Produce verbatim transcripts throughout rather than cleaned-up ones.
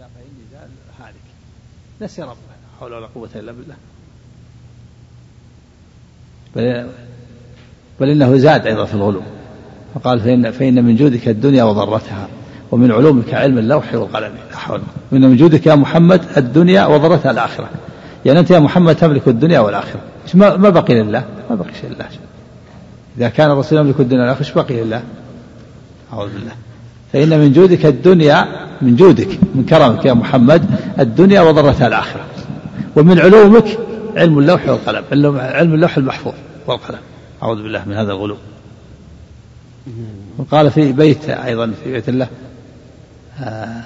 وإلا فإني زال هالك. نسي ربه حول ولا قوة إلا بالله. بل, بل إنه زاد أيضا في الغلو فقال فإن, فإن من جودك الدنيا وضرتها ومن علومك علم اللوح والقلم. لا حول. من من جودك يا محمد الدنيا وضرتها الآخرة. يعني أنت يا محمد تملك الدنيا والآخرة. ما بقي لله؟ ما بقي شيء لله. إذا كان الرسول يملك الدنيا والآخرة إيش بقي لله؟ أعوذ بالله. فإن من جودك الدنيا، من جودك من كرمك يا محمد الدنيا وضرتها الآخرة، ومن علومك علم اللوح والقلم، علم اللوح المحفوظ والقلم. أعوذ بالله من هذا الغلو. وقال في بيت أيضا في بيت الله آه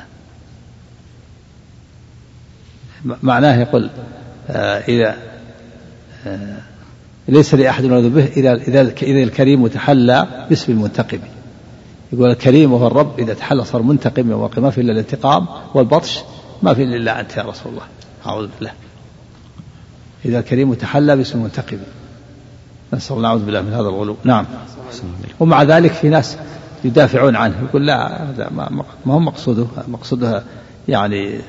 معناه يقول آه إذا آه ليس لأحد ينادى به إذا إذا إذا الكريم تحلى باسم المنتقم. يقول الكريم وهو الرب إذا تحلى صار منتقم يوم القيامة، ما في إلا الانتقام والبطش، ما في إلا أنت يا رسول الله. أعوذ بالله. إذا الكريم تحلى باسم المنتقم، نسأل الله أعوذ بالله من هذا الغلو. نعم. ومع ذلك في ناس يدافعون عنه، يقول لا هذا ما هو مقصوده، مقصودها يعني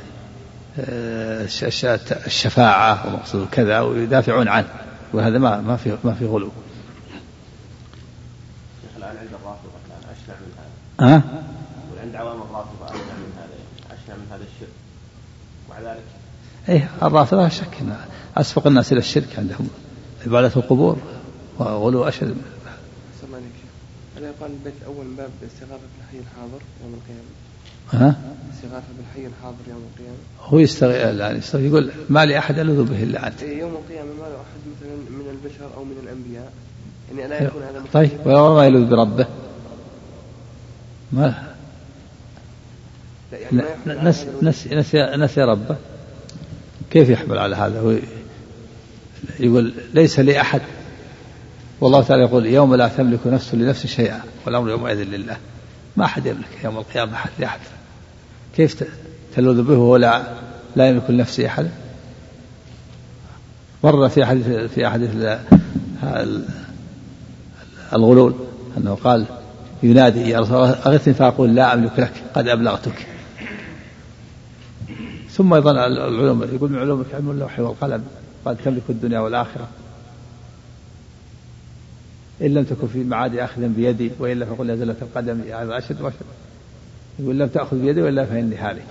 الشفاعة ومقصود كذا، ويدافعون عنه، وهذا ما ما في ما في غلو. الآن عند الرافضة الآن أشنع من هذا. ها؟ وعند عوام الرافضة أشنع من هذا، أشنع من هذا الشرك. ومع ذلك إيه الرافضة لا شك أن أسبق الناس إلى الشرك، عندهم عبادة القبور وغلو أشد. أنا يقال البيت الأول من باب الاستغاثة بالحي الحاضر يوم القيامة. ها؟ الاستغاثة بالحي الحاضر يوم القيامة. هو يستغيث يعني يقول ما لي أحد ألوذ به إلا أنت. يوم القيامة ما له أحد مثلا من البشر أو من الأنبياء، يعني ألا يكون هذا مختلف. طيب ولا ما يلوذ بربه؟ ما يعني نسي نسي نسي نسي ربه، كيف يحمل على هذا؟ هو يقول ليس لي أحد، والله تعالى يقول يوم لا تملك نفس لنفس شيئا والأمر يومئذ لله. ما أحد يملك يوم القيامة أحد لأحد، كيف تلوذ به وهو لا لا يملك لنفسه أحد؟ مر في حديث في أحاديث الغلول أنه قال ينادي يا رسول الله أغثني، فأقول لا أملك لك قد أبلغتك. ثم أيضا العلوم يقول من علومك علم اللوح والقلم، قد تملك الدنيا والآخرة، إن لم تكن في معاد أخذ بيدي وإلا فقل نزلت القدم هذا أشد وأشد. يقول لم تأخذ بيدي وإلا فإني هالك.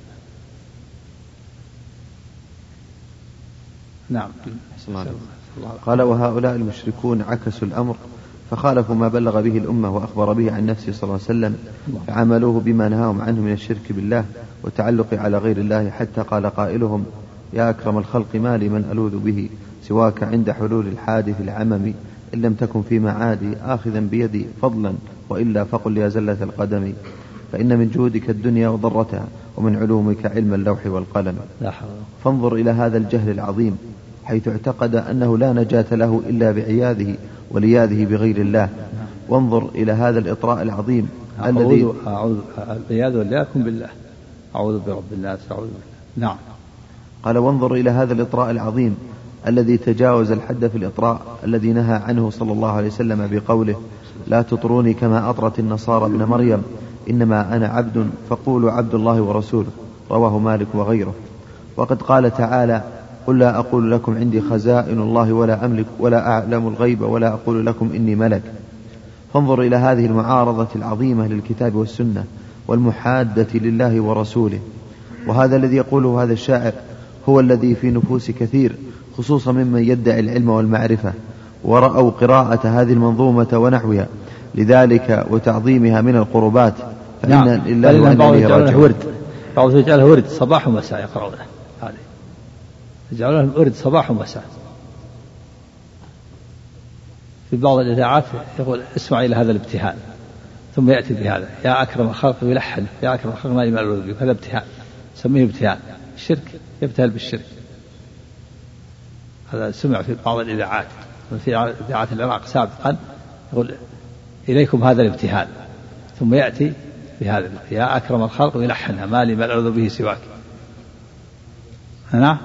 نعم. قال وهؤلاء المشركون عكسوا الأمر فخالفوا ما بلغ به الأمة وأخبر به عن نفسه صلى الله عليه وسلم، فعملوه بما نهاهم عنه من الشرك بالله والتعلق على غير الله، حتى قال قائلهم يا أكرم الخلق ما لي من ألوذ به سواك عند حلول الحادث العمم، إن لم تكن في معادي آخذا بيدي فضلا وإلا فقل يا زلة القدم، فإن من جودك الدنيا وضرتها ومن علومك علم اللوح والقلم. فانظر إلى هذا الجهل العظيم حيث اعتقد أنه لا نجاة له إلا بعياذه ولياذه بغير الله. وانظر إلى هذا الإطراء العظيم الذي أعوذ بعياذ ولياكم بالله، أعوذ برب الناس، أعوذ بالله. نعم. قال وانظر إلى هذا الإطراء العظيم الذي تجاوز الحد في الإطراء الذي نهى عنه صلى الله عليه وسلم بقوله لا تطروني كما أطرت النصارى ابن مريم إنما أنا عبد فقولوا عبد الله ورسوله، رواه مالك وغيره. وقد قال تعالى قل لا أقول لكم عندي خزائن الله ولا أملك ولا أعلم الغيب ولا أقول لكم إني ملك. فانظر إلى هذه المعارضة العظيمة للكتاب والسنة والمحادة لله ورسوله. وهذا الذي يقوله هذا الشاعر هو الذي في نفوس كثير خصوصا ممن يدعي العلم والمعرفة ورأوا قراءة هذه المنظومة ونحوها لذلك وتعظيمها من القربات، فإن نعم. لله وإنا إليه راجعون. ورد بعض يجعله ورد صباح ومساء يقرأونه، هذه يجعلونه ورد صباح ومساء. في بعض الإذاعات يقول اسمع إلى هذا الابتهال ثم يأتي بهذا يا أكرم الخلق ويلحن يا أكرم الخلق ما لي مال بك، هذا ابتهال سميه ابتهال الشرك، يبتهل بالشرك. هذا سمع في بعض الإذاعات، في إذاعات العراق سابقا يقول إليكم هذا الابتهال ثم يأتي بهذا يا أكرم الخلق ويلحنها ما لي مال به سواك. نعم.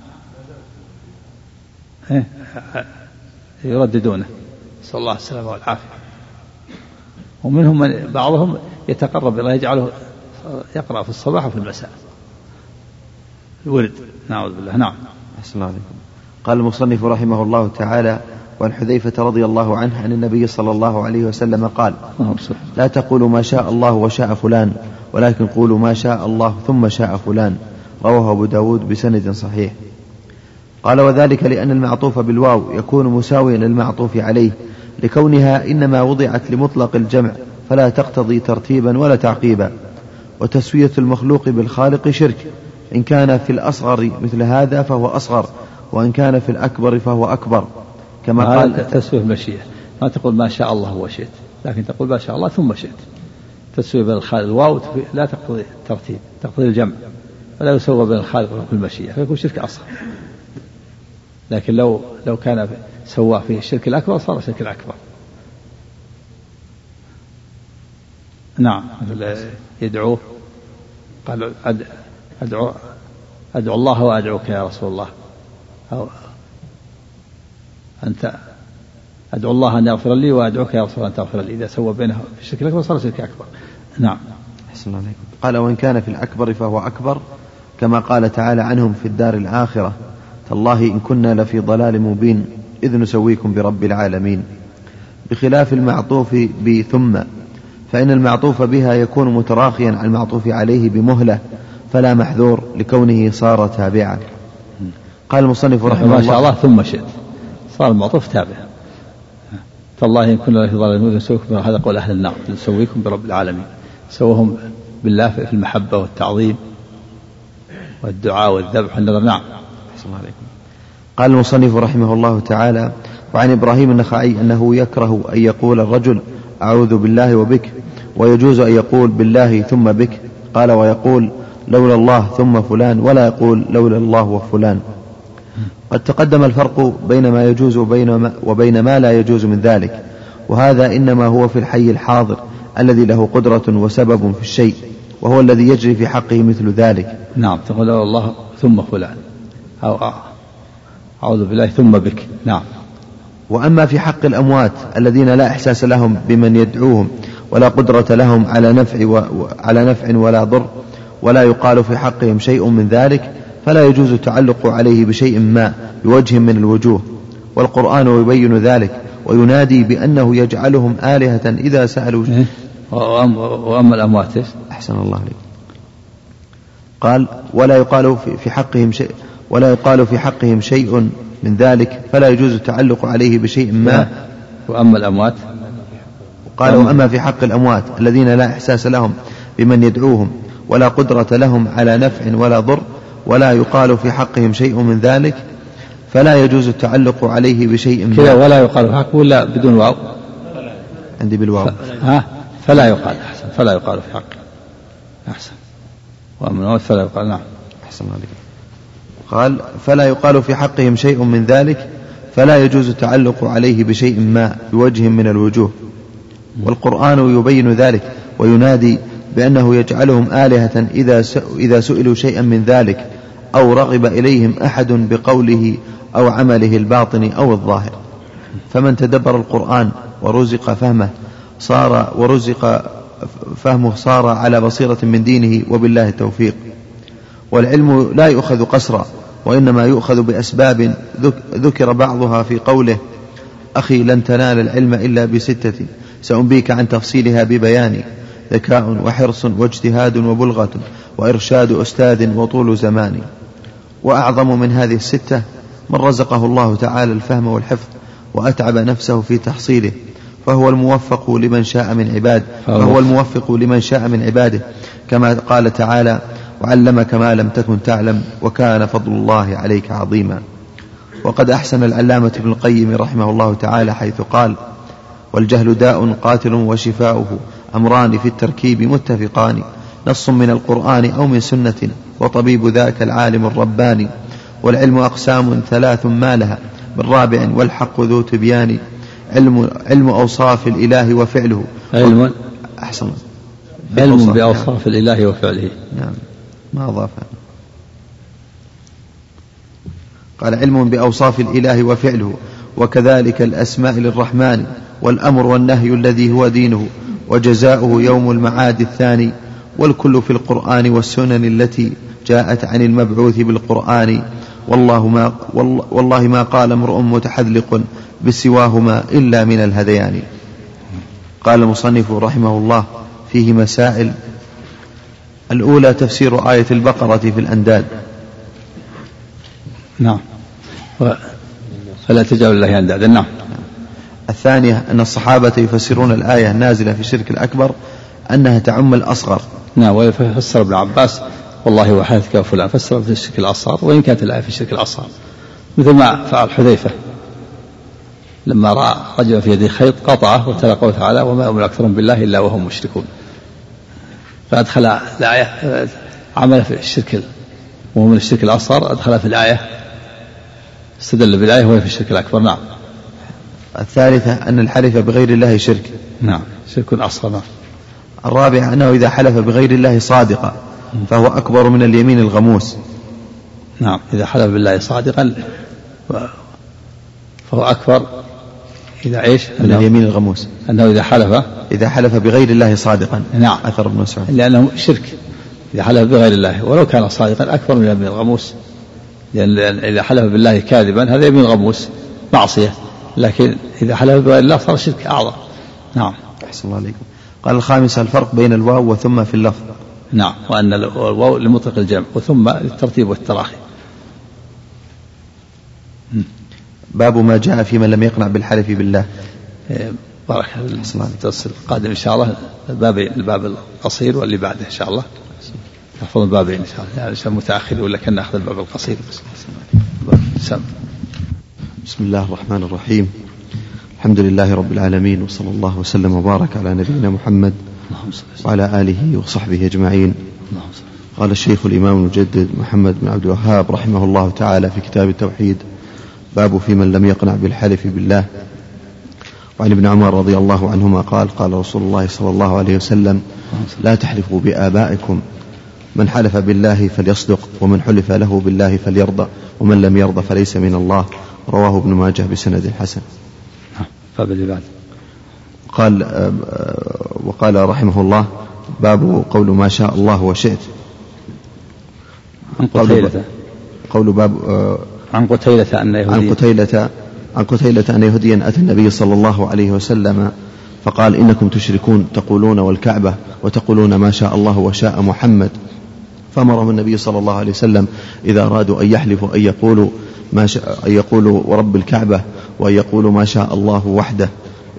يرددونه صلى الله عليه وسلم والعافية. ومنهم من بعضهم يتقرب الله يجعله يقرأ في الصباح وفي المساء الورد. نعوذ بالله. نعم. أحسن عليكم. قال المصنف رحمه الله تعالى: وعن حذيفة رضي الله عنه عن النبي صلى الله عليه وسلم قال: لا تقولوا ما شاء الله وشاء فلان، ولكن قولوا ما شاء الله ثم شاء فلان. رواه أبو داود بسند صحيح. قال: وذلك لأن المعطوف بالواو يكون مساويا للمعطوف عليه، لكونها إنما وضعت لمطلق الجمع فلا تقتضي ترتيبا ولا تعقيبا. وتسوية المخلوق بالخالق شرك، إن كان في الأصغر مثل هذا فهو أصغر، وإن كان في الأكبر فهو أكبر، كما قال تسوية المشيئة. ما تقول ما شاء الله وشئت، لكن تقول ما شاء الله ثم شئت. تسوية بين الخالق الواو لا تقتضي الترتيب، تقتضي الجمع، ولا يسوى بين الخالق والمشيئة فيكون شرك أصغر. لكن لو لو كان سواه في الشرك الأكبر صار شرك الأكبر. نعم. يدعوه قال: أدعو أدعو الله وأدعوك يا رسول الله، أو أنت أدعو الله أن يغفر لي وأدعوك يا رسول الله أن تغفر لي. إذا سوى بينه في الشرك الأكبر صار شرك أكبر. نعم. أحسن عليكم. قال: وإن كان في الأكبر فهو أكبر، كما قال تعالى عنهم في الدار الآخرة: تالله إن كنا لفي ضلال مبين إذ نسويكم برب العالمين. بخلاف المعطوف بثم، فإن المعطوف بها يكون متراخيا عن المعطوف عليه بمهلة، فلا محذور لكونه صار تابعا. قال المصنف رحمه الله: ما شاء الله ثم شئت، صار المعطوف تابع. تالله إن كنا لفي ضلال مبين نسويكم، هذا قول أهل النار، نسويكم برب العالمين. سوهم بالله في المحبة والتعظيم والدعاء والذبح والنذر. نعم. قال المصنف رحمه الله تعالى: وعن إبراهيم النخعي أنه يكره أن يقول الرجل أعوذ بالله وبك، ويجوز أن يقول بالله ثم بك. قال: ويقول لولا الله ثم فلان، ولا يقول لولا الله وفلان. قد تقدم الفرق بين ما يجوز وبين ما لا يجوز من ذلك، وهذا إنما هو في الحي الحاضر الذي له قدرة وسبب في الشيء، وهو الذي يجري في حقه مثل ذلك. نعم. تقول لولا الله ثم فلان، أو أعوذ بالله ثم بك. نعم. وأما في حق الأموات الذين لا إحساس لهم بمن يدعوهم، ولا قدرة لهم على نفع, و... على نفع ولا ضر، ولا يقال في حقهم شيء من ذلك، فلا يجوز التعلق عليه بشيء ما بوجه من الوجوه. والقرآن يبين ذلك وينادي بأنه يجعلهم آلهة إذا سألوا. وأما الأموات أحسن الله عليك. قال: ولا يقال في حقهم شيء ولا يقال في حقهم شيء من ذلك، فلا يجوز التعلق عليه بشيء ما. وأما الأموات، قال: وأما في حق الأموات الذين لا إحساس لهم بمن يدعوهم، ولا قدرة لهم على نفع ولا ضر، ولا يقال في حقهم شيء من ذلك، فلا يجوز التعلق عليه بشيء ما. كذا ولا يقال في حقه ولا بدون واو؟ عندي بالواو. ف... ها فلا يقال. أحسن. فلا يقال في حقه. أحسن. وأما الأموات فلا يقال. نعم. أحسن عليك. قال: فلا يقال في حقهم شيء من ذلك، فلا يجوز التعلق عليه بشيء ما بوجه من الوجوه. والقرآن يبين ذلك وينادي بأنه يجعلهم آلهة إذا سئلوا شيئا من ذلك، أو رغب إليهم أحد بقوله أو عمله الباطن أو الظاهر. فمن تدبر القرآن ورزق فهمه صار ورزق فهمه صار على بصيرة من دينه، وبالله التوفيق. والعلم لا يؤخذ قسرا، وإنما يؤخذ بأسباب ذكر بعضها في قوله: أخي لن تنال العلم إلا بستة سأنبيك عن تفصيلها ببيان: ذكاء وحرص واجتهاد وبلغة وإرشاد أستاذ وطول زمان. وأعظم من هذه الستة من رزقه الله تعالى الفهم والحفظ وأتعب نفسه في تحصيله، فهو الموفق لمن شاء من عباده فهو الموفق لمن شاء من عباده كما قال تعالى: وعلمك ما لم تكن تعلم وكان فضل الله عليك عظيما. وقد أحسن العلامة ابن القيم رحمه الله تعالى حيث قال: والجهل داء قاتل وشفاؤه أمران في التركيب متفقان، نص من القرآن أو من سنة وطبيب ذاك العالم الرباني. والعلم أقسام ثلاث ما لها بالرابع والحق ذو تبيان: علم, علم أوصاف الإله وفعله. علم أحسن علم بأوصاف الإله وفعله. نعم ما أضاف. قال: علم بأوصاف الإله وفعله، وكذلك الأسماء للرحمن، والأمر والنهي الذي هو دينه، وجزاؤه يوم المعاد الثاني. والكل في القرآن والسنن التي جاءت عن المبعوث بالقرآن والله ما, والله ما قال امرؤ متحذلق بسواهما إلا من الهذيان. قال المصنف رحمه الله فيه مسائل. الأولى تفسير آية البقرة في الأنداد. نعم. فلا تجعلوا الله أندادا. نعم. الثانية أن الصحابة يفسرون الآية النازلة في الشرك الأكبر أنها تعم الأصغر. نعم. ويفسر ابن عباس والله وحدثك وفلان، فسر في الشرك الأصغر وإن كانت الآية في الشرك الأصغر، مثل ما فعل حذيفة لما رأى رجل في يده خيط قطعه وتلا قوله تعالى وما يؤمن أكثرهم بالله إلا وهم مشركون، فأدخل الآية عمل في الشرك وهو من الشرك الأصغر، أدخل في الآية استدل بالآية وهي في الشرك الأكبر. نعم. الثالثة أن الحلف بغير الله شرك. نعم. شرك أصغر. نعم. الرابعة أنه إذا حلف بغير الله صادقا فهو أكبر من اليمين الغموس. نعم. إذا حلف بالله صادقا فهو أكبر إذا إيش من اليمين الغموس، أنه إذا حلف إذا حلف بغير الله صادقا. نعم. أثر ابن مسعود لأنه شرك إذا حلف بغير الله ولو كان صادقا أكبر من اليمين الغموس، لأن إذا حلف بالله كاذبا هذا يمين غموس معصية، لكن إذا حلف بغير الله صار شرك أعظم. نعم. أحسن الله عليكم. قال الخامسة الفرق بين الواو وثم في اللفظ. نعم. وأن الواو لمطلق الجمع وثم للترتيب والتراخي. باب ما جاء في من لم يقنع بالحلف بالله. بارك الله التصل القادم إن شاء الله الباب الباب القصير واللي بعده إن شاء الله نحفظ البابين إن شاء الله، يعني عشان متأخر ولا كنا نأخذ الباب القصير. بسم الله الرحمن الرحيم. الحمد لله رب العالمين وصلى الله وسلم وبارك على نبينا محمد وعلى آله وصحبه أجمعين. قال الشيخ الإمام المجدد محمد بن عبد الوهاب رحمه الله تعالى في كتاب التوحيد باب في من لم يقنع بالحلف بالله. وعن ابن عمر رضي الله عنهما قال قال رسول الله صلى الله عليه وسلم لا تحلفوا بآبائكم، من حلف بالله فليصدق ومن حلف له بالله فليرضى ومن لم يرضى فليس من الله. رواه ابن ماجه بسند حسن. قال وقال رحمه الله باب قول ما شاء الله وشئت. عن قتيلة قول باب عن قتيلة أن يهوديا عن قتيلة عن قتيلة أن يهوديا أتى النبي صلى الله عليه وسلم فقال إنكم تشركون تقولون والكعبة وتقولون ما شاء الله وشاء محمد، فأمرهم النبي صلى الله عليه وسلم إذا أرادوا أن يحلفوا أن يقولوا ما شاء أن يقولوا ورب الكعبة وأن يقولوا ما شاء الله وحده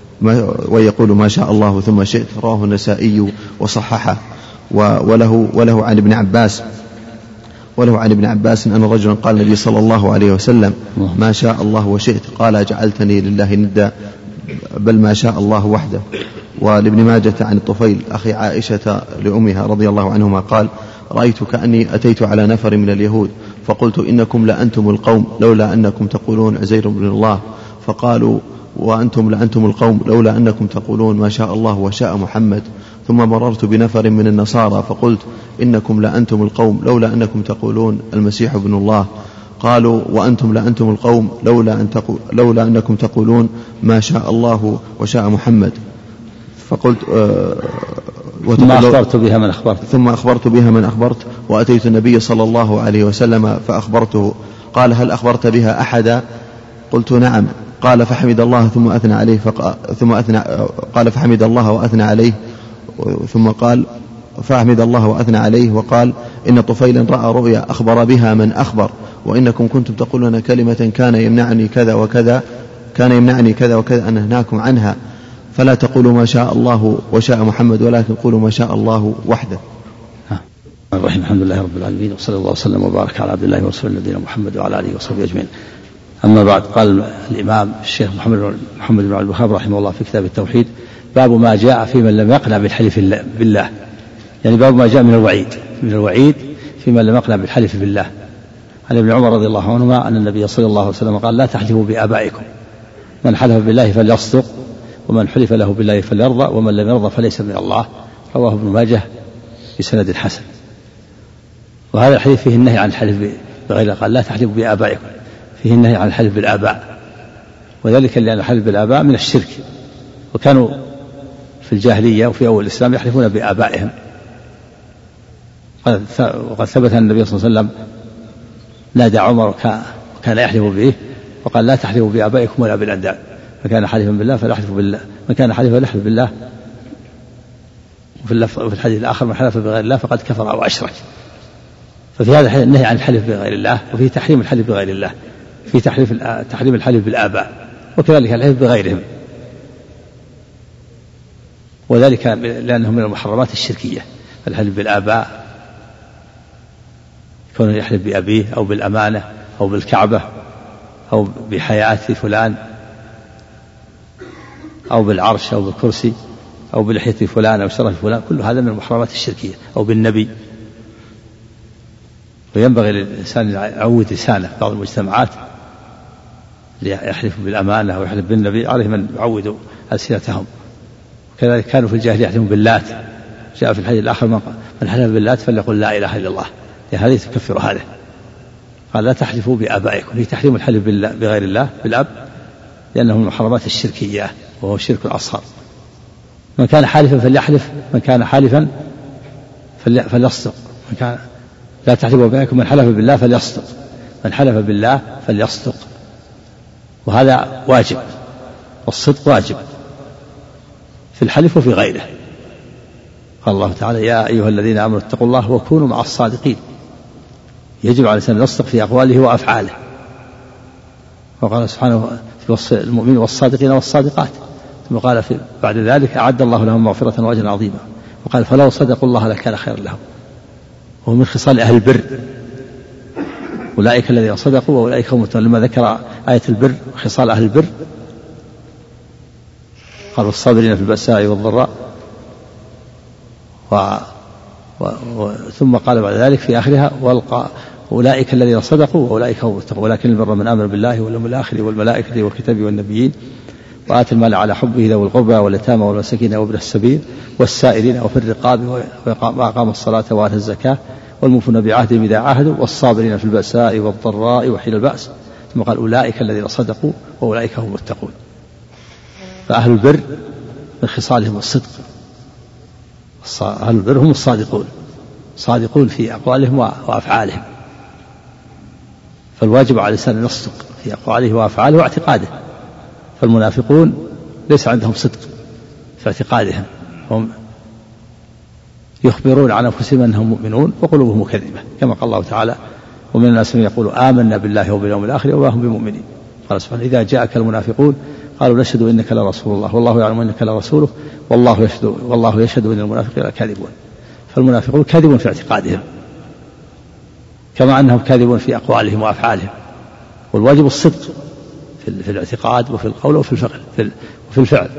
ويقول ما شاء الله ثم شئت. رواه النسائي وصححه. وله وله عن ابن عباس وله عن ابن عباس أن رجلا قال النبي صلى الله عليه وسلم ما شاء الله وشئت، قال جعلتني لله ندا بل ما شاء الله وحده. ولابن ماجة عن الطفيل أخي عائشة لأمها رضي الله عنهما قال رأيت كأني أتيت على نفر من اليهود فقلت إنكم لأنتم القوم لولا أنكم تقولون عزير بن الله، فقالوا وأنتم لأنتم القوم لولا أنكم تقولون ما شاء الله وشاء محمد. ثم مررت بنفر من النصارى فقلت إنكم لأنتم القوم لولا أنكم تقولون المسيح ابن الله، قالوا وأنتم لأنتم القوم لولا, أن تقو لولا أنكم تقولون ما شاء الله وشاء محمد. فقلت آه ثم أخبرت بها من أخبرت ثم أخبرت بها من أخبرت وأتيت النبي صلى الله عليه وسلم فأخبرته، قال هل أخبرت بها أحدا؟ قلت نعم. قال فحمد الله ثم أثنى عليه فق... ثم أثنى قال فحمد الله وأثنى عليه ثم قال فحمد الله وأثنى عليه وقال إن طفيلا رأى رؤيا أخبر بها من أخبر وإنكم كنتم تقولون كلمة كان يمنعني كذا وكذا كان يمنعني كذا وكذا أن أنهاكم عنها، فلا تقولوا ما شاء الله وشاء محمد ولكن قولوا ما شاء الله وحده. الرحيم. الحمد لله رب العالمين وصلى الله وسلم وبارك على عبد الله ورسوله نبينا محمد وعلى آله وصحبه أجمعين. أما بعد، قال الإمام الشيخ محمد محمد بن عبد الوهاب رحمه الله في كتاب التوحيد باب ما جاء في من لم يقنع بالحلف بالله، يعني باب ما جاء من الوعيد من الوعيد في من لم يقنع بالحلف بالله. عن ابن عمر رضي الله عنهما أن النبي صلى الله عليه وسلم قال لا تحلفوا بآبائكم، من حلف بالله فليصدق ومن حلف له بالله فليرضى ومن لم يرضى فليس من الله. رواه ابن ماجه بسند حسن. وهذا الحديث فيه النهي عن الحلف بغير، قال لا تحلفوا بآبائكم، فيه النهي عن الحلف بالآباء، وذلك لأن الحلف بالآباء من الشرك، وكانوا في الجاهلية وفي أول الإسلام يحلفون بآبائهم وقد ثبت أن النبي صلى الله عليه وسلم نادى عمر وكان يحلف به وقال لا تحلفوا بآبائكم ولا بالأنداد، من كان حالفا بالله فليحلف بالله، من كان حالفا فليحلف بالله. وفي الحديث الآخر من حلف بغير الله فقد كفر أو أشرك. ففي هذا الحديث النهي عن الحلف بغير الله، وفي تحريم الحلف بغير الله، في تحريف تحريم الحلف بالآباء، وكذلك الحلف بغيرهم، وذلك لأنه من المحرمات الشركية. الحلف بالآباء كونه يحلف بأبيه أو بالأمانة أو بالكعبة أو بحياة فلان أو بالعرش أو بالكرسي أو بلحية فلان أو شرف فلان، كل هذا من المحرمات الشركية، أو بالنبي. وينبغي للإنسان أن يعود لسانه. بعض المجتمعات يحلف بالأمانة أو يحلف بالنبي، عليهم أن يعودوا ألسنتهم. كذلك كانوا في الجاهلية يحلفون باللات، جاء في الحديث الآخر من حلف باللات فليقل لا إله إلا الله، هذه تكفر هذا. قال لا تحلفوا بآبائكم، في تحريم الحلف بغير الله بالأب، لأنه من المحرمات الشركية وهو شرك الأصغر. من كان حالفا فليحلف، من كان حالفا فليصدق، من كان لا تحلفوا بآبائكم، من حلف بالله فليصدق، من حلف بالله فليصدق. وهذا واجب، والصدق واجب في الحلف وفي غيره. قال الله تعالى يا أيها الذين آمنوا اتقوا الله وكونوا مع الصادقين. يجب على الإنسان أن يصدق في أقواله وأفعاله. وقال سبحانه في وصف المؤمنين والصادقين والصادقات، ثم قال في بعد ذلك أعد الله لهم مغفرة وأجرا عظيما، وقال فلو صدقوا الله لكان خيرا لهم. وهو من خصال أهل البر، أولئك الذين صدقوا وأولئك هم المتقون. لما ذكر آية البر خصال أهل البر قالوا الصابرين في البأساء والضراء، و... و... و... ثم قال بعد ذلك في آخرها والق... أولئك الذين صدقوا وأولئك هم المتقون، ولكن البر من آمن بالله واليوم الآخر والملائكة والكتاب والنبيين وآتى المال على حبه ذوي القربى واليتامى والمساكين وابن السبيل والسائلين وفي الرقاب وأقام الصلاة وآتى الزكاة والموفون بعهدهم إذا عاهدوا والصابرين في البأساء والضراء وحين البأس. ثم قال أولئك الذين صدقوا وأولئك هم المتقون. فأهل البر من خصالهم الصدق، أهل البر هم الصادقون، صادقون في أقوالهم وأفعالهم. فالواجب على الإنسان أن يصدق في أقواله وأفعاله واعتقاده. فالمنافقون ليس عندهم صدق في اعتقادهم، هم يخبرون عن أنفسهم أنهم مؤمنون وقلوبهم مكذبة، كما قال الله تعالى ومن الناس من يقول آمنا بالله وباليوم الآخر وما هم بمؤمنين. قال سبحانه إذا جاءك المنافقون قالوا نشهد إنك لرسول الله والله يعلم إنك لرسوله والله يشهد والله يشهد إن المنافقين لكاذبون. فالمنافقون كاذبون في اعتقادهم كما أنهم كاذبون في أقوالهم وأفعالهم. والواجب الصدق في الاعتقاد وفي القول وفي الفعل وفي الفعل.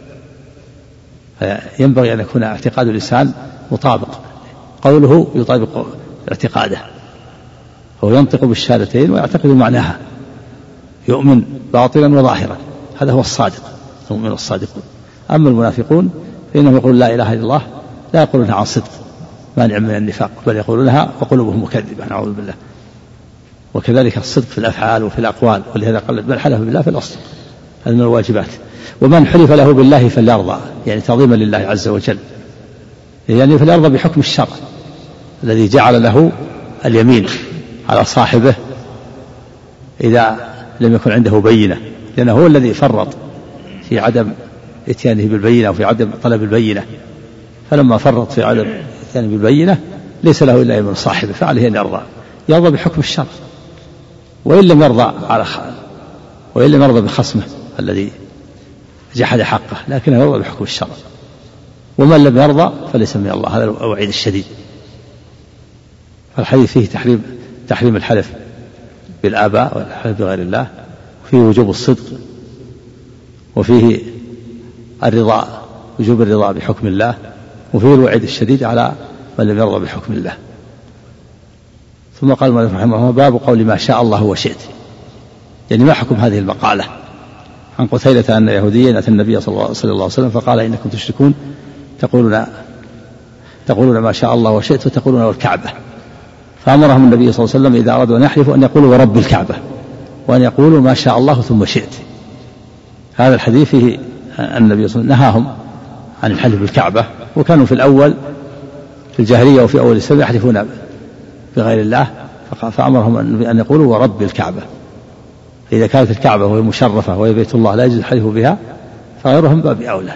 ينبغي أن يكون اعتقاد الإنسان مطابق، قوله يطابق اعتقاده، هو ينطق بالشهادتين ويعتقد معناها، يؤمن باطلا وظاهرا، هذا هو الصادق، المؤمن الصادقون. أما المنافقون فإنهم يقولون لا إله إلا الله، لا يقولونها عن صدق مانع من النفاق، بل يقولونها وقلوبهم مكذبة، نعوذ بالله. وكذلك الصدق في الأفعال وفي الأقوال، ولهذا قال من حلف بالله فليصدق، هذا من الواجبات. ومن حلف له بالله فليرضى، يعني تعظيما لله عز وجل، يعني فليرضى بحكم الشرع الذي جعل له اليمين على صاحبه إذا لم يكن عنده بينة، لأنه هو الذي فرط في عدم اتيانه بالبينة وفي عدم طلب البينة. فلما فرط في عدم اتيانه بالبينة ليس له إلا يمين صاحبه، فعليه أن يرضى، يرضى بحكم الشرع. وإن لم يرضى على خ... وإن لم يرضى بخصمه الذي جحد حقه، لكنه يرضى بحكم الشرع. ومن لم يرضى فليس من الله، هذا الوعيد الشديد. فالحديث فيه تحريم تحريم الحلف بالآباء والحلف بغير الله، وفيه وجوب الصدق، وفيه الرضا، وجوب الرضا بحكم الله، وفيه الوعيد الشديد على من لم يرضى بحكم الله. ثم قال المؤلف رحمه الله باب قول ما شاء الله وشئت، يعني ما حكم هذه المقالة؟ عن قتيلة أن يهوديا أتى النبي صلى الله عليه وسلم فقال إنكم تشركون تقولون تقولون ما شاء الله وشئت وتقولون والكعبة، فأمرهم النبي صلى الله عليه وسلم إذا أرادوا أن يحلفوا أن يقولوا ورب الكعبة، وأن يقولوا ما شاء الله ثم شئت. هذا الحديث فيه النبي صلى الله عليه وسلم نهاهم عن الحلف بالكعبة، وكانوا في الأول في الجاهلية وفي أول الإسلام يحلفون بغير الله، فأمرهم أن يقولوا ورب الكعبة. فإذا كانت الكعبة وهي مشرفة وهي بيت الله لا يجوز الحلف بها فغيرهم باب أولى،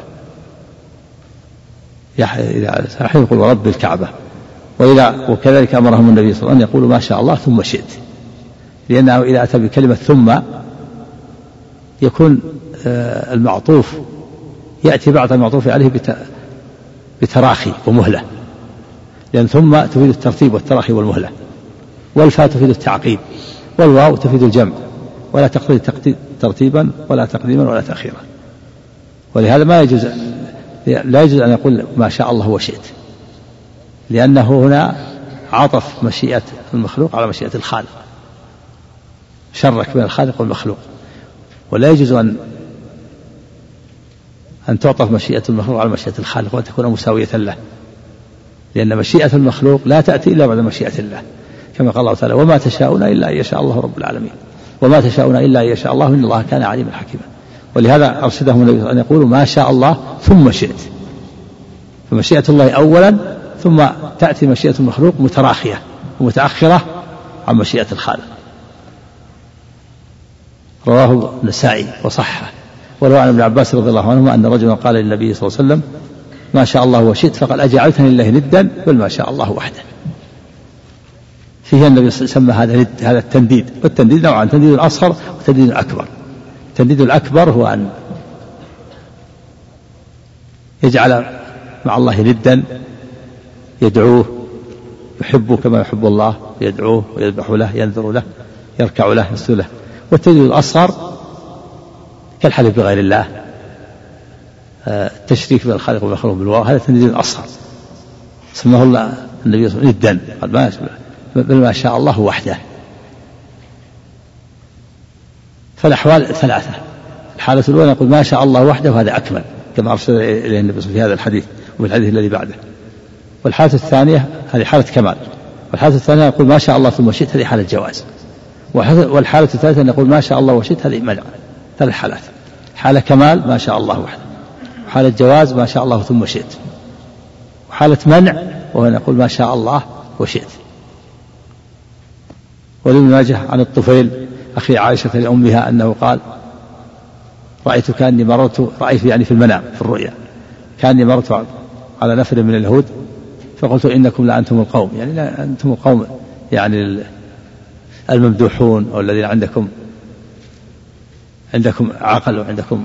إذا يقول ورب الكعبة. وإذا وكذلك أمرهم النبي صلى الله عليه وسلم أن يقولوا ما شاء الله ثم شئت، لأنه إذا أتى بكلمة ثم يكون المعطوف يأتي بعد المعطوف عليه بتراخي ومهلة، لأن ثم تفيد الترتيب والتراخي والمهلة، والفاء تفيد التعقيب، والواو تفيد الجمع، ولا تقتضي ترتيبا ولا تقديما ولا تأخيرا. ولهذا ما يجوز لا يجوز أن يقول ما شاء الله وشئت، لأنه هنا عطف مشيئة المخلوق على مشيئة الخالق، شرك بين الخالق والمخلوق. ولا يجوز أن أن تعطف مشيئة المخلوق على مشيئة الخالق وأن تكون مساوية له، لأن مشيئة المخلوق لا تأتي إلا بعد مشيئة الله، كما قال الله تعالى وما تشاءون إلا أن يشاء الله رب العالمين، وما تشاءون إلا أن يشاء الله إن الله كان عليما حكيما. ولهذا أرشدهم النبي أن يقولوا ما شاء الله ثم شئت، فمشيئة الله أولا ثم تأتي مشيئة المخلوق متراخية ومتأخرة عن مشيئة الخالق. رواه النسائي وصححه. وروى عن ابن عباس رضي الله عنهما أن رجلا قال للنبي صلى الله عليه وسلم ما شاء الله وشئت، فقال أجعلتني لله ندا بل ما شاء الله وحده. فيه النبي سمى هذا ند، هذا التنديد، والتنديد نوعان، تنديد الأصغر وتنديد الأكبر. التنديد الأكبر هو أن يجعل مع الله ندا، يدعوه، يحبه كما يحب الله، يدعوه ويذبح له، ينذر له، يركع له، يسجد له. والتنديد الأصغر كالحلف بغير الله، التشريك بين الخالق والمخلوق بالواو، هذا التنديد الأصغر سماه الله النبي صلى الله عليه وسلم ندا، قال ما بل ما شاء الله وحده. فالأحوال ثلاثة، الحالة الأولى يقول ما شاء الله وحده وهذا أكمل كما أرشد إليه النبي في هذا الحديث وفي الحديث الذي بعده. والحالة الثانية هذه حالة كمال. والحالة الثانية يقول ما شاء الله ثم شئت، هذه حالة جواز. والحالة الثالثة أن يقول ما شاء الله وشئت، هذه منع. ثلاث حالات، حالة كمال ما شاء الله وحده، وحالة جواز ما شاء الله ثم شئت، وحالة منع وهو أن يقول ما شاء الله وشئت. ولابن ماجه عن الطفيل أخي عائشة لأمها أنه قال رأيت كأني مررت، رأيت يعني في المنام في الرؤيا، كأني مررت على نفر من اليهود فقلت إنكم لأنتم القوم، يعني لا أنتم القوم يعني الممدوحون أو الذين عندكم عندكم عقل وعندكم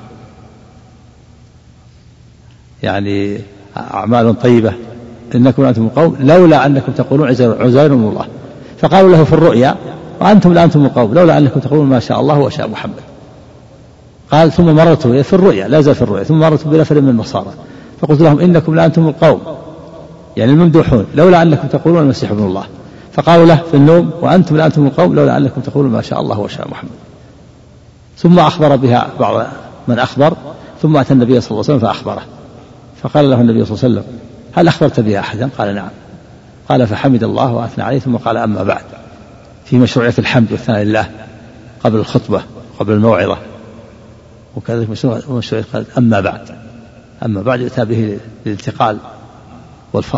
يعني أعمال طيبة، إنكم لأنتم القوم لولا أنكم تقولون عزير من الله. فقالوا له في الرؤيا وأنتم لأنتم القوم لولا أنكم تقولون ما شاء الله وشاء محمد. قال ثم مررت في الرؤيا، لا زال في الرؤيا، ثم مررت بنفر من النصارى فقلت لهم إنكم لأنتم القوم يعني الممدوحون لولا أنكم تقولون المسيح ابن الله. فقالوا له في النوم وأنتم لأنتم القوم لولا أنكم تقولون ما شاء الله وشاء محمد. ثم أخبر بها بعض من أخبر، ثم أتى النبي صلى الله عليه وسلم فأخبره، فقال له النبي صلى الله عليه وسلم هل أخبرت بها أحدا؟ قال نعم. قال فحمد الله وأثنى عليه، ثم قال أما بعد، في مشروعية الحمد والثناء لله قبل الخطبة قبل الموعظة، وكذلك مشروعية قال أما بعد. أما بعد يؤتى به للانتقال والف...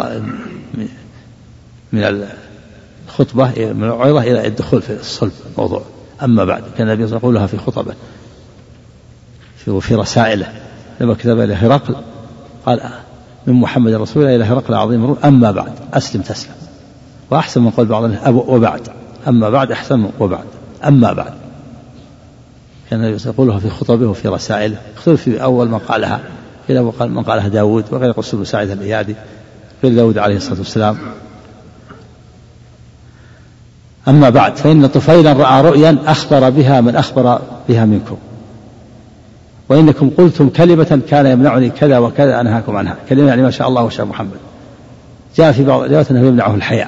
من الخطبة من الموعظة إلى الدخول في الصلب موضوع. أما بعد كان النبي يقولها في خطبه وفي رسائله لما كتب إلى هرقل قال من محمد رسول الله إلى هرقل عظيم الروم أما بعد أسلم تسلم. وأحسن من قول بعض وبعد، أما بعد أحسن من وبعد. أما بعد كان النبي يقولها في خطبه وفي رسائله، اختلف في أول من قالها، إلى من قالها داود وغير قصة بن سعيد الإيادي غير داود عليه الصلاة والسلام. أما بعد فإن طفيلا رأى رؤيا أخبر بها من أخبر بها منكم، وإنكم قلتم كلمة كان يمنعني كذا وكذا أنهاكم عنها. كلمة يعني ما شاء الله وشاء محمد. جاء في بعض الروايات أنه يمنعه الحياء،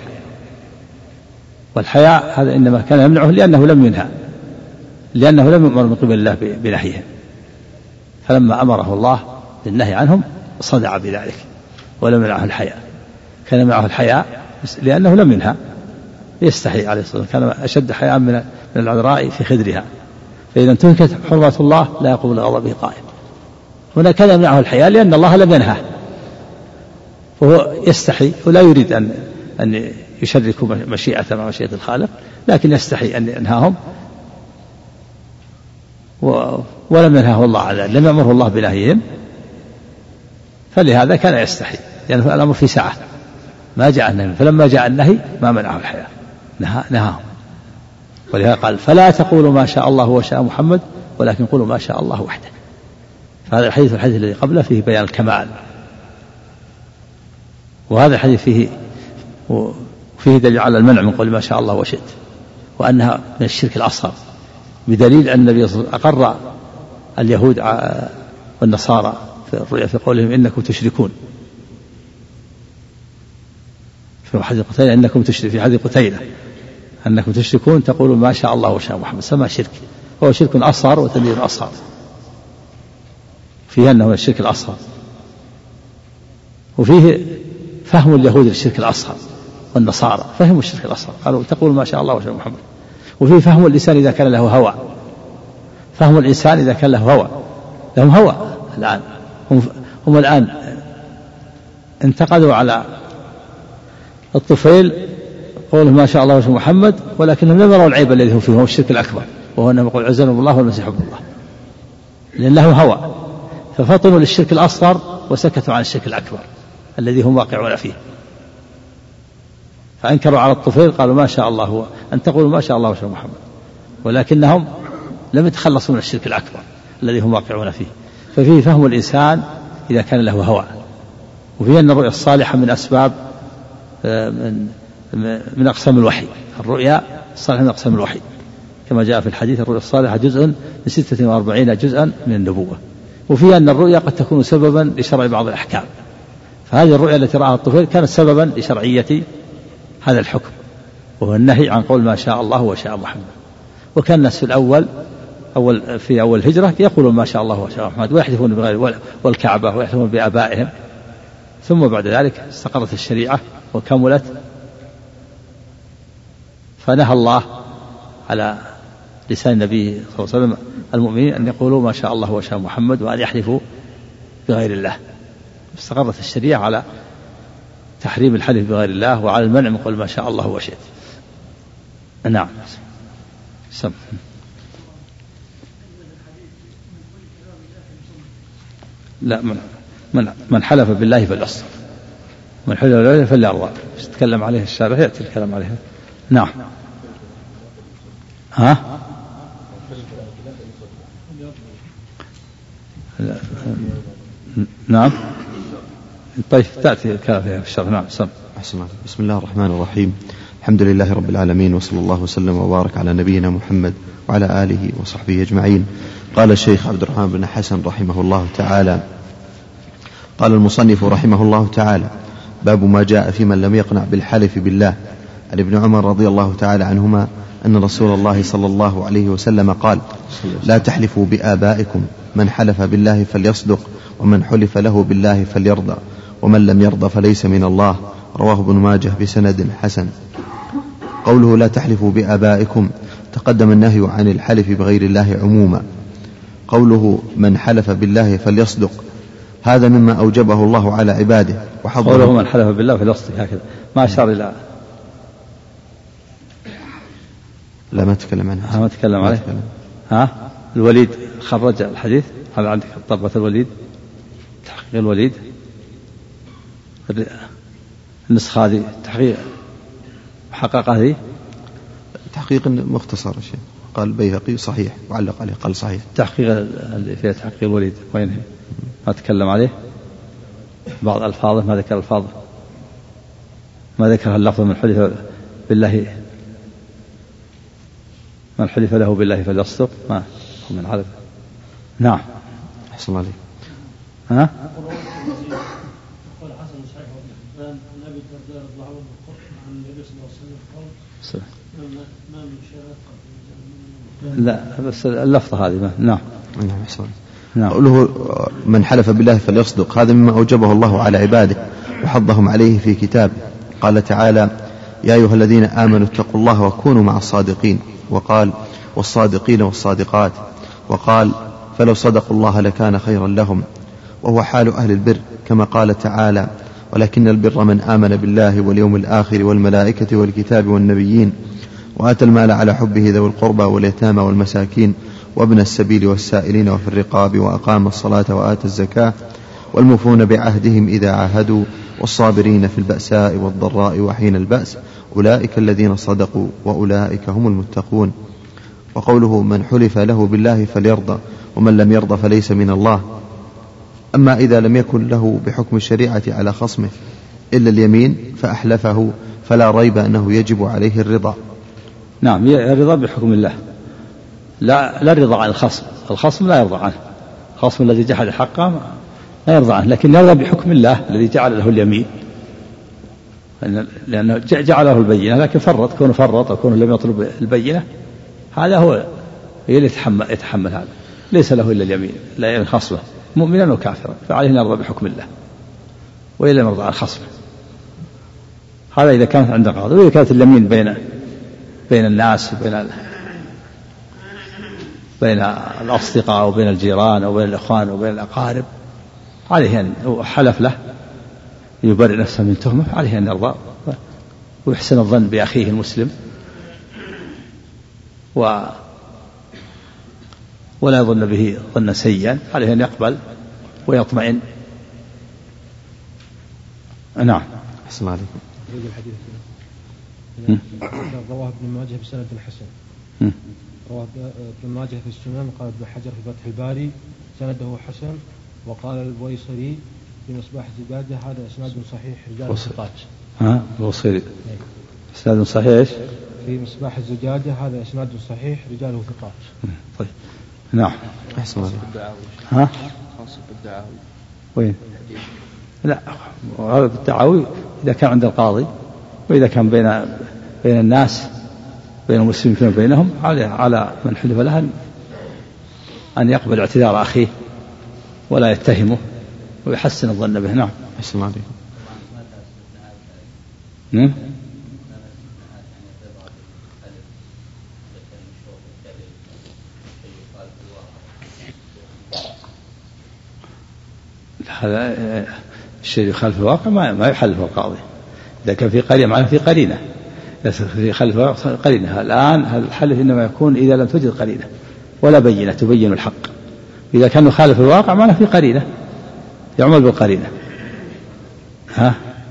والحياء هذا إنما كان يمنعه لأنه لم ينهى، لأنه لم يؤمر من قبل الله بنهيه، فلما أمره الله بالنهي عنهم صدع بذلك ولم يمنعه الحياء. كان يمنعه الحياء لأنه لم ينهى، يستحي عليه الصلاة والسلام، كان أشد حياء من العذراء في خدرها، فإذا انتهكت حرمة الله لا يقبل غضبه قائم. هنا كان يمنعه الحياء لأن الله لم ينهى، وهو يستحي ولا يريد أن أن يشركوا مشيئة مع مشيئة الخالق، لكن يستحي أن ينهاهم، ولم ينهاه الله على ذلك، لم يأمره الله بنهيهم، فلهذا كان يستحي، لأن يعني الأمر في سعة، ما جاء النهي، فلما جاء النهي ما منعه الحياة، نهاهم. ولهذا قال فلا تقولوا ما شاء الله وشاء محمد ولكن قولوا ما شاء الله وحده. فهذا الحديث الحديث الذي قبله فيه بيان الكمال، وهذا الحديث فيه وفيه دليل على المنع من قول ما شاء الله وشئت، وأنها من الشرك الأصغر، بدليل أن النبي صلى الله عليه وسلم أقر اليهود والنصارى في الرؤيا في قولهم إنكم تشركون، في حديث قتيلة إنكم تشركون، في حديث قتيلة أنكم تشركون تقولون ما شاء الله وشاء محمد، سمى شرك، هو شرك أصغر وتنبيه أصغر، فيه أنه الشرك الأصغر، وفيه فهم اليهود للشرك الأصغر والنصارى فهموا الشرك الأصغر، قالوا تقول ما شاء الله وشاء محمد. وفيه فهم الإنسان إذا كان له هوى، فهم الإنسان إذا كان له هوى، لهم هوى الآن، هم, هم الآن انتقدوا على الطفيل قوله ما شاء الله وشاء محمد، ولكنهم لم يروا العيب الذي هو فيه، هو الشرك الأكبر، وهو أنه يقول عزنا الله والمسيح ابن الله، لأن له هوى، ففطنوا للشرك الأصغر وسكتوا عن الشرك الأكبر الذي هم واقعون فيه، فأنكروا على الطفيل قالوا ما شاء الله هو أن تقولوا ما شاء الله وشاء محمد، ولكنهم لم يتخلصوا من الشرك الأكبر الذي هم واقعون فيه. ففيه فهم الإنسان إذا كان له هوى، وفيه أن الرؤيا الصالحة من أسباب من من أقسام الوحي، الرؤيا الصالحة من أقسام الوحي كما جاء في الحديث الرؤيا الصالحة جزء من ستة وأربعين جزءا من النبوة. وفيه أن الرؤيا قد تكون سببا لشرع بعض الأحكام، فهذه الرؤيا التي رآها الطفيل كانت سببا لشرعية هذا الحكم، وهو النهي عن قول ما شاء الله وشاء محمد. وكان الناس في الأول أول في أول الهجرة يقولون ما شاء الله وشاء محمد ويحلفون بغير والكعبة ويحلفون بآبائهم، ثم بعد ذلك استقرت الشريعة وكملت، فنهى الله على لسان النبي صلى الله عليه وسلم المؤمنين أن يقولوا ما شاء الله وشاء محمد وأن يحلفوا بغير الله. استقرت الشريعة على تحريم الحلف بغير الله وعلى المنع من قول ما شاء الله وشئت. نعم. سم. لا من من من حلف بالله فليصدق، من حلف بالله فليرضى، تتكلم عليه الشارع يأتي الكلام عليه. نعم. ها؟ نعم. طيب تأتي الكلام فيها في الشرع. نعم. سم. بسم الله الرحمن الرحيم، الحمد لله رب العالمين، وصلى الله وسلم وبارك على نبينا محمد وعلى آله وصحبه أجمعين. قال الشيخ عبد الرحمن بن حسن رحمه الله تعالى: قال المصنف رحمه الله تعالى: باب ما جاء في من لم يقنع بالحلف بالله. عن ابن عمر رضي الله تعالى عنهما أن رسول الله صلى الله عليه وسلم قال: لا تحلفوا بآبائكم، من حلف بالله فليصدق، ومن حلف له بالله فليرضى، ومن لم يرضى فليس من الله. رواه ابن ماجه بسند حسن. قوله لا تحلفوا بآبائكم تقدم النهي عن الحلف بغير الله عموما. قوله من حلف بالله فليصدق هذا مما أوجبه الله على عباده وحضره. قوله من حلف بالله فليصدق هكذا ما أشار إلى لا ما تكلم عنها ما تكلم عليه. ها الوليد خرج الحديث هذا عندك طبة الوليد تحقيق الوليد النسخة هذه تحقيق محقق هذه تحقيق مختصر شيء قال البيهقي صحيح وعلق عليه قال صحيح. تحقيق اللي فيها تحقيق الوليد وين ما تكلم عليه بعض ألفاظه ما ذكر ألفاظه ما ذكر اللفظ من حلف بالله من حلف له بالله فليصدق ما من عرف. نعم. أحسن الله عليك. ها قال حسن صحيح عن أبي الدرداء رضي الله عنه عن النبي صلى الله عليه وسلم قال ما من شرط لا بس اللفظة هذه. نعم. نعم. أحسن. نعم. قوله من حلف بالله فليصدق هذا مما أوجبه الله على عباده وحضهم عليه في كتابه. قال تعالى: يا أيها الذين آمنوا اتقوا الله وكونوا مع الصادقين. وقال: والصادقين والصادقات. وقال: فلو صدقوا الله لكان خيرا لهم. وهو حال أهل البر كما قال تعالى: ولكن البر من آمن بالله واليوم الآخر والملائكة والكتاب والنبيين وآتى المال على حبه ذوي القربى واليتامى والمساكين وابن السبيل والسائلين وفي الرقاب وأقام الصلاة وآتى الزكاة والموفون بعهدهم إذا عاهدوا والصابرين في البأساء والضراء وحين البأس أولئك الذين صدقوا وأولئك هم المتقون. وقوله من حلف له بالله فليرضى ومن لم يرضى فليس من الله. أما إذا لم يكن له بحكم الشريعة على خصمه إلا اليمين فأحلفه فلا ريب أنه يجب عليه الرضا. نعم، الرضا بحكم الله، لا لا الرضا عن الخصم، الخصم لا يرضى عنه، الخصم الذي جحد حقه لا يرضى عنه، لكن يرضى بحكم الله الذي جعل له اليمين، لأنه جعله البينة لكن فرط، كونه فرط أو كونه لم يطلب البينة هذا هو يتحمل, يتحمل هذا، ليس له إلا اليمين، لا يمين خصمه مؤمنا وكافرا، فعليه أن يرضى بحكم الله وإلا يرضى عن خصمه. هذا إذا كانت عند قاضي. وإذا كانت اليمين بين بين الناس وبين بين الأصدقاء وبين الجيران وبين الإخوان وبين الأقارب عليه أن حلف له يبرئ نفسه من تهمة، عليه أن يرضى ويحسن الظن بأخيه المسلم و ولا يظن به ظنا سيئا، عليه أن يقبل ويطمئن. نعم. أحسن عليكم. رواه ابن ماجه بسند حسن. رواه ابن ماجه في السنن، قال ابن حجر في فتح الباري سنده حسن، وقال البويصري في مصباح الزجاجة هذا إسناد صحيح رجال ثقات. ها البويصري إسناد صحيح في مصباح الزجاجة هذا إسناد صحيح رجاله ثقات. طيب. نعم. أحسن الله. ها خاص بالدعاوي. وين؟ لا، هذا بالدعاوي إذا كان عند القاضي، وإذا كان بين بين الناس بين المسلمين فيما بينهم على على من حلف له أن يقبل اعتذار أخيه ولا يتهمه ويحسن الظن به. نعم. أحسن عليكم. نعم. هذا الشيء يخالف الواقع ما ما يحلف القاضي. إذا كان في قرينة معناه في قرينة، في خلف الواقع قرينة. الآن الحلف إنما يكون إذا لم توجد قرينة ولا بينة تبين الحق. إذا كان يخالف الواقع معناه في قرينة يعمل بالقرينة. ها؟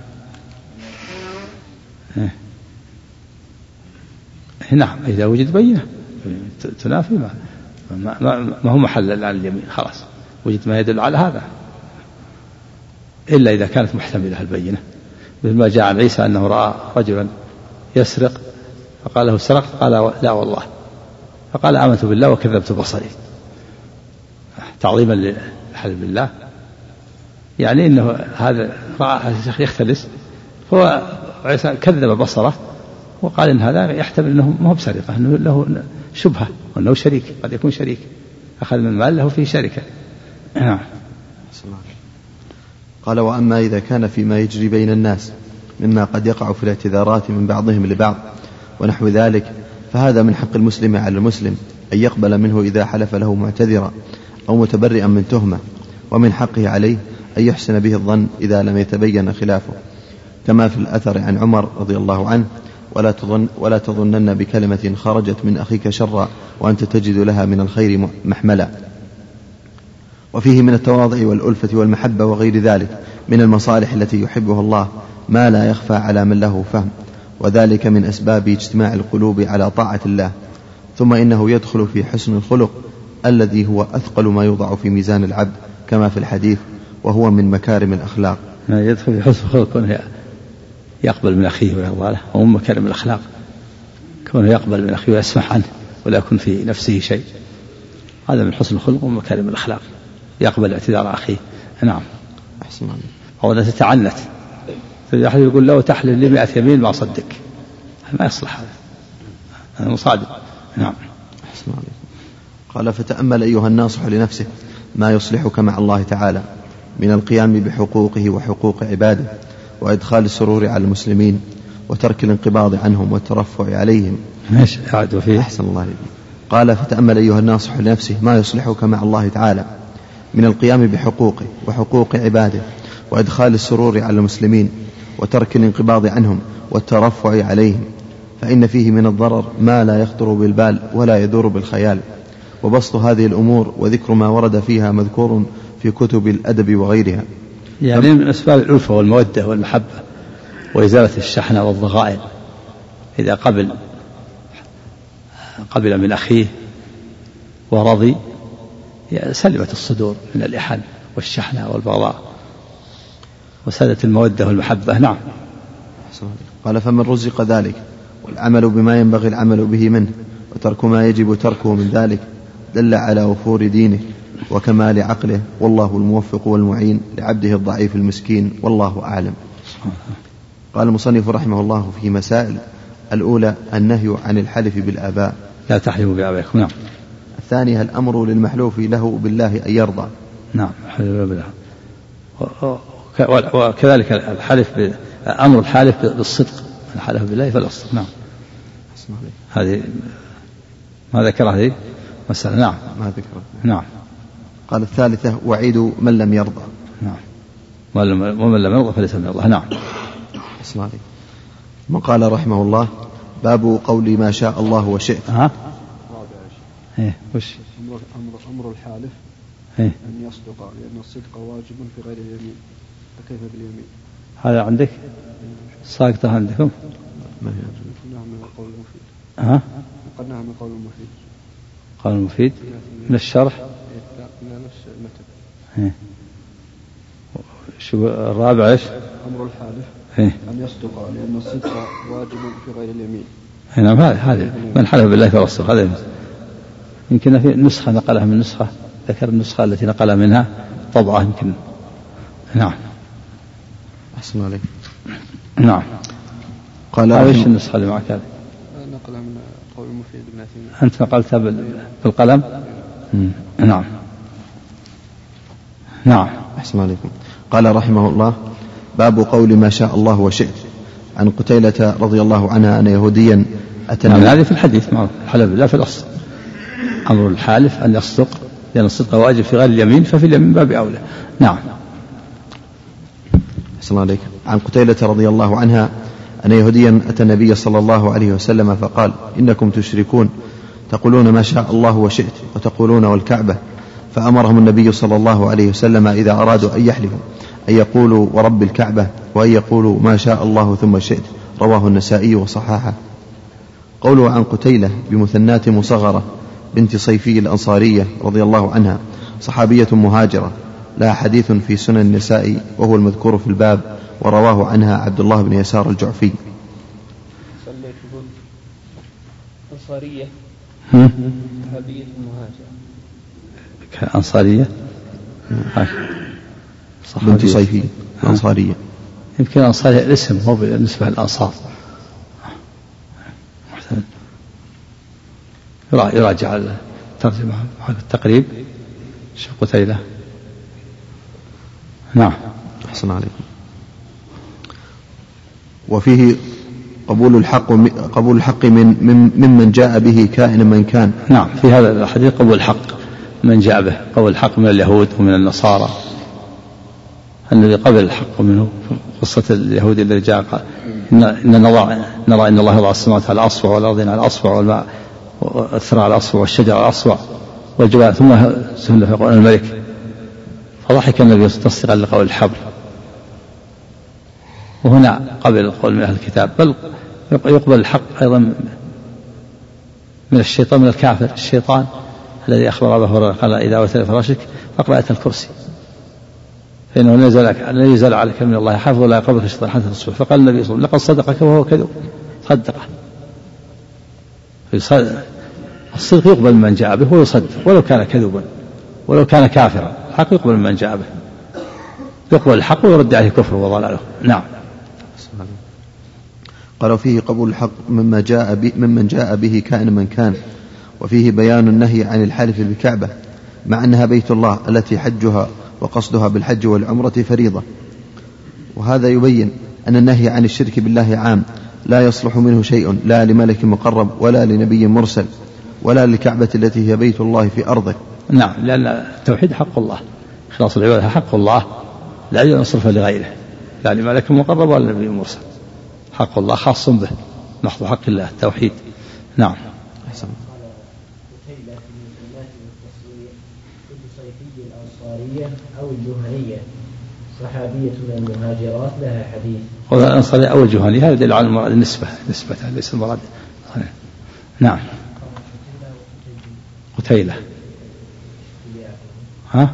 نعم. إذا وجد بينة تنافي ما ما, ما, ما هو محل على اليمين، خلاص وجد ما يدل على هذا، إلا إذا كانت محتملة البينة، مثل ما جاء عن عيسى أنه رأى رجلا يسرق فقال له سرقت، قال لا والله، فقال آمنت بالله وكذبت بصري، تعظيما للحلف بالله. يعني إنه هذا رأى يختلس، فهو عيسى كذب بصره وقال إن هذا يحتمل أنه ما هو بسرقة، أنه له شبهة وأنه شريك، قد يكون شريك أخذ من مال له فيه شركة. نعم. قال وأما إذا كان فيما يجري بين الناس مما قد يقع في الاعتذارات من بعضهم لبعض ونحو ذلك، فهذا من حق المسلم على المسلم أن يقبل منه إذا حلف له معتذرا أو متبرئا من تهمة، ومن حقه عليه أن يحسن به الظن إذا لم يتبين خلافه، كما في الأثر عن عمر رضي الله عنه: ولا تظن ولا تظنن بكلمة خرجت من أخيك شرا وأنت تجد لها من الخير محملا. وفيه من التواضع والألفة والمحبة وغير ذلك من المصالح التي يحبها الله ما لا يخفى على من له فهم، وذلك من أسباب اجتماع القلوب على طاعة الله. ثم إنه يدخل في حسن الخلق الذي هو أثقل ما يوضع في ميزان العبد، كما في الحديث: وهو من مكارم الأخلاق. يدخل في حسن الخلق يقبل من أخيه ويرضى له، ومن مكارم الأخلاق كونه يقبل من أخيه ويسمح عنه ولا يكون في نفسه شيء، هذا من حسن الخلق ومن مكارم الأخلاق، يقبل اعتذار أخيه. نعم. أحسن. أو لا تتعنت، أحد يقول لو تحلل لي مئة يمين ما صدق، ما يصلح هذا، هذا مصادق. نعم. أحسن. قال: فتأمل أيها الناصح لنفسه ما يصلحك مع الله تعالى من القيام بحقوقه وحقوق عباده، وإدخال السرور على المسلمين، وترك الانقباض عنهم والترفع عليهم. ماشي أعد فيه. أحسن الله عليك. قال: فتأمل أيها الناصح لنفسه ما يصلحك مع الله تعالى من القيام بحقوقه وحقوق عباده، وإدخال السرور على المسلمين وترك الانقباض عنهم والترفع عليهم، فإن فيه من الضرر ما لا يخطر بالبال ولا يدور بالخيال. وبسط هذه الأمور وذكر ما ورد فيها مذكور في كتب الأدب وغيرها. يعني من أسباب الألفة والمودة والمحبة وإزالة الشحنة والضغائن، إذا قبل قبل من أخيه ورضي سلمت الصدور من الإحن والشحنة والبغضاء وسادت المودة والمحبة. نعم. قال فمن رزق ذلك والعمل بما ينبغي العمل به منه وترك ما يجب تركه من ذلك دل على وفور دينه وكمال عقله، والله الموفق والمعين لعبده الضعيف المسكين، والله أعلم. قال المصنف رحمه الله في مسائل: الأولى النهي عن الحلف بالآباء، لا تحلفوا بآبائكم. نعم. الثانية الأمر للمحلوف له بالله أن يرضى. نعم. بالله. وكذلك الحلف أمر الحالف بالصدق، الحلف بالله فالصدق. نعم. هذه ما ذكر هذه مسألة. نعم. ما ذكر. نعم. قال الثالثة وعيد من لم يرضى. نعم. ومن لم يرضى فليس من الله. نعم. من قال رحمه الله: باب قول ما شاء الله وشئت. ها؟ إيه وش؟ أمر أمر أمر الحالف إيه؟ أن يصدق، لأن الصدق واجب في غير اليمين، فكيف باليمين؟ هذا عندك ساقطة عندكم؟ ما هي؟ نعم من القول المفيد. ها؟ قد نعم من القول المفيد. قول المفيد من الشرح؟ لا من نفس المتن. إيه؟ شو الرابع إيش؟ أمر الحالف إيه؟ أن يصدق، لأن الصدق واجب في غير اليمين. نعم. هذا هذا من حلف بالله فالصدق. هذا يمكن في نسخة نقلها من نسخة، ذكر النسخة التي نقلها منها طبعة يمكن. نعم. أحسن عليك. نعم. قال ايش النسخة اللي معك هذه؟ نقلها من قول المفيد بن عثيمين. أنت نقلتها بالقلم؟ نعم. نعم. أحسن عليكم. قال رحمه الله: باب قول ما شاء الله وشئت. عن قتيلة رضي الله عنها أن يهوديا أتى. نعم. هذه في الحديث مع الحلف بالله في الأصل. أمر الحالف أن يصدق، لأن الصدق واجب في غير اليمين، ففي اليمين باب أولى. نعم. أحسن عليك. عن قتيلة رضي الله عنها أن يهوديا أتى النبي صلى الله عليه وسلم فقال: إنكم تشركون، تقولون ما شاء الله وشئت وتقولون والكعبة. فأمرهم النبي صلى الله عليه وسلم إذا أرادوا أن يحلفوا أن يقولوا ورب الكعبة، وأن يقولوا ما شاء الله ثم شئت. رواه النسائي وصححه. قوله عن قتيلة بمثنات مصغرة بنت صيفي الأنصارية رضي الله عنها، صحابية مهاجرة، لها حديث في سنن النسائي وهو المذكور في الباب، ورواه عنها عبد الله بن يسار الجعفي. أنصارية صحابية مهاجرة كأنصارية بنت صيفي الأنصارية. يمكن أنصارية الاسم هو بالنسبة للأنصار. يراجع الترجمة حق التقريب شيخ قتيلة. نعم. أحسن عليكم. وفيه قبول الحق قبول الحق من ممن جاء به كائنا من كان. نعم. في هذا الحديث قبول الحق من جاء به، قبول الحق من اليهود ومن النصارى. الذي قبل الحق منه قصة اليهودي الذي جاء قال: إن, إن نرى, نرى إن الله يضع السماوات على الأصبع والأرضين على الأصبع والماء والثرى على الأصبع والشجر على الأصبع والجبال ثم سهل في قول الملك. فضحك النبي تصديقا لقول الحبر. وهنا قبل قول من أهل الكتاب، بل يقبل الحق أيضا من الشيطان، من الكافر الشيطان الذي أخبر أبا هريرة قال: إذا أوتيت فراشك فاقرأ آية الكرسي فإنه لا يزال عليك من الله حافظ ولا يقربك الشيطان حتى تصبح. فقال النبي صلى الله عليه وسلم: لقد صدقك وهو كذب. صدقه. الصدق يقبل من جاء به ويصدق ولو كان كذبا ولو كان كافرا. الحق يقبل من جاء به، يقبل الحق ويرد عليه كفر وضلاله. نعم. قالوا فيه قبول الحق مما جاء به ممن جاء به كائن من كان. وفيه بيان النهي عن الحلف بالكعبة، مع أنها بيت الله التي حجها وقصدها بالحج والعمرة فريضة. وهذا يبين أن النهي عن الشرك بالله عام، لا يصلح منه شيء، لا لملك مقرب ولا لنبي مرسل ولا للكعبة التي هي بيت الله في أرضه. نعم. لأن التوحيد حق الله، إخلاص العبادة حق الله، لا يجوز أن يصرفه لغيره، لا لملك مقرب ولا نبي مرسل. حق الله خاص به، محض حق الله التوحيد. نعم. أحسن. الأنصارية أو الجهنية صحابية من المهاجرات لها حديث. والأنصارية أو الجهنية هذا يدل على النسبة، نسبة ليس المراد. نعم. قتيلة. ها؟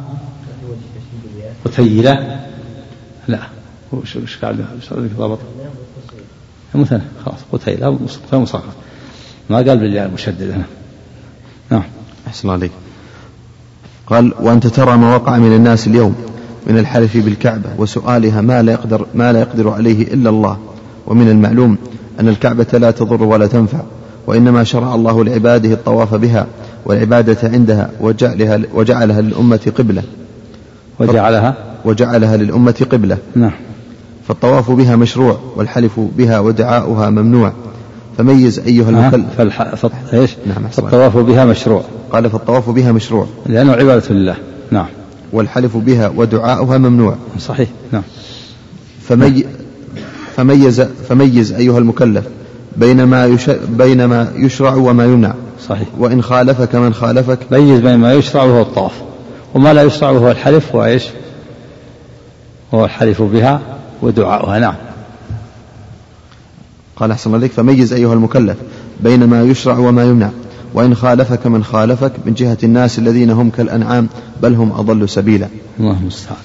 قتيلة. لا. وش وش قاعد ضبط؟ مثلا خلاص قتيلة مصغر. ما قال بالله المشدد هنا. نعم. أحسن عليك. قال: وأنت ترى ما وقع من الناس اليوم من الحلف بالكعبة وسؤالها ما لا يقدر ما لا يقدر عليه إلا الله، ومن المعلوم أن الكعبة لا تضر ولا تنفع، وإنما شرع الله لعباده الطواف بها والعبادة عندها وجعلها وجعلها للأمة قبلة وجعلها وجعلها للأمة قبلة. نعم. فالطواف بها مشروع والحلف بها ودعاؤها ممنوع. فميز أيها المكلف. فالح... فط... إيش؟ نعم. فالطواف بها مشروع. قال: فالطواف بها مشروع لأنه عبادة لله. نعم. والحلف بها ودعاؤها ممنوع. صحيح. نعم. فمي... فميز فميز أيها المكلف بين ما يش... بين ما يشرع وما يمنع. صحيح. وإن خالفك من خالفك. ميز بين ما يشرع وهو الطواف، وما لا يشرع وهو الحلف وإيش؟ هو الحلف بها ودعاؤها. نعم. قال: أحسن عليك. فميز أيها المكلف بين ما يشرع وما يمنع، وإن خالفك من خالفك من جهة الناس الذين هم كالأنعام بل هم أضل سبيلا. الله المستعان.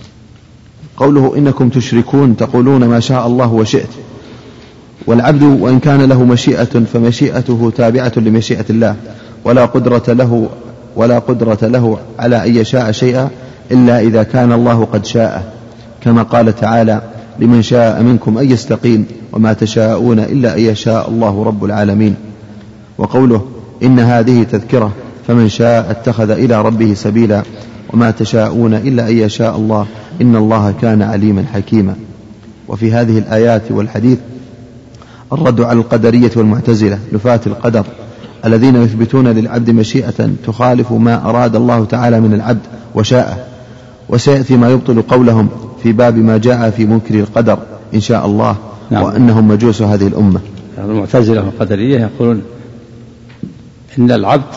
قوله: إنكم تشركون تقولون ما شاء الله وشئت. والعبد وإن كان له مشيئة فمشيئته تابعة لمشيئة الله، ولا قدرة له ولا قدرة له على أن يشاء شيئا إلا إذا كان الله قد شاء، كما قال تعالى: لمن شاء منكم أن يستقيم وما تشاءون إلا أن يشاء الله رب العالمين. وقوله: إن هذه تذكرة فمن شاء اتخذ إلى ربه سبيلا وما تشاءون إلا أن يشاء الله إن الله كان عليما حكيما. وفي هذه الآيات والحديث الرد على القدرية والمعتزلة نفاة القدر الذين يثبتون للعبد مشيئة تخالف ما أراد الله تعالى من العبد وشاءه. وسيأتي ما يبطل قولهم في باب ما جاء في منكر القدر إن شاء الله. نعم. وأنهم مجوس هذه الأمة. المعتزلة والقدرية يقولون إن العبد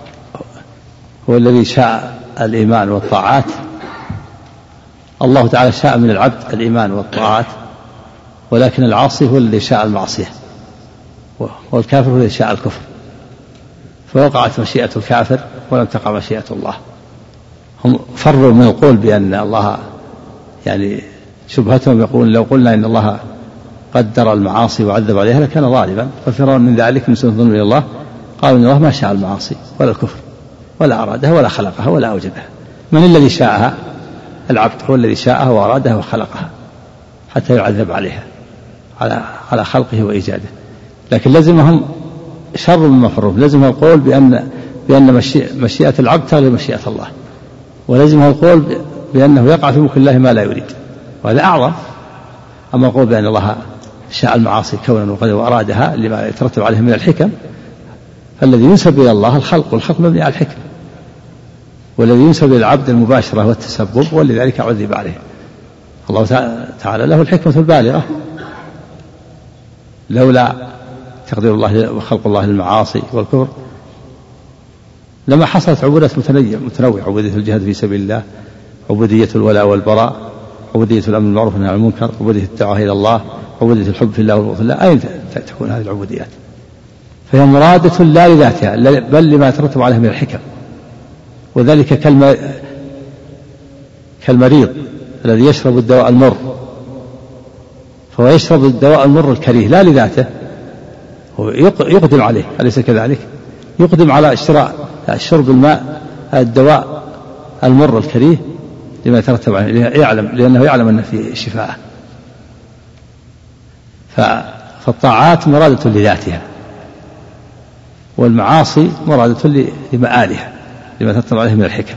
هو الذي شاء الإيمان والطاعات. الله تعالى شاء من العبد الإيمان والطاعات، ولكن العاصي هو الذي شاء المعصية، والكافر هو الذي شاء الكفر. فوقعت مشيئة الكافر ولم تقع مشيئة الله. هم فروا من القول بأن الله يعني شبهتهم يقولون لو قلنا إن الله قدر المعاصي وعذب عليها لكان ظالما، ففروا من ذلك من سنة الظلم إلى الله. قالوا إن الله ما شاء المعاصي ولا الكفر ولا أرادها ولا خلقها ولا أوجدها. من الذي شاءها؟ العبد هو الذي شاءها وأرادها وخلقها حتى يعذب عليها على على خلقه وإيجاده. لكن لزمهم شر من مفروض، لزمهم القول بأن بأن مشيئة العبد تغلب مشيئة الله، ولزمهم القول بأنه يقع في ملك الله ما لا يريد، وهذا أعظم. أما القول بأن الله شاء المعاصي كونا وقدر وأرادها لما يترتب عليه من الحكم، فالذي ينسب إلى الله الخلق، والخلق مبني على الحكم، والذي ينسب إلى العبد المباشرة والتسبب ولذلك عذب عليه. الله تعالى له الحكمة البالغة، لولا تقدير الله وخلق الله للمعاصي والكفر لما حصلت عبودية متنوعة: عبودية الجهاد في سبيل الله، عبودية الولاء والبراء، عبودية الأمر بالمعروف والنهي عن المنكر، عبودية الدعوة إلى الله، عبودية الحب في الله والبغض في الله. أين تكون هذه العبوديات؟ فهي مرادة لا لذاتها بل لما يترتب عليها من الحكم. وذلك كالمريض الذي يشرب الدواء المر، فهو يشرب الدواء المر الكريه لا لذاته، هو يقدم عليه، أليس كذلك؟ يقدم على اشتراء شرب الماء الدواء المر الكريه لما يترتب عليه، يعلم لأنه يعلم أن فيه شفاء. فالطاعات مرادة لذاتها، والمعاصي مرادة لمآلها لما يترتب عليه من الحكم.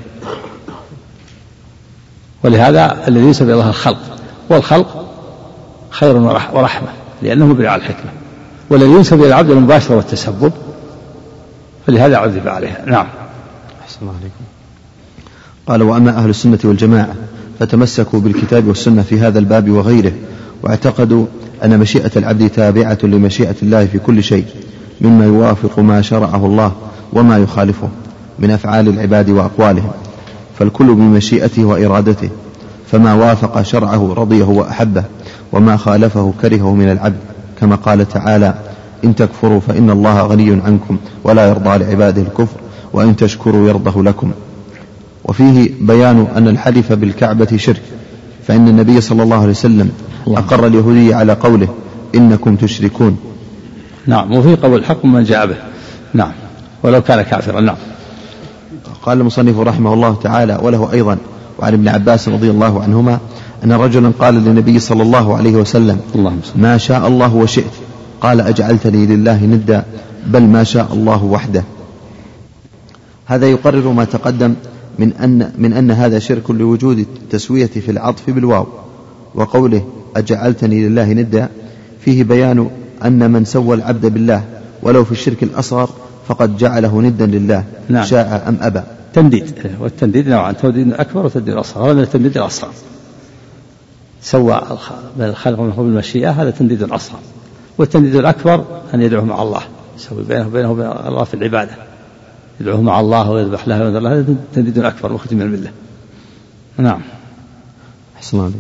ولهذا الذي ينسب إلى الله الخلق، والخلق خير ورحمة لأنه مبني على الحكمة، والذي ينسب إلى العبد المباشرة والتسبب فلهذا عذب عليها. نعم. أحسن الله عليكم. قال: وأما أهل السنة والجماعة فتمسكوا بالكتاب والسنة في هذا الباب وغيره، واعتقدوا أن مشيئة العبد تابعة لمشيئة الله في كل شيء مما يوافق ما شرعه الله وما يخالفه من أفعال العباد وأقوالهم، فالكل بمشيئته وإرادته، فما وافق شرعه رضيه وأحبه، وما خالفه كرهه من العبد، كما قال تعالى: إن تكفروا فإن الله غني عنكم ولا يرضى لعباده الكفر وإن تشكروا يرضه لكم. وفيه بيان أن الحلف بالكعبة شرك، فإن النبي صلى الله عليه وسلم أقر اليهودي على قوله: إنكم تشركون. نعم. وفي قول الحق من جاء به. نعم، ولو كان كافرا. نعم. قال المصنف رحمه الله تعالى: وله أيضا وعن ابن عباس رضي الله عنهما أن رجلا قال للنبي صلى الله عليه وسلم: ما شاء الله وشئت. قال: أجعلتني لله ندا؟ بل ما شاء الله وحده. هذا يقرر ما تقدم من أن, من أن هذا شرك لوجود التسوية في العطف بالواو. وقوله: أجعلتني لله ندا فيه بيان أن من سوى العبد بالله ولو في الشرك الأصغر فقد جعله ندا لله. نعم. شاء أم أبى. تنديد، والتنديد نوعان: تنديد أكبر وتنديد أصغر. هذا من التنديد الأصغر، سوى الخلق من قبل المشيئة، هذا تنديد أصغر. والتنديد الأكبر أن يدعوه مع الله، يسوي بينه وبينه وبين الله في العبادة، يدعوه مع الله ويذبح له وينذر له، هذا تنديد أكبر مخرج من الملة. نعم. أحسن الله.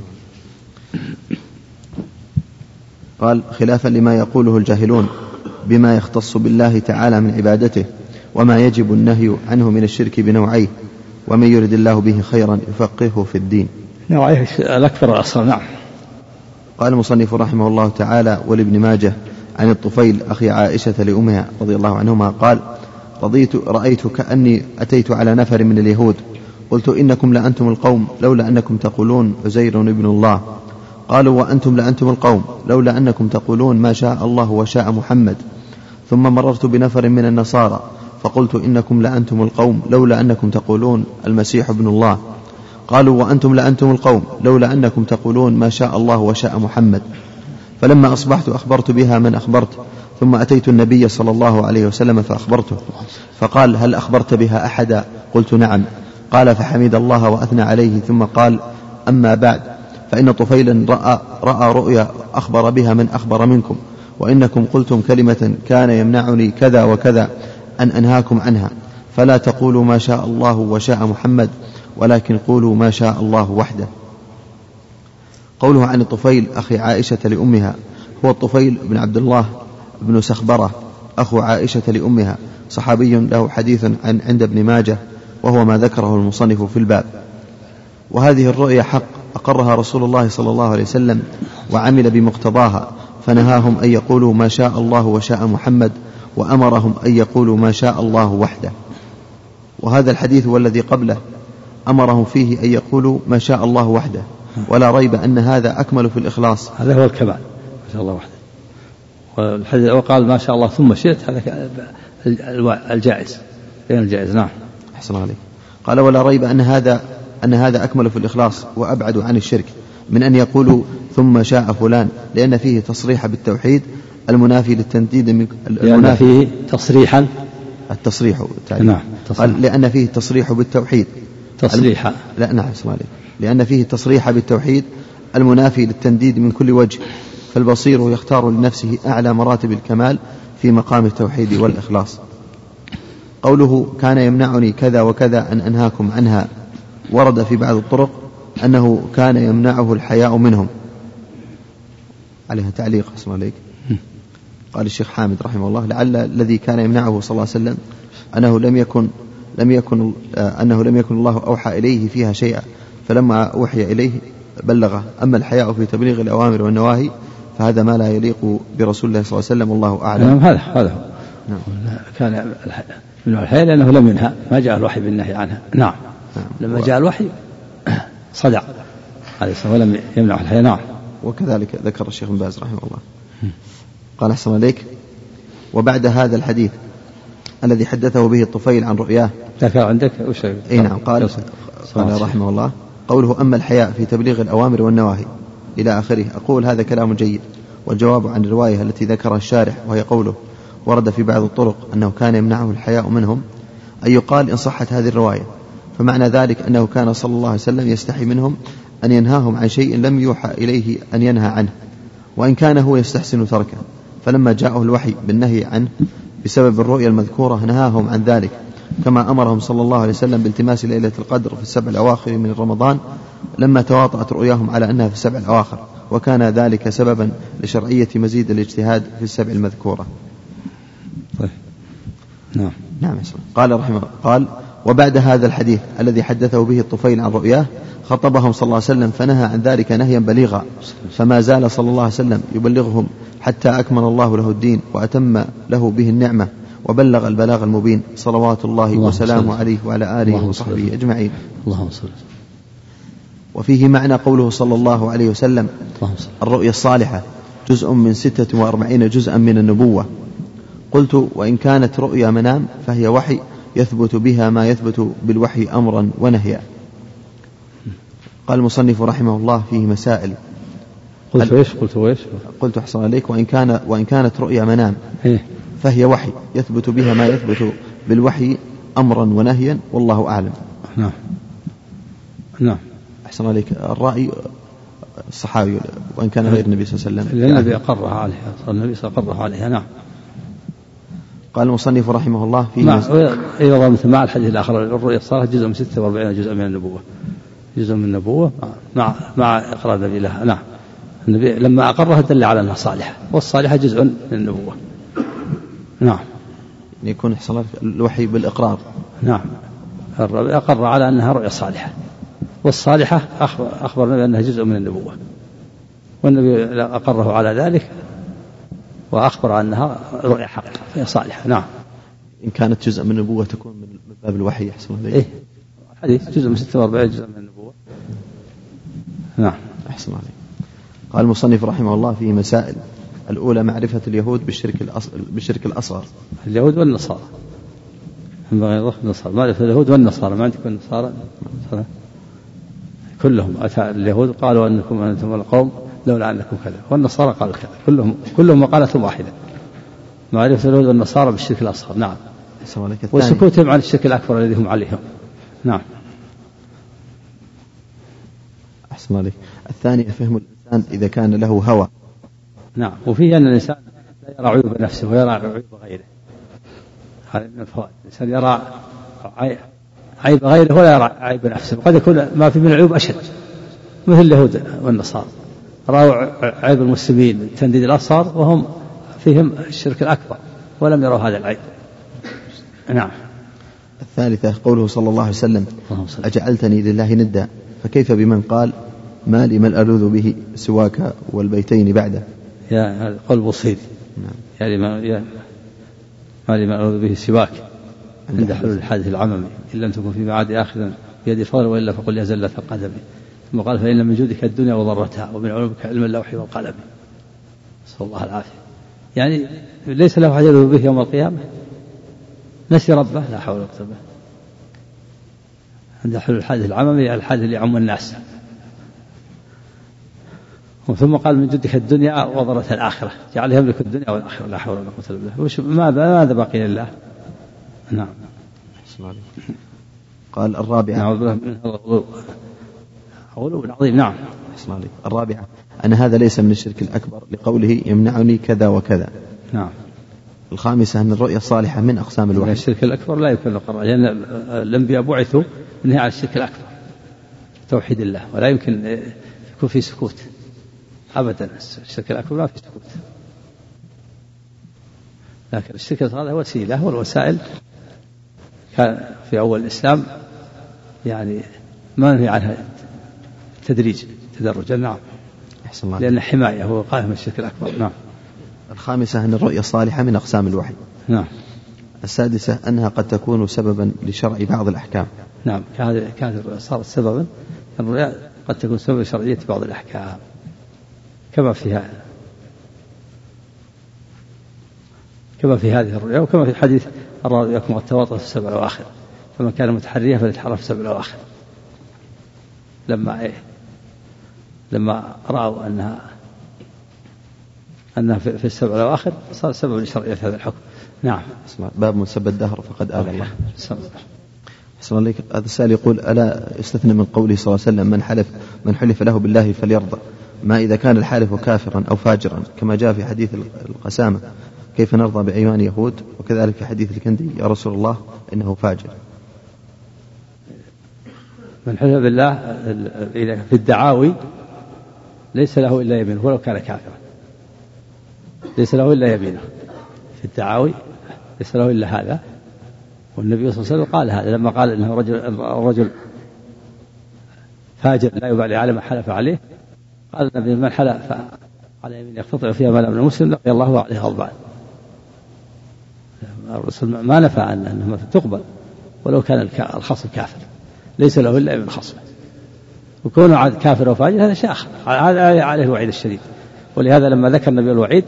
قال: خلافا لما يقوله الجاهلون بما يختص بالله تعالى من عبادته، وما يجب النهي عنه من الشرك بنوعيه، ومن يرد الله به خيرا يفقهه في الدين. نوعيه الأكبر والأصغر. نعم. قال المصنف رحمه الله تعالى: ولابن ماجه عن الطفيل أخي عائشة لأمها رضي الله عنهما قال: رضيت رأيت كأني أتيت على نفر من اليهود، قلت: إنكم لأنتم القوم لولا أنكم تقولون عزير ابن الله. قالوا: وأنتم لأنتم القوم لولا أنكم تقولون ما شاء الله وشاء محمد. ثم مررت بنفر من النصارى فقلت: إنكم لأنتم القوم لولا أنكم تقولون المسيح ابن الله. قالوا: وأنتم لأنتم القوم لولا أنكم تقولون ما شاء الله وشاء محمد. فلما أصبحت أخبرت بها من أخبرت، ثم أتيت النبي صلى الله عليه وسلم فأخبرته، فقال: هل أخبرت بها أحدا؟ قلت: نعم. قال: فحمد الله وأثنى عليه، ثم قال: أما بعد، فإن طفيلا رأى, رأى رؤيا أخبر بها من أخبر منكم، وإنكم قلتم كلمة كان يمنعني كذا وكذا أن أنهاكم عنها، فلا تقولوا ما شاء الله وشاء محمد، ولكن قولوا ما شاء الله وحده. قوله عن الطفيل أخي عائشة لأمها، هو الطفيل بن عبد الله بن سخبرة أخو عائشة لأمها، صحابي له حديث عن عند ابن ماجه، وهو ما ذكره المصنف في الباب. وهذه الرؤيا حق أقرها رسول الله صلى الله عليه وسلم وعمل بمقتضاها، فنهاهم أن يقولوا ما شاء الله وشاء محمد، وأمرهم أن يقولوا ما شاء الله وحده. وهذا الحديث والذي قبله أمرهم فيه أن يقولوا ما شاء الله وحده، ولا ريب أن هذا أكمل في الإخلاص. هذا هو الكمال، ما شاء الله وحده. والحديث وقال ما شاء الله ثم شئت، هذا الجائز بين الجائز. نعم. أحسن عليك. قال: ولا ريب أن هذا أن هذا أكمل في الإخلاص وأبعد عن الشرك من أن يقولوا ثم شاء فلان، لأن فيه تصريح بالتوحيد المنافي للتنديد من لأن فيه تصريحا التصريح نعم. قال: لأن فيه تصريح بالتوحيد تصريحا الم... لا نعم اسمع لي. لأن فيه تصريح بالتوحيد المنافي للتنديد من كل وجه، فالبصير يختار لنفسه أعلى مراتب الكمال في مقام التوحيد والإخلاص. قوله كان يمنعني كذا وكذا أن أنهاكم عنها، ورد في بعض الطرق أنه كان يمنعه الحياء منهم. عليها تعليق اسمع عليك. قال الشيخ حامد رحمه الله: لعل الذي كان يمنعه صلى الله عليه وسلم أنه لم يكن لم يكن أنه لم يكن الله أوحى إليه فيها شيئا، فلما أوحي إليه بلغه. أما الحياء في تبليغ الأوامر والنواهي فهذا ما لا يليق برسول الله صلى الله عليه وسلم، والله أعلم. نعم. هذا هذا هو. نعم. كان من الحياء لأنه لم ينهى، ما جاء الوحي بالنهي عنها. نعم. نعم. لما جاء الوحي صدع عليه الصلاة ولم يمنع الحياء. نعم. وكذلك ذكر الشيخ بن باز رحمه الله. قال: أحسن عليك. وبعد هذا الحديث الذي حدثه به الطفيل عن رؤياه ذكر عندك وش؟ اي نعم. قال قال رحمه الله: قوله أما الحياء في تبليغ الأوامر والنواهي إلى آخره. أقول هذا كلام جيد، والجواب عن الرواية التي ذكرها الشارح وهي قوله ورد في بعض الطرق أنه كان يمنعه الحياء منهم، أن يقال إن صحت هذه الرواية فمعنى ذلك أنه كان صلى الله عليه وسلم يستحي منهم أن ينهاهم عن شيء لم يوحى إليه أن ينهى عنه، وإن كان هو يستحسن تركه، فلما جاءه الوحي بالنهي عنه بسبب الرؤيا المذكورة نهاهم عن ذلك، كما أمرهم صلى الله عليه وسلم بالتماس ليلة القدر في السبع الأواخر من رمضان لما تواطأت رؤياهم على أنها في السبع الأواخر، وكان ذلك سببا لشرعية مزيد الاجتهاد في السبع المذكورة. طيب. نعم. نعم. قال رحمه قال وبعد هذا الحديث الذي حدثه به الطفيل عن رؤياه خطبهم صلى الله عليه وسلم فنهى عن ذلك نهيا بليغا، فما زال صلى الله عليه وسلم يبلغهم حتى أكمل الله له الدين وأتم له به النعمة وبلغ البلاغ المبين، صلوات الله وسلامه عليه وعلى آله وصحبه أجمعين. اللهم صل. وفيه معنى قوله صلى الله عليه وسلم الرؤيا الصالحة جزء من ستة وأربعين جزءا من النبوة. قلت وإن كانت رؤيا منام فهي وحي يثبت بها ما يثبت بالوحي أمرا ونهيا. قال المصنف رحمه الله فيه مسائل. قلت ايش قلت ايش قلت أحسن عليك وإن كان وإن كانت رؤيا منام فهي وحي يثبت بها ما يثبت بالوحي أمرا ونهيا، والله أعلم. نعم. نعم. أحسن عليك. الرأي الصحابي وإن كان غير النبي صلى الله عليه وسلم النبي أقرها عليها، النبي صلى الله عليه وسلم عليها. نعم. قال المصنف رحمه الله فيه نعم. أيضا مثل مع الحديث الآخر الرؤيا الصالحة جزء من ستة وأربعين جزء من النبوة، جزء من النبوة مع مع إقرار النبي لها. نعم. النبي لما أقرها دل على أنها صالحة، والصالحة جزء من النبوة. نعم. يكون حصل الوحي بالإقرار. نعم. أقر على أنها رؤيا صالحة، والصالحة أخبر النبي أنها جزء من النبوة، والنبي أقره على ذلك وأخبر أنها رؤيا حق هي صالحة. نعم. إن كانت جزء من النبوة تكون من باب الوحي أحسن عليك. إيه؟ حديث جزء من ستة وأربعين جزء من النبوة. نعم. أحسن عليك. قال المصنف رحمه الله فيه مسائل. الأولى معرفة اليهود بالشرك بالشرك الأصغر. اليهود والنصارى ينبغي يضاف النصارى، معرفة اليهود والنصارى، ما عندكم النصارى كلهم أتى اليهود قالوا أنكم أنتم القوم لولا أنكم كذا، والنصارى قالوا كذا، كلهم كلهم مقالة واحدة، معرفة اليهود والنصارى بالشرك الأصغر. نعم. وسكوتهم عن الشرك الأكبر الذي هم عليهم. نعم. أحسن عليك. الثانية فهم الإنسان إذا كان له هوى. نعم. وفيه أن الإنسان لا يرى عيوب نفسه ويرى عيوب غيره، هذا من الفوائد. الإنسان يرى عيب غيره ولا يرى عيب نفسه، وقد يكون ما في من العيوب أشد، مثل اليهود والنصارى رأوا عيب المسلمين تنديد الأبصار وهم فيهم الشرك الأكبر ولم يروا هذا العيب. نعم. الثالثة قوله صلى الله عليه وسلم أجعلتني لله ندا، فكيف بمن قال ما لي من ألوذ به سواك والبيتين بعده. يا هذا قول بصيري. نعم. يعني ما يا ما لي من ألوذ به سواك عند حلول الحادث العممي، إن لم تكن في معاد آخذا بيد الفضل وإلا فقل يا زلة القدم. ثم قال فإن من جودك الدنيا وضرتها ومن علومك علم اللوح والقلم. نسأل الله العافية. يعني ليس له أحد يلوذ به يوم القيامة، نسي ربه لا حول ولا قوة إلا بالله. عند حلول الحادث العممي الحادث اللي يعم الناس. ثم قال من جدك الدنيا وضرت الآخرة، جعل يملك الدنيا والآخرة لا حول ولا قوة إلا بالله. وش ماذا ماذا بقي لله؟ نعم. قال الرابعة. نعوذ بالله من هذا الغلو، غلو عظيم. نعم. الرابعة أن هذا ليس من الشرك الأكبر لقوله يمنعني كذا وكذا. نعم. الخامسة أن الرؤيا الصالحة من أقسام الوحي. الشرك الأكبر لا يمكن القرار، لأن الأنبياء بعثوا منها على الشرك الأكبر توحيد الله، ولا يمكن يكون في سكوت أبدا. الشرك الأكبر لا في سكوت، لكن الشرك الأصغر هو وسيلة، والوسائل كان في أول الإسلام يعني ما نهي عنها تدريج تدرجا. نعم. لأن حماية هو قائم من الشرك الأكبر. نعم. الخامسة أن الرؤيا الصالحة من أقسام الوحي. نعم. السادسة أنها قد تكون سببا لشرع بعض الأحكام. نعم. كانت الرؤيا صارت سببا، الرؤيا قد تكون سببا لشرعية بعض الأحكام كما فيها كما في هذه الرؤيا، وكما في حديث الرؤياكم والتواطؤ في السبع الأواخر، فمن كان متحريا فليتحرى في السبع الأواخر. لما إيه لما رأوا أنها أنها في السبع الأواخر صار سبب لشرعية هذا الحكم. نعم. باب من سب الدهر فقد آل الله. حسن عليك. هذا السائل يقول ألا يستثنى من قوله صلى الله عليه وسلم من حلف من حلف له بالله فليرضى. ما إذا كان الحالف كافرا أو فاجرا كما جاء في حديث القسامة كيف نرضى بأيمان يهود، وكذلك في حديث الكندي يا رسول الله إنه فاجر. من حلف بالله في الدعاوي ليس له إلا يمينه ولو كان كافرا، ليس له إلا يمينه في الدعاوي، ليس له إلا هذا. والنبي صلى الله عليه وسلم قال هذا لما قال إنه رجل, رجل فاجر لا يبالي على ما حلف عليه، قال النبي من حلف على يمين يقتطع فيها مال من المسلم لقي الله عليه غضبان. الرسول ما نفى عنه أنها تقبل ولو كان الخصم كافر، ليس له إلا من خصمه. وكونه كافر وفاجر هذا شيء آخر، هذا عليه الوعيد الشديد. ولهذا لما ذكر النبي الوعيد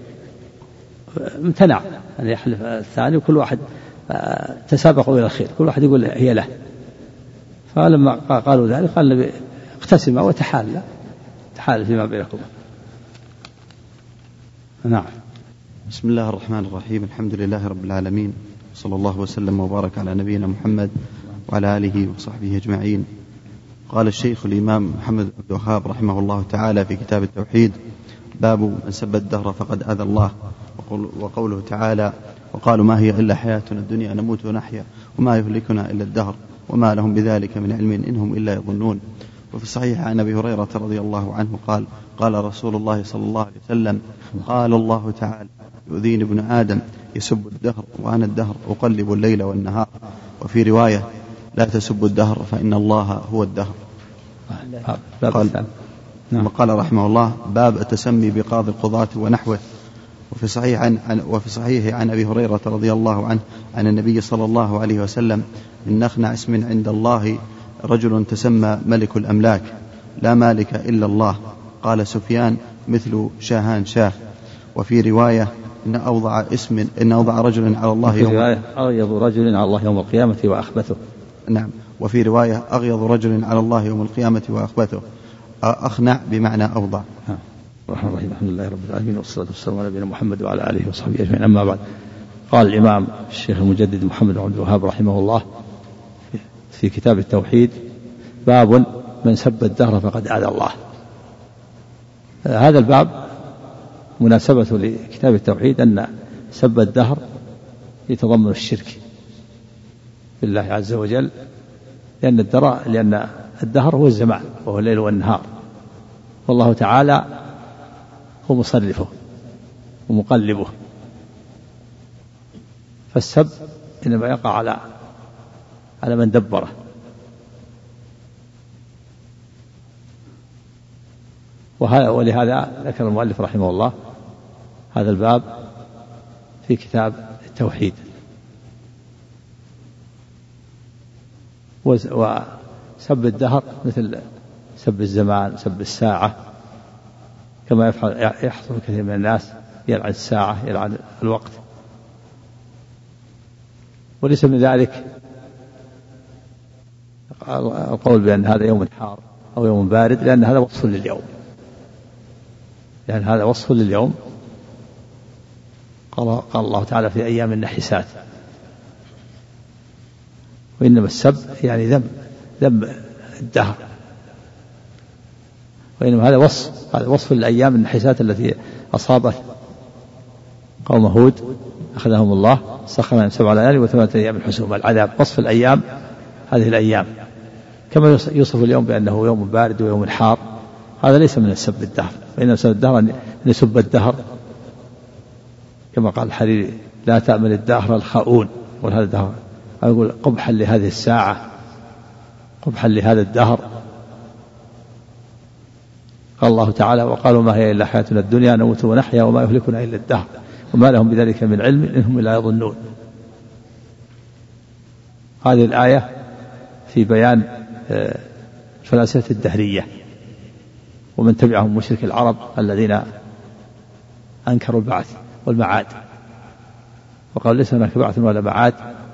امتنع أن يحلف الثاني، وكل واحد تسابقوا إلى الخير، كل واحد يقول هي له. فلما قالوا ذلك قال النبي اقتسما وتحالى، تحالى فيما بينكم. نعم. بسم الله الرحمن الرحيم. الحمد لله رب العالمين، صلى الله وسلم وبارك على نبينا محمد وعلى آله وصحبه أجمعين. قال الشيخ الإمام محمد بن عبد الوهاب رحمه الله تعالى في كتاب التوحيد: باب من سب الدهر فقد آذى الله. وقوله تعالى: وقالوا ما هي إلا حياتنا الدنيا نموت ونحيا وما يهلكنا إلا الدهر وما لهم بذلك من علم إنهم إلا يظنون. وفي الصحيح عن أبي هريرة رضي الله عنه قال: قال رسول الله صلى الله عليه وسلم: قال الله تعالى: يؤذيني ابن آدم يسب الدهر وأنا الدهر أقلب الليل والنهار. وفي رواية: لا تسبوا الدهر فإن الله هو الدهر. قال, قال رحمه الله: باب التسمي بقاضي القضاة ونحوه. وفي صحيح عن, عن وفي صحيح عن أبي هريرة رضي الله عنه عن النبي صلى الله عليه وسلم: إن أخنع اسم عند الله رجل تسمى ملك الأملاك لا مالك إلا الله. قال سفيان: مثل شاهان شاه. وفي رواية: إن أوضع اسم إن أوضع رجل على الله يوم أغيظ رجل على الله يوم القيامة وأخبثه. نعم. وفي رواية: أغيظ رجل على الله يوم القيامة وأخبثه. أخنع بمعنى أوضع. الرحمن الرحيم. الحمد لله رب العالمين، والصلاة والسلام على نبينا محمد وعلى آله وصحبه أجمعين. أما بعد، قال الإمام الشيخ المجدد محمد بن عبد الوهاب رحمه الله في كتاب التوحيد: باب من سب الدهر فقد آذى الله. هذا الباب مناسبة لكتاب التوحيد أن سب الدهر يتضمن الشرك بالله عز وجل، لأن الدهر لأن الدهر هو الزمان وهو الليل والنهار، والله تعالى هو مصرفه ومقلبه. فالسب إنما يقع على على من دبره. ولهذا ذكر المؤلف رحمه الله هذا الباب في كتاب التوحيد. وسب الدهر مثل سب الزمان، سب الساعة، كما يفعل يحصل كثير من الناس يلعن الساعة، يلعن الوقت. وليس من ذلك القول بأن هذا يوم حار أو يوم بارد، لأن هذا وصف لليوم، لأن هذا وصف لليوم. قال, قال الله تعالى: في أيام النحسات. وإنما السب يعني ذم ذم الدهر، وإنما هذا وصف هذا وصف للأيام النحسات التي أصابت قوم هود، أخذهم الله سخر من سبع ليال وثمانية أيام الحسوم. العذاب وصف الأيام، هذه الأيام. كما يوصف اليوم بأنه يوم بارد ويوم حار، هذا ليس من السب الدهر. فإن سب الدهر أن يسب الدهر، كما قال الحريري: لا تأمن الدهر الخاؤون. وهذا الدهر أقول قبحا لهذه الساعة، قبحا لهذا الدهر. قال الله تعالى: وقالوا ما هي إلا حياتنا الدنيا نموت ونحيا وما يهلكنا إلا الدهر وما لهم بذلك من علم إنهم إلا يظنون. هذه الآية في بيان الفلاسفة الدهرية ومن تبعهم مشرك العرب الذين أنكروا البعث والمعاد، وقالوا ليس هناك بعث ولا معاد،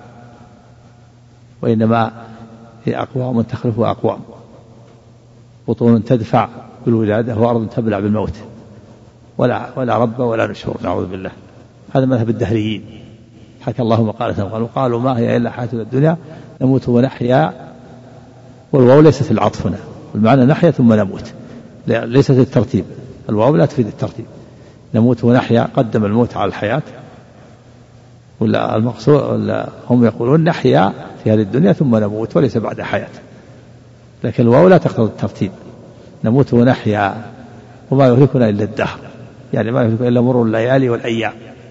وإنما هي أقوام تخلف أقوام، بطون تدفع بالولادة وأرض تبلع بالموت، ولا ولا رب ولا نشور، نعوذ بالله. هذا مذهب الدهريين. حكى الله مقالة قالوا قالوا ما هي إلا حياتنا الدنيا نموت ونحيا، والواو ليست العطف هنا، المعنى نحيا ثم نموت، ليست الترتيب، الواو لا تفيد الترتيب. نموت ونحيا، قدم الموت على الحياة، ولا المقصود ولا هم يقولون نحيا في هذه الدنيا ثم نموت وليس بعد حياة، لكن الواو لا تقتضي الترتيب. نموت ونحيا وما يهلكنا إلا الدهر، يعني ما يهلكنا إلا مر الليالي والأيام.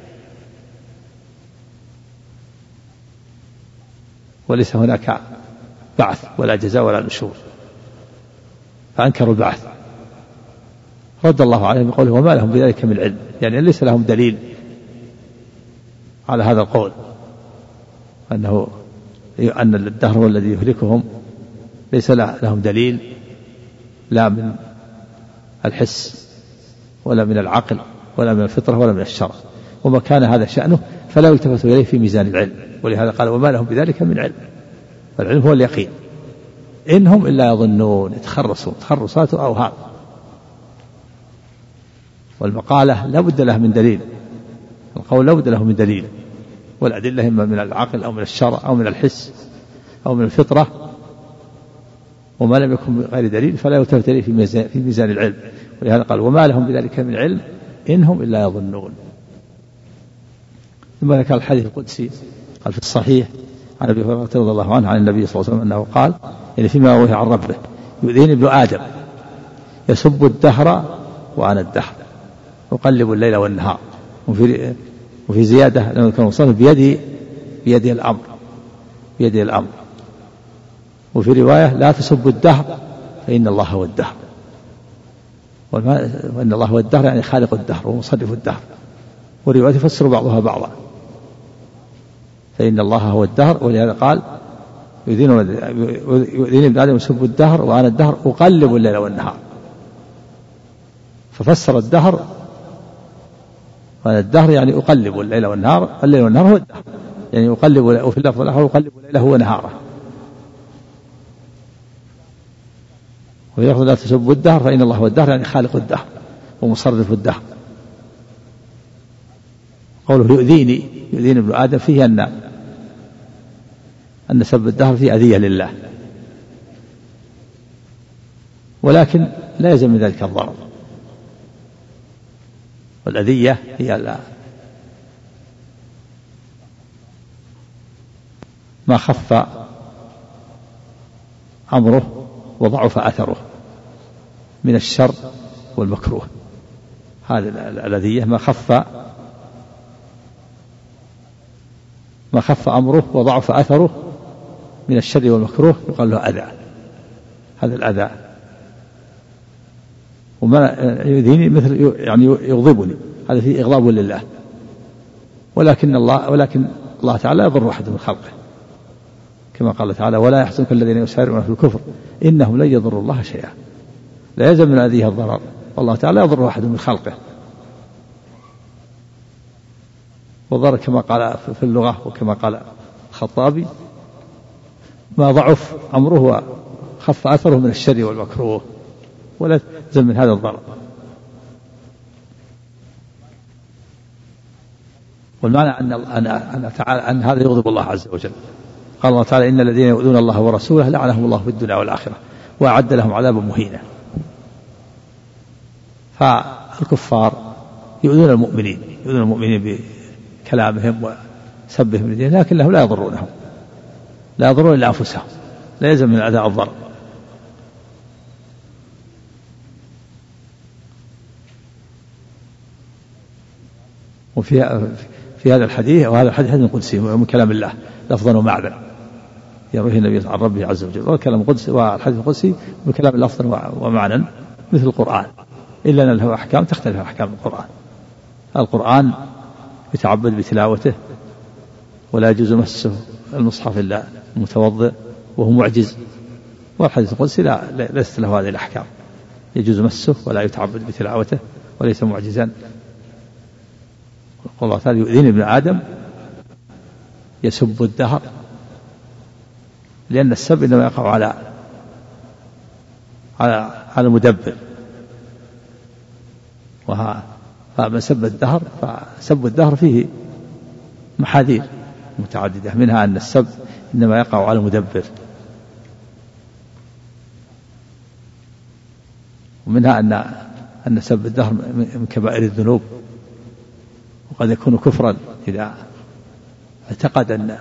وليس هناك بعث ولا جزاء ولا نشور، فأنكروا البعث. رد الله عليهم بقوله وما لهم بذلك من علم، يعني ليس لهم دليل على هذا القول أنه أن الدهر هو الذي يهلكهم، ليس لهم دليل لا من الحس ولا من العقل ولا من الفطرة ولا من الشرع، وما كان هذا شأنه فلا يلتفت إليه في ميزان العلم. ولهذا قال وما لهم بذلك من علم، فالعلم هو اليقين، إنهم إلا يظنون، يتخرصوا تخرصات أوهام. والمقالة لا بد له من دليل، القول لا بد له من دليل، والأدلة إما من العقل أو من الشرع أو من الحس أو من الفطرة، وما لم يكن بغير دليل فلا يلتفت إليه في ميزان, في ميزان العلم. ولهذا قال وما لهم بذلك من علم إنهم إلا يظنون. ثم ذكر الحديث القدسي قال في الصحيح عن أبي هريرة رضي الله عنه عن النبي صلى الله عليه وسلم أنه قال يعني فيما روي عن ربه يؤذيني ابن آدم يسب الدهر وأنا الدهر أقلب الليل والنهار. وفي, وفي زيادة لما كان وصل بيده بيده الأمر بيده الأمر وفي رواية لا تسب الدهر فإن الله هو الدهر، وإن الله هو الدهر يعني خالق الدهر ومصرف الدهر. ورواية تفسر بعضها بعضا، فإن الله هو الدهر. ولهذا قال يؤذيني ابن آدم يسب الدهر وأنا الدهر أقلب الليل والنهار، ففسر الدهر وأنا الدهر يعني أقلب الليل والنهار، الليل والنهار هو الدهر يعني أقلب، وفي اللفظ الآخر أقلب الليل ونهاره. ويأخذ لا تسب الدهر فإن الله هو الدهر يعني خالق الدهر ومصرف الدهر. قوله يؤذيني يؤذيني ابن آدم فيه أن أن سب الدهر فيه أذية لله، ولكن لا يلزم من ذلك الضرر. والأذية هي ما خف أمره وضعف أثره من الشر والمكروه. هذه الأذية ما خف ما خف أمره وضعف أثره من الشر والمكروه يقال له أذى. هذا الأذى وما يؤذيني مثل يعني يغضبني، هذا فيه إغضاب لله، ولكن الله ولكن الله تعالى يضر أحد من خلقه، كما قال تعالى ولا يحزنك الذين يسارعون في الكفر إنهم لن يضروا الله شيئا. لا يلزم من هذه الضرر، والله تعالى يضر أحد من خلقه. وضر كما قال في اللغة وكما قال الخطابي ما ضعف أمره وخف أثره من الشر والمكروه، ولا يلزم من هذا الضرر. والمعنى أن أن أن, تعالى أن هذا يغضب الله عز وجل. قال الله تعالى إن الذين يؤذون الله ورسوله لعنهم الله في الدنيا والآخرة وأعد لهم عذابا مهينا. فالكفار يؤذون المؤمنين يؤذون المؤمنين بكلامهم وسبهم لدينهم، لكنهم لا يضرونهم لا يضرون إلا أنفسهم، لا يلزم من الأذى الضرر. وفي في هذا الحديث وهذا الحديث حديث قدسي من كلام الله لفظا ومعنى يرويه النبي عن ربه عز وجل، والكلام القدسي والحديث القدسي من كلام لفظا ومعنى مثل القرآن، إلا أن له أحكام تختلف أحكام القرآن. القرآن يتعبد بتلاوته ولا يجوز مسه المصحف إلا المتوضئ وهو معجز، والحديث القدسي لا ليست له هذه الأحكام، يجوز مسه ولا يتعبد بتلاوته وليس معجزا. الله تعالى يؤذيني ابن آدم يسب الدهر، لأن السب إنما يقع على على على المدبر، فمن سب الدهر فسب الدهر فيه محاذير متعددة، منها أن السب إنما يقع على المدبر، ومنها أن أن سب الدهر من كبائر الذنوب، وقد يكون كفرا إذا اعتقد أن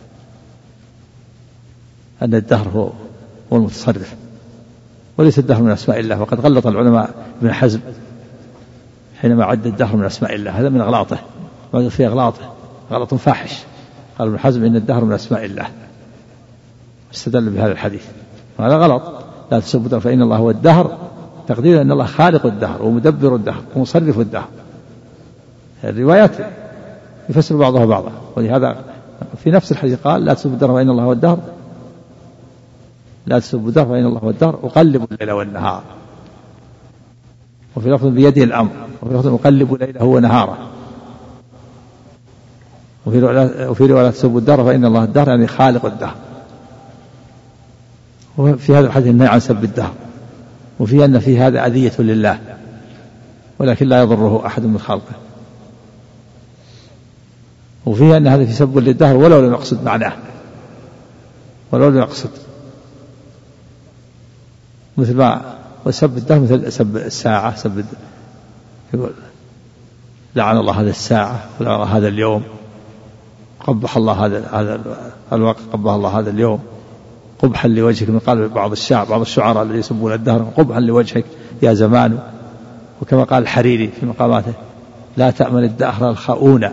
أن الدهر هو هو المتصرف، وليس الدهر من أسماء الله. وقد غلط العلماء ابن حزم حينما عد الدهر من أسماء الله، هذا من أغلاطه، وهذا في أغلاطه غلط فاحش. قال ابن حزم إن الدهر من أسماء الله، استدل بهذا الحديث، وهذا غلط. لا تسبوا الدهر فإن الله هو الدهر، تقدير أن الله خالق الدهر ومدبر الدهر ومصرف الدهر. الروايات يفسر بعضها بعضا، ولهذا في نفس الحديث قال لا تسبوا الدهر فإن الله هو الدهر، لا تسبوا الدهر فإن الله هو الدهر أقلب الليل والنهار. وفي لفظ بيده الأمر، وفي لفظ أقلب ليله ونهاره. وفي رواية لا تسبوا الدهر فإن الله الدهر يعني خالق الدهر. وفي هذا الحديث النهي عن سب الدهر، وفي أن في هذا أذية لله ولكن لا يضره أحد من خلقه، وفيه أن هذا في سب للدهر ولو لم يقصد معناه، ولو لم يقصد، مثل ما وسب الدهر مثل سب الساعة، سب يقول لعن الله هذا الساعة ولعن الله هذا اليوم، قبح الله هذا هذا الوقت، قبح الله هذا اليوم، قبحا لوجهك. من قال بعض الشعر بعض الشعراء الذين يسبون الدهر قبحا لوجهك يا زمان. وكما قال الحريري في مقاماته لا تأمن الدهر الخؤون،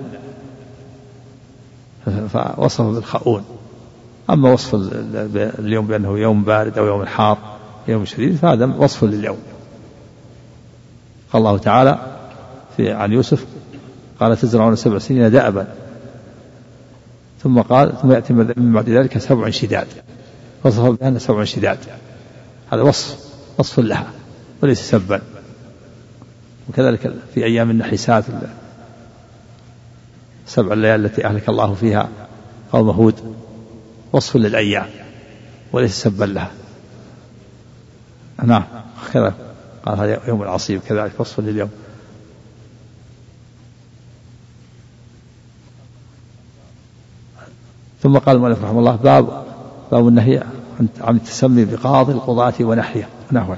فوصف بالخؤون. أما وصف اليوم بأنه يوم بارد أو يوم حار يوم شديد فهذا وصف لليوم. قال الله تعالى في عن يوسف قال تزرعون سبع سنين دأبا، ثم قال ثم يأتي من بعد ذلك سبع شداد، وصف بأن سبع شداد، هذا وصف وصف لها وليس سبا. وكذلك في أيام النحسات سبع الليال التي أهلك الله فيها قوم هود، وصف للأيام وليس سبا لها. نعم كذا قال هذا يوم العصيب، كذلك وصف لليوم. ثم قال المؤلف رحمه الله باب باب النهي عن التسمي بقاضي القضاة ونحيه ونحوه.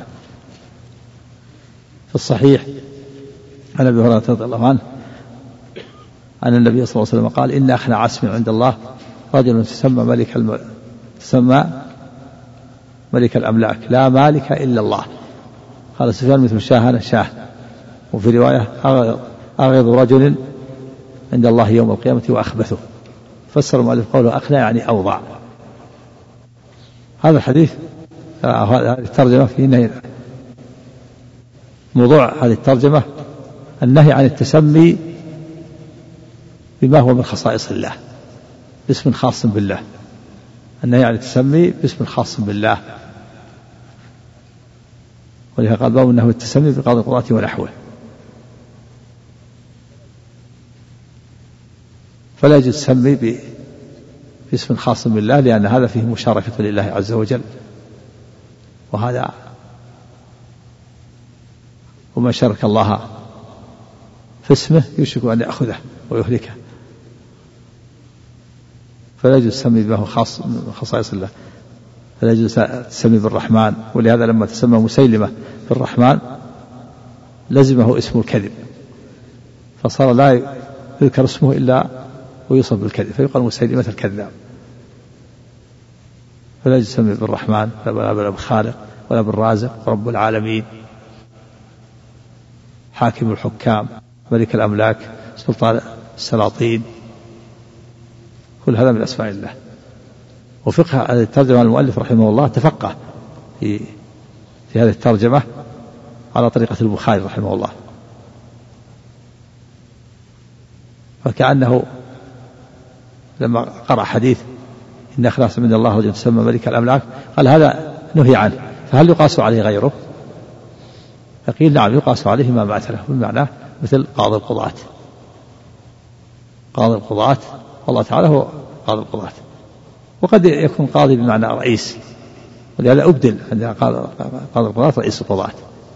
في الصحيح عن أبي هريرة رضي الله عنه أن النبي صلى الله عليه وسلم قال إن أخنع عسم عند الله رجل تسمى ملك الم... تسمى ملك الأملاك لا مالك إلا الله. قال سفيان مثل شاهنا شاه. وفي رواية أغض رجل عند الله يوم القيامة وأخبثه. فسر المؤلف قوله أخنع يعني أوضع. هذا الحديث هذه الترجمة في نهي. موضوع هذه الترجمة النهي عن التسمي بما هو من خصائص الله باسم خاص بالله، النهي عن التسمي باسم خاص بالله. ولهذا قال باب أنه التسمي بقاضي القضاة ونحوه. فلا يجوز التسمي باسم خاص بالله، لأن هذا فيه مشاركة لله عز وجل، وهذا وما شارك الله في اسمه يوشك أن يأخذه ويهلكه. فلا يجوز التسمي به خاص من خصائص الله. فلا يجوز التسمي بالرحمن، ولهذا لما تسمى مسيلمة بالرحمن لزمه اسم الكذب، فصار لا يذكر اسمه إلا ويوصف بالكذب، فيقال مسيلمة الكذاب. فلا يجوز التسمي بالرحمن ولا بالخالق ولا بالرازق رب العالمين حاكم الحكام ملك الأملاك سلطان السلاطين، كل هذا من أسماء الله. وفقه هذه الترجمة المؤلف رحمه الله تفقه في في هذه الترجمة على طريقة البخاري رحمه الله، فكأنه لما قرأ حديث إن أخلاص من الله رجل تسمى ملك الأملاك قال هذا نهي عنه، فهل يقاس عليه غيره؟ فقيل نعم يقاس عليه ما مات له، بمعنى مثل قاضي القضاة. قاضي القضاة الله تعالى هو قاضي القضاة، وقد يكون قاضي بمعنى رئيس، ولهذا أبدل عندنا قاضي القضاة رئيس القضاة.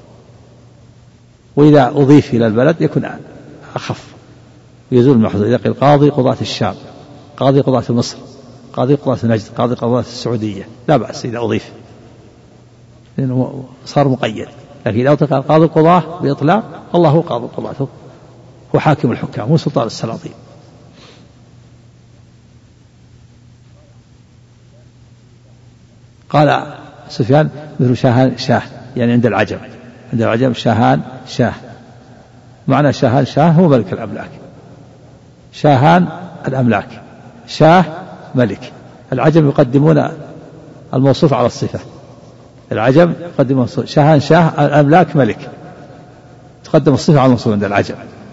وإذا أضيف إلى البلد يكون أخف ويزول المحظور. إذا قيل قاضي قضاة الشام، قاضي قضاة مصر، قاضي قضاة نجد، قاضي قضاة السعودية، لا بأس إذا أضيف، لأنه صار مقيد. لكن إذا أطلق قاضي القضاة بإطلاق الله هو قاضي القضاة، هو حاكم الحكام، هو سلطان السلاطين. قال سفيان مثل شاهان شاه، يعني عند العجم، عند العجم شاهان شاه، معنى شاهان شاه هو ملك الأملاك، شاهان الأملاك، شاه ملك. العجم يقدمون الموصوف على الصفة، العجم يقدمون شاهان شاه الأملاك ملك، تقدم الصفة على الموصوف عند العجم.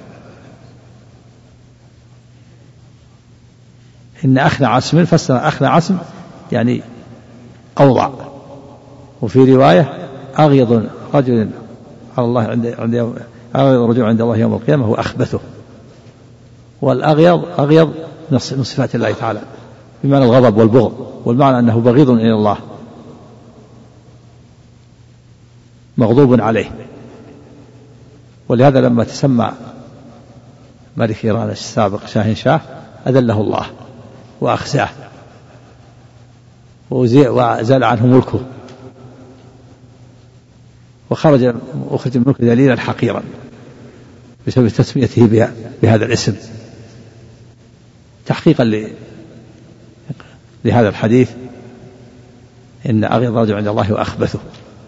إن أخنع عصم، فسر أخنع عصم يعني أوضع، وفي رواية أغيض رجل على الله عند عند أغيض رجل عند الله يوم القيامة هو أخبثه. والأغيض أغيض من صفات الله تعالى بمعنى الغضب والبغض، والمعنى أنه بغيض إلى الله مغضوب عليه. ولهذا لما تسمى ملك إيران السابق شاهن شاه أذله الله وأخزاه وزال عنه ملكه، وخرج أخرج من ملكه ذليلا حقيرا بسبب تسميته بهذا الاسم، تحقيقا لهذا الحديث إن أغيض رجل عند الله وأخبثه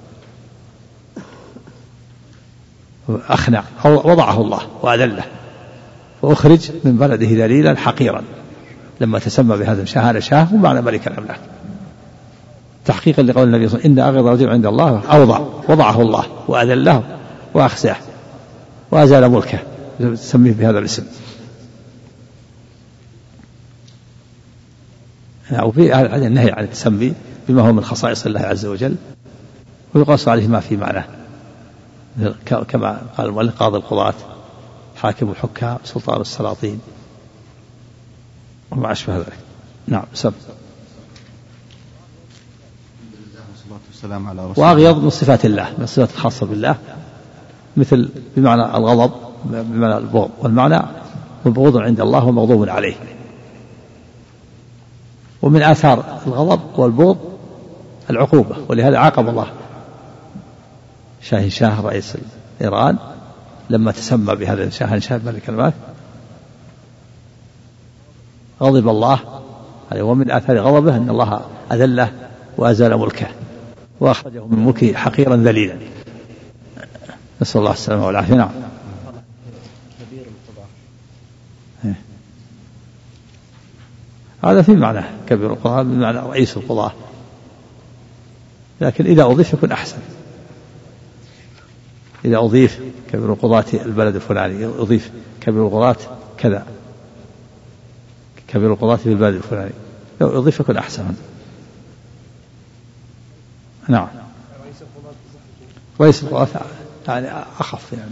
أخنع، وضعه الله وأذله وأخرج من بلده ذليلا حقيرا لما تسمى بهذا شاهان شاه ومعنى ملك الأملاك، تحقيقا لقول النبي صلى الله عليه وسلم إن أغيض رجل عند الله أوضع، وضعه الله وأذله وأخزاه وأزال ملكه، تسميه بهذا الاسم. وفي النهي عن التسمي بما هو من خصائص الله عز وجل، ويقاس عليه ما في معناه، كما قال المؤلف قاضي القضاة، حاكم الحكام، سلطان السلاطين، وما أشبه ذلك. نعم. سم. وأغيض من صفات الله، من الصفات الخاصة بالله، مثل بمعنى الغضب، بمعنى البغض، والمعنى مبغوض عند الله ومغضوب عليه. ومن آثار الغضب والبغض العقوبة، ولهذا عاقب الله شاهن شاه رئيس إيران لما تسمى بهذا شاهن شاه ملك الملك، غضب الله عليه. ومن آثار غضبه أن الله أذله وأزال ملكه وأخرجه من ملكه حقيرا ذليلا، نسأل الله السلامة والعافية. نعم. هذا في معنى كبير القضاة بمعنى رئيس القضاة، لكن إذا أضيف يكون أحسن. إذا أضيف كبير القضاة البلد الفلاني، أضيف كبير القضاة كذا، كبير القضاة في البلد الفلاني، لو أضيف يكون أحسن. نعم. رئيس القضاة يعني أخف يعني.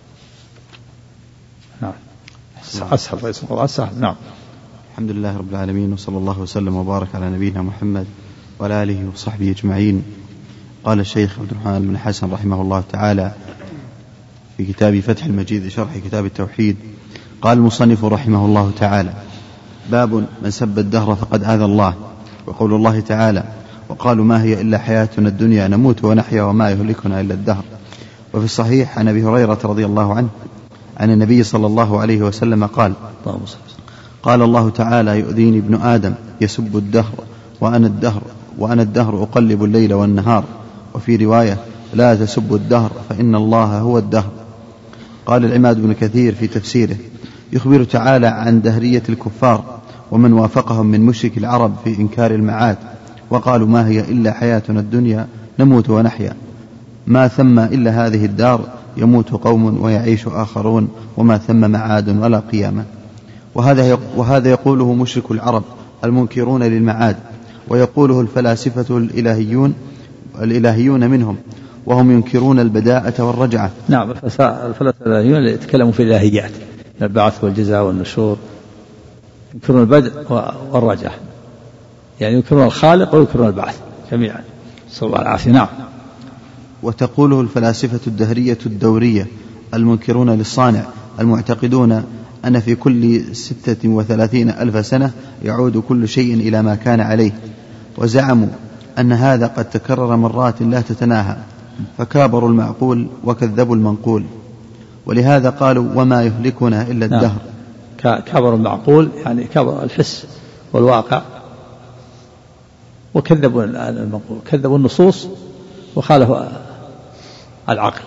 نعم. أسهل رئيس القضاة سهل. نعم. الحمد لله رب العالمين، وصلى الله وسلم وبارك على نبينا محمد وعلى آله وصحبه أجمعين. قال الشيخ عبد الرحمن بن حسن رحمه الله تعالى في كتاب فتح المجيد شرح كتاب التوحيد، قال المصنف رحمه الله تعالى: باب من سب الدهر فقد آذى الله. وقول الله تعالى: وقالوا ما هي إلا حياتنا الدنيا نموت ونحيا وما يهلكنا إلا الدهر. وفي الصحيح عن أبي هريرة رضي الله عنه عن النبي صلى الله عليه وسلم قال: قال الله تعالى: يؤذيني ابن آدم يسب الدهر وأنا الدهر وأنا الدهر أقلب الليل والنهار. وفي رواية: لا تسبوا الدهر فإن الله هو الدهر. قال العماد بن كثير في تفسيره: يخبر تعالى عن دهرية الكفار ومن وافقهم من مشرك العرب في إنكار المعاد، وقالوا ما هي إلا حياتنا الدنيا نموت ونحيا، ما ثم إلا هذه الدار يموت قوم ويعيش آخرون وما ثم معاد ولا قيامة. وهذا وهذا يقوله مشرك العرب المنكرون للمعاد، ويقوله الفلاسفة الإلهيون الإلهيون منهم وهم ينكرون البداءة والرجعة. نعم. الفلاسفة الإلهيون يتكلموا في الإلهيات، البعث والجزاء والنشور، ينكرون البدء والرجعة، يعني ينكرون الخالق وينكرون البعث جميعا، صلى الله العافية. نعم. وتقوله الفلاسفة الدهرية الدورية المنكرون للصانع المعتقدون أن في كل ستة وثلاثين ألف سنة يعود كل شيء إلى ما كان عليه، وزعموا أن هذا قد تكرر مرات لا تتناهى، فكابروا المعقول وكذبوا المنقول، ولهذا قالوا وما يهلكنا إلا الدهر. نعم. كابروا المعقول يعني كابر الحس والواقع، وكذبوا المنقول، كذبوا النصوص وخالفوا العقل.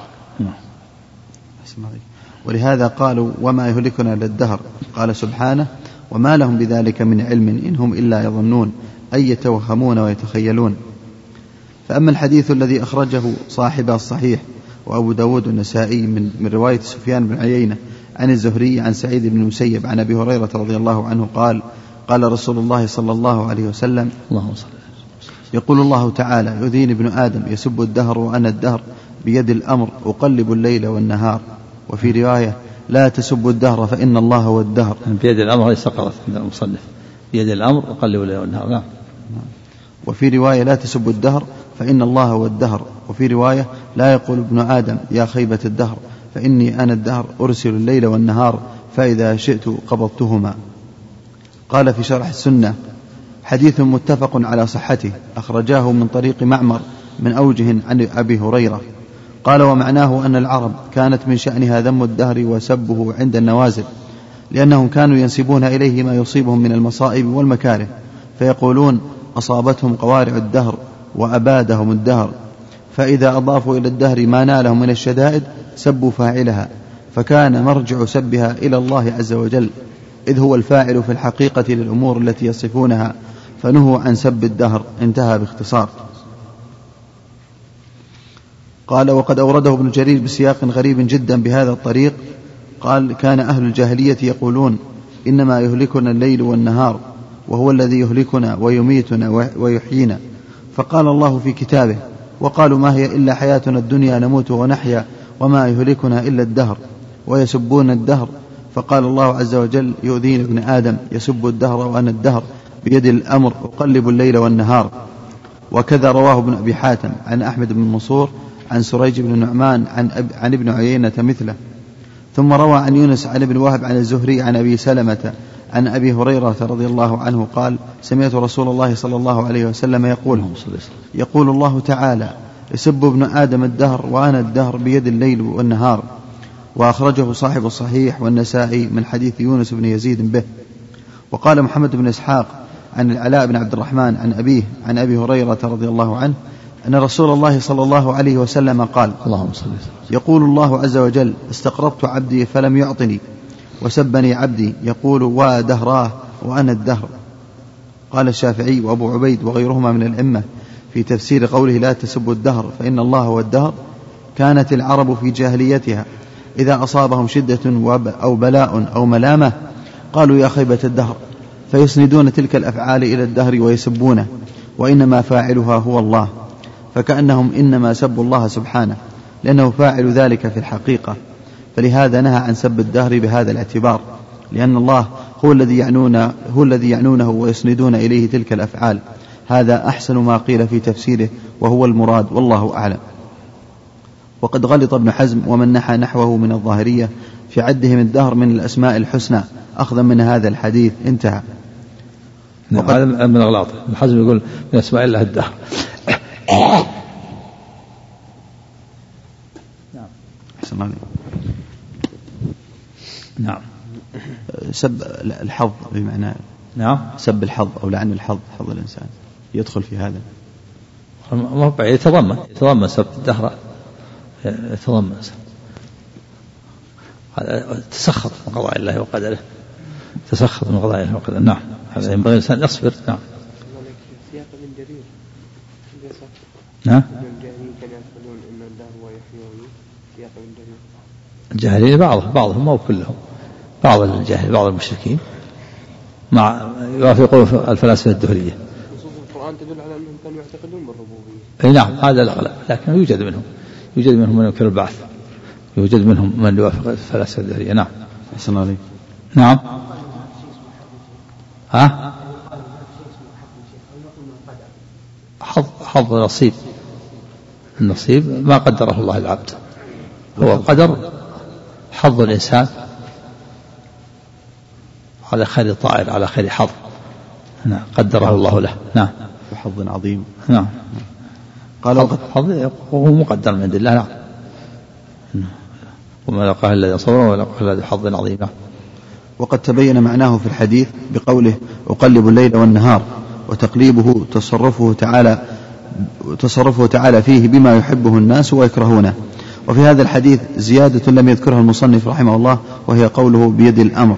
ولهذا قالوا وما يهلكنا إلا الدهر. قال سبحانه وما لهم بذلك من علم إن هم إلا يظنون أي يتوهمون ويتخيلون. فأما الحديث الذي أخرجه صاحب الصحيح وأبو داود النسائي من, من رواية سفيان بن عيينة عن الزهري عن سعيد بن المسيب عن أبي هريرة رضي الله عنه قال قال رسول الله صلى الله عليه وسلم يقول الله تعالى يؤذيني ابن آدم يسب الدهر وأنا الدهر بيد الأمر أقلب الليل والنهار. وفي رواية لا تسبوا الدهر فإن الله هو الدهر. بيد الأمر هي سقطت عند المصنف، بيد الأمر أقلب الليل والنهار. نعم. وفي رواية لا تسبوا الدهر فإن الله هو الدهر. وفي رواية لا يقول ابن آدم يا خيبة الدهر فإني أنا الدهر أرسل الليل والنهار فإذا شئت قبضتهما. قال في شرح السنة حديث متفق على صحته أخرجاه من طريق معمر من أوجه عن أبي هريرة قال ومعناه أن العرب كانت من شأنها ذم الدهر وسبه عند النوازل، لأنهم كانوا ينسبون إليه ما يصيبهم من المصائب والمكاره، فيقولون أصابتهم قوارع الدهر وأبادهم الدهر، فإذا أضافوا إلى الدهر ما نالهم من الشدائد سبوا فاعلها، فكان مرجع سبها إلى الله عز وجل إذ هو الفاعل في الحقيقة للأمور التي يصفونها، فنهوا عن سب الدهر. انتهى باختصار. قال وقد أورده ابن جرير بسياق غريب جدا بهذا الطريق قال كان أهل الجاهلية يقولون إنما يهلكنا الليل والنهار وهو الذي يهلكنا ويميتنا ويحيينا، فقال الله في كتابه وقالوا ما هي إلا حياتنا الدنيا نموت ونحيا وما يهلكنا إلا الدهر ويسبون الدهر، فقال الله عز وجل يؤذين ابن آدم يسب الدهر وأنا الدهر بيد الأمر أقلب الليل والنهار. وكذا رواه ابن أبي حاتم عن أحمد بن منصور عن سريج بن النعمان عن, أب عن ابن عيينة مثله. ثم روى عن يونس عن ابن وهب عن الزهري عن أبي سلمة عن أبي هريرة رضي الله عنه قال سمعت رسول الله صلى الله عليه وسلم يقول يقول الله تعالى يسب ابن آدم الدهر وأنا الدهر بيد الليل والنهار. وأخرجه صاحب الصحيح والنسائي من حديث يونس بن يزيد به. وقال محمد بن إسحاق عن العلاء بن عبد الرحمن عن أبيه عن أبي هريرة رضي الله عنه أن رسول الله صلى الله عليه وسلم قال اللهم صل وسلم يقول الله عز وجل استقرضت عبدي فلم يعطني وسبني عبدي يقول ودهراه وأنا الدهر. قال الشافعي وأبو عبيد وغيرهما من الأئمة في تفسير قوله لا تسبوا الدهر فإن الله هو الدهر كانت العرب في جاهليتها إذا أصابهم شدة أو بلاء أو ملامة قالوا يا خيبة الدهر، فيسندون تلك الأفعال إلى الدهر ويسبونه وإنما فاعلها هو الله، فكأنهم إنما سبوا الله سبحانه لأنه فاعل ذلك في الحقيقة. فلهذا نهى عن سب الدهر بهذا الاعتبار، لأن الله هو الذي يعنون هو الذي يعنونه ويسندون إليه تلك الأفعال. هذا أحسن ما قيل في تفسيره وهو المراد والله أعلم. وقد غلط ابن حزم ومن نحى نحوه من الظاهرية في عدهم الدهر من الأسماء الحسنى أخذا من هذا الحديث. انتهى. هذا من الأغلاط. ابن حزم يقول من أسماء الله الدهر. نعم. أحسن عليك. نعم. سب الحظ بمعنى نعم سب الحظ أو لعن الحظ حظ الإنسان يدخل في هذا. ما يتضمن يتضمن سب الدهر، يتضمن تسخط من قضاء الله وقدره، تسخط من قضاء الله وقدره. نعم. هذا ينبغي الإنسان يصبر. نعم. سياق من جرير. نعم. الجاهلين بعضهم بعضهم أو كلهم، بعض الجاهل بعض المشركين مع يوافقون الفلاسفة الدهرية. نصوص القرآن تدل على أنهم كانوا يعتقدون بالربوبية. أي نعم هذا الأغلب، لكن يوجد منهم يوجد منهم من ينكر البعث، يوجد منهم من يوافق الفلاسفة الدهرية. نعم. أحسن عليك. نعم. ها؟ حظ حظ نصيب، النصيب ما قدره الله العبد، هو قدر حظ الإنسان على خير طائر على خير حظ. نعم قدره الله له. نعم. وحظ عظيم. نعم. قال حظ, حظ هو مقدر من عند الله. نعم. وما لقاه الذي صبر وما لقاه الذي حظ عظيم. وقد تبين معناه في الحديث بقوله أقلب الليل والنهار، وتقليبه تصرفه تعالى تصرفه تعالى فيه بما يحبه الناس ويكرهونه. وفي هذا الحديث زيادة لم يذكرها المصنف رحمه الله، وهي قوله بيد الأمر.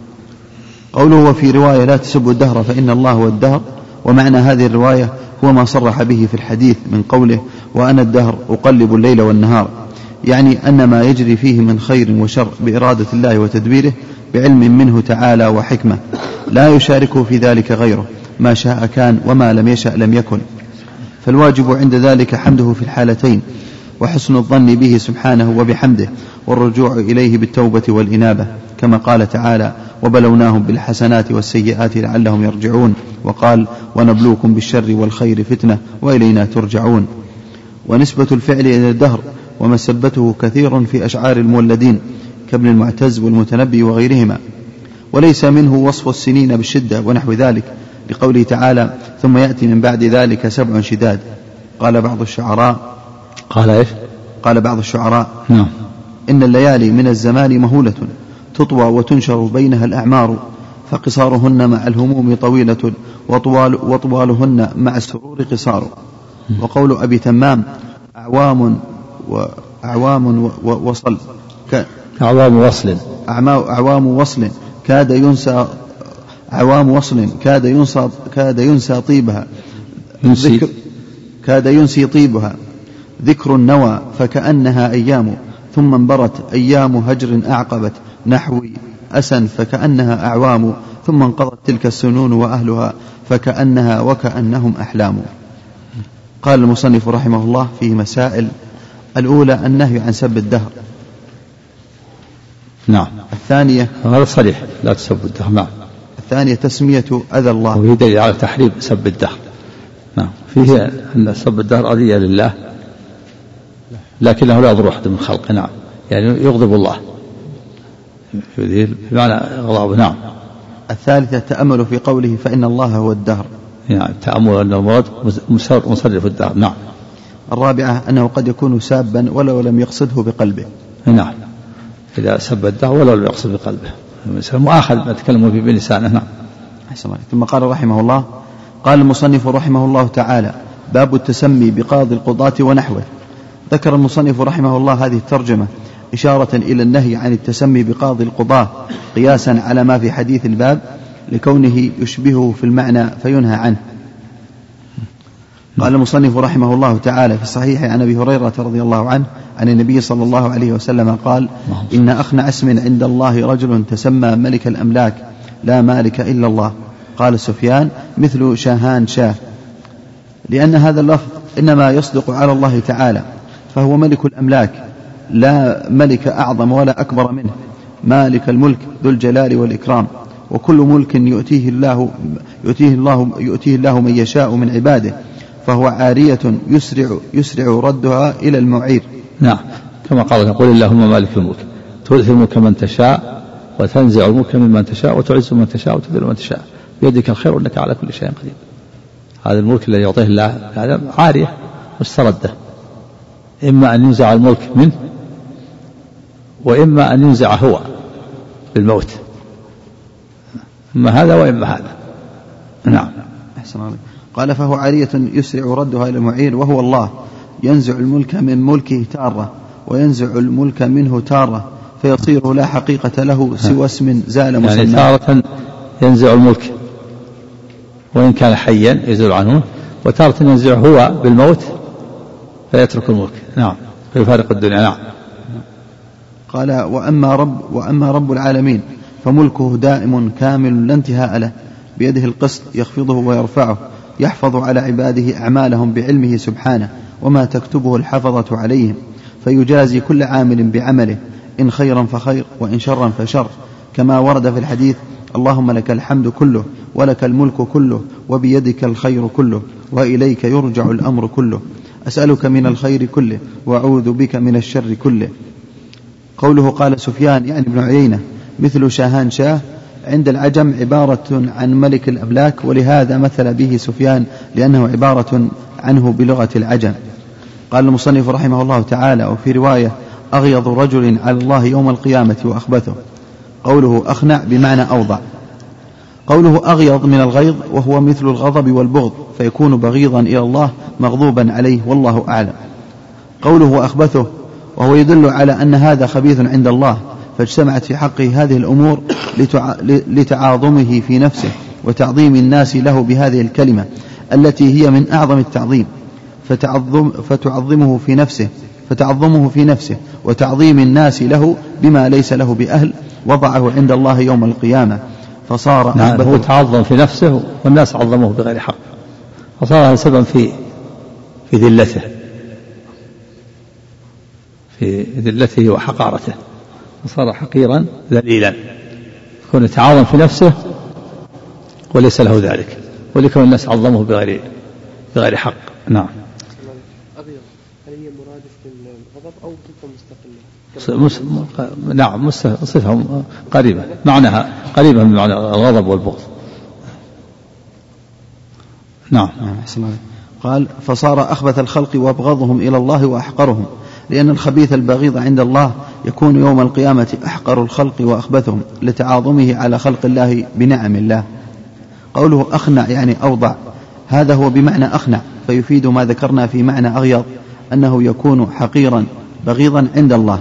قوله وفي رواية لا تسبوا الدهر فإن الله هو الدهر، ومعنى هذه الرواية هو ما صرح به في الحديث من قوله وأنا الدهر أقلب الليل والنهار، يعني أن ما يجري فيه من خير وشر بإرادة الله وتدبيره بعلم منه تعالى وحكمة، لا يشاركه في ذلك غيره، ما شاء كان وما لم يشأ لم يكن. فالواجب عند ذلك حمده في الحالتين، وحسن الظن به سبحانه وبحمده، والرجوع إليه بالتوبة والإنابة، كما قال تعالى وبلوناهم بالحسنات والسيئات لعلهم يرجعون، وقال ونبلوكم بالشر والخير فتنة وإلينا ترجعون. ونسبة الفعل إلى الدهر ومسبته كثير في أشعار المولدين كابن المعتز والمتنبي وغيرهما، وليس منه وصف السنين بالشدة ونحو ذلك، لقوله تعالى ثم يأتي من بعد ذلك سبع شداد. قال بعض الشعراء قال إيش؟ قال بعض الشعراء نعم. إن الليالي من الزمان مهولة تطوى وتنشر بينها الأعمار، فقصارهن مع الهموم طويلة وطوال وطوالهن مع السرور قصار. وقول أبي تمام أعوام وأعوام ووصل أعوام وصل أعوام وصل كاد ينسى أعوام وصل كاد ينسى كاد ينسى طيبها ذكر كاد ينسي طيبها ذكر النوى فكأنها أيام، ثم انبرت أيام هجر أعقبت نحوي أسن فكأنها أعوام، ثم انقضت تلك السنون وأهلها فكأنها وكأنهم أحلام. قال المصنف رحمه الله فيه مسائل: الأولى النهي عن سب الدهر. نعم. الثانية هذا صريح لا تسب الدهر. نعم. الثانية تسمية أذى الله، وهي دليل على تحريم سب الدهر. نعم. فيه أن سب الدهر أذية لله لكنه لا يضر أحد من خلقه. نعم. يعني يغضب الله بمعنى غضب. نعم. الثالثة التأمل في قوله فإن الله هو الدهر. يعني تأمل أن المراد مصرف الدهر. نعم. الرابعة أنه قد يكون سابا ولو لم يقصده بقلبه. نعم. إذا سب الدهر ولو لم يقصد بقلبه مؤاخذ ما تكلموا فيه بلسانه. نعم. ثم قال رحمه الله: قال المصنف رحمه الله تعالى: باب التسمي بقاضي القضاة ونحوه. ذكر المصنف رحمه الله هذه الترجمة إشارة إلى النهي عن التسمي بقاضي القضاة قياسا على ما في حديث الباب لكونه يشبهه في المعنى فينهى عنه. قال المصنف رحمه الله تعالى في الصحيح عن أبي هريرة رضي الله عنه عن النبي صلى الله عليه وسلم قال: إن أخنع اسم عند الله رجل تسمى ملك الأملاك لا مالك إلا الله. قال سفيان: مثل شاهان شاه، لأن هذا اللفظ إنما يصدق على الله تعالى، فهو ملك الأملاك لا ملك أعظم ولا أكبر منه، مالك الملك ذو الجلال والإكرام، وكل ملك يؤتيه الله يؤتيه الله يؤتيه الله من يشاء من عباده، فهو عارية يسرع يسرع ردها إلى المعير. نعم. كما قال: قل اللهم مالك الملك تؤتي الملك من تشاء وتنزع الملك ممن تشاء وتعز من تشاء وتذل من تشاء بيدك الخير إنك على كل شيء قدير. هذا الملك الذي يعطيه الله هذا عارية مستردة، إما أن ينزع الملك منه وإما أن ينزع هو بالموت، إما هذا وإما هذا. نعم. أحسن عليك. قال: فهو عارية يسرع ردها إلى المعير، وهو الله ينزع الملك من ملكه تارة وينزع الملك منه تارة، فيصير لا حقيقة له سوى اسم زال مسمى. يعني تارة ينزع الملك وإن كان حيا يزول عنه، وتارة ينزع هو بالموت فيترك الملك. نعم. فيفارق الدنيا. نعم. قال: وأما رب وأما رب العالمين فملكه دائم كامل لا انتهاء له، بيده القسط يخفضه ويرفعه، يحفظ على عباده أعمالهم بعلمه سبحانه وما تكتبه الحفظة عليهم، فيجازي كل عامل بعمله، إن خيرا فخير وإن شرا فشر، كما ورد في الحديث: اللهم لك الحمد كله ولك الملك كله وبيدك الخير كله وإليك يرجع الأمر كله، أسألك من الخير كله وأعوذ بك من الشر كله. قوله قال سفيان يعني ابن عيينة مثل شاهان شاه عند العجم عبارة عن ملك الأملاك، ولهذا مثل به سفيان لأنه عبارة عنه بلغة العجم. قال المصنف رحمه الله تعالى: وفي رواية: أغيض رجل على الله يوم القيامة وأخبثه. قوله أخنع بمعنى أوضع. قوله أغيض من الغيظ، وهو مثل الغضب والبغض، فيكون بغيضا إلى الله مغضوبا عليه، والله أعلم. قوله أخبثه، وهو يدل على أن هذا خبيث عند الله، فاجتمعت في حقه هذه الأمور لتعاظمه في نفسه وتعظيم الناس له بهذه الكلمة التي هي من أعظم التعظيم، فتعظم فتعظمه في نفسه فتعظمه في نفسه وتعظيم الناس له بما ليس له بأهل، وضعه عند الله يوم القيامة فصار نعم هو تعظم في نفسه والناس عظموه بغير حق، فصار سببا في في ذلته في ذلته وحقارته، فصار حقيرا ذليلا، يكون يتعاظم في نفسه وليس له ذلك، ولكون الناس عظموه بغير بغير حق. نعم. أغيض هل هي مرادف للغضب أو صفة مستقلة؟ نعم صفة قريبة، معناها قريبة من معنى الغضب والبغض. نعم. قال: فصار أخبث الخلق وأبغضهم إلى الله وأحقرهم، لأن الخبيث البغيض عند الله يكون يوم القيامة أحقر الخلق وأخبثهم لتعاظمه على خلق الله بنعم الله. قوله أخنع يعني أوضع، هذا هو بمعنى أخنع، فيفيد ما ذكرنا في معنى أغيض أنه يكون حقيرا بغيضا عند الله.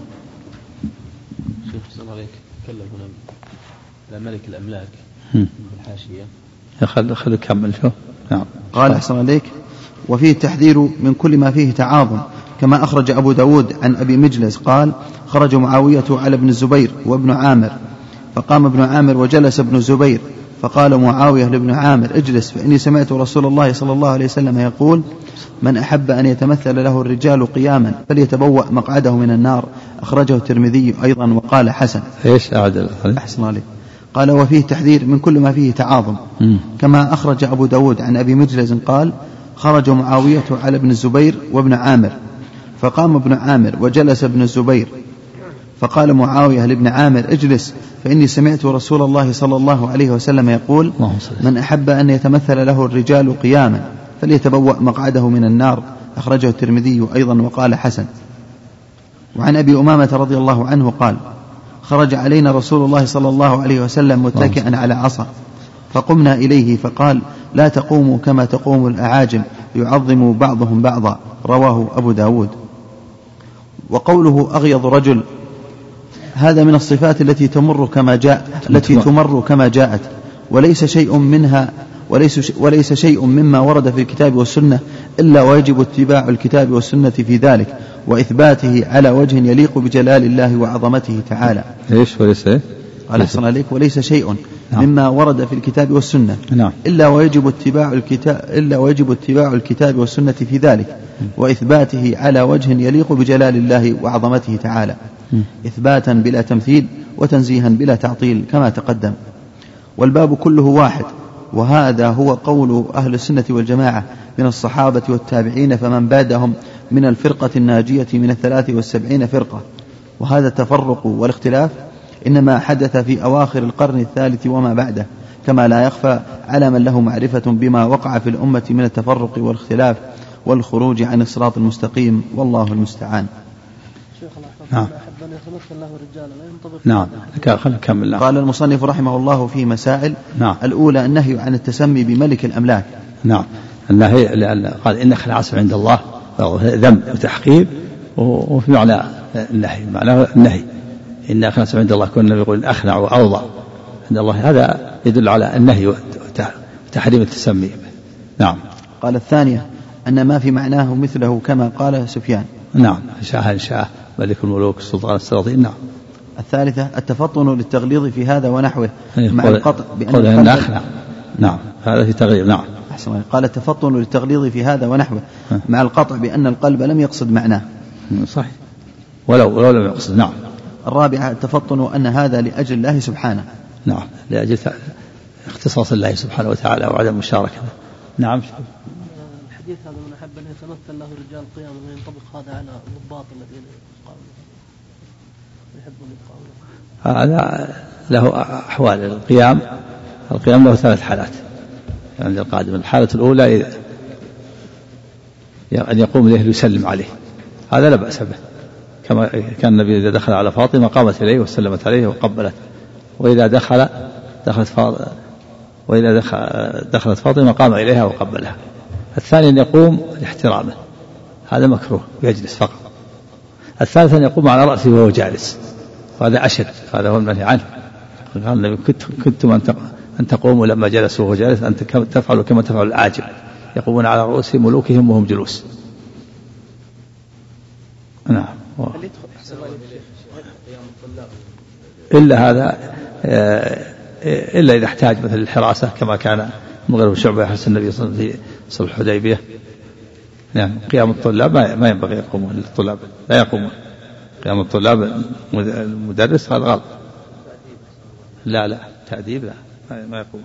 شيخ صلى الله عليك تكلم هنا على ملك الأملاك في الحاشية. خل خل كمل شو. نعم. قال أحسن عليك: وفيه التحذير من كل ما فيه تعاظم، كما أخرج أبو داود عن أبي مجلس قال: خرج معاوية على ابن الزبير وابن عامر، فقام ابن عامر وجلس ابن الزبير، فقال معاوية لابن عامر: اجلس، فإني سمعت رسول الله صلى الله عليه وسلم يقول: من أحب أن يتمثل له الرجال قياما فليتبوأ مقعده من النار. أخرجه الترمذي أيضا وقال حسن. إيش أعدل؟ أحسن عليك. قال: وفيه تحذير من كل ما فيه تعاظم، كما أخرج أبو داود عن أبي مجلس قال: خرج معاوية على ابن الزبير وابن عامر، فقام ابن عامر وجلس ابن الزبير، فقال معاوية لابن عامر: اجلس، فإني سمعت رسول الله صلى الله عليه وسلم يقول: من أحب أن يتمثل له الرجال قياما فليتبوأ مقعده من النار. أخرجه الترمذي أيضا وقال حسن. وعن أبي أمامة رضي الله عنه قال: خرج علينا رسول الله صلى الله عليه وسلم متكئا على عصا، فقمنا إليه فقال: لا تقوموا كما تقوم الأعاجم يعظم بعضهم بعضا. رواه أبو داود. وقوله أغيض رجل، هذا من الصفات التي تمر كما جاء التي تمر كما جاءت، وليس شيء منها وليس وليس شيء مما ورد في الكتاب والسنة إلا ويجب اتباع الكتاب والسنة في ذلك وإثباته على وجه يليق بجلال الله وعظمته تعالى. إيش وليس إيه؟ قال أحسن عليك: وليس شيء مما ورد في الكتاب والسنة نعم. إلا ويجب اتباع الكتاب إلا ويجب اتباع الكتاب والسنة في ذلك وإثباته على وجه يليق بجلال الله وعظمته تعالى، إثباتا بلا تمثيل وتنزيها بلا تعطيل كما تقدم. والباب كله واحد، وهذا هو قول أهل السنة والجماعة من الصحابة والتابعين، فمن بعدهم من الفرقة الناجية من الثلاث والسبعين فرقة. وهذا التفرق والاختلاف إنما حدث في أواخر القرن الثالث وما بعده، كما لا يخفى على من له معرفة بما وقع في الأمة من التفرق والاختلاف والخروج عن الصراط المستقيم، والله المستعان. نعم. نعم. كمل. قال المصنف رحمه الله في مسائل. نعم. الأولى النهي عن التسمي بملك الأملاك. نعم. النهي لأن قال إنك العاصم عند الله ذنب وتحقير، وفي معنى النهي معناه النهي إنك العاصم عند الله، كنا يقول أخنع وأوضع عند الله، هذا يدل على النهي وتحريم التسمي. نعم. قال الثانية أن ما في معناه مثله كما قال سفيان. نعم. شاه شاه ملك الملوك السلطان السلاطين. نعم. الثالثة التفطن للتغليظ في هذا ونحوه مع قول القطع بأن أخنع. نعم. هذا في تغليظ. نعم. أحسن. قال التفطن للتغليظ في هذا ونحوه مع القطع بأن القلب لم يقصد معناه. صحيح. ولو ولو لم يقصد. نعم. الرابعة التفطن أن هذا لأجل الله سبحانه. نعم. لأجل اختصاص الله سبحانه وتعالى وعدم مشاركته. نعم. الحديث هذا من أحب أن يتمثل له رجال قيام وينطبق هذا على الضباط الذين يحبون القيام. هذا له أحوال. القيام القيام له ثلاث حالات عند القادم. الحالة الأولى أن يقوم إليه ليسلم عليه، هذا لا بأس به، كما كان النبي إذا دخل على فاطمة قامت إليه وسلمت عليه وقبلت، وإذا دخل دخلت فاطمة وإذا دخلت فاطمة قام إليها وقبلها. الثاني أن يقوم لاحترامه، هذا مكروه يجلس فقط. الثالث أن يقوم على رأسه وهو جالس، وهذا أشد، هذا هو المنهي عنه. قال النبي كنتم أن تقوموا لما جلسوا وهو جالس أن تفعلوا كما تفعل الأعاجم يقومون على رؤوس ملوكهم وهم جلوس. نعم. إلا هذا إلا إذا احتاج مثل الحراسة كما كان المغيرة بن شعبة يحرس النبي صلى الله عليه وسلم في صلح الحديبية. نعم. قيام الطلاب ما ينبغي يقومون للطلاب، لا يقومون قيام الطلاب المدرس، هذا غلط. لا لا تأديب لا ما يقوم.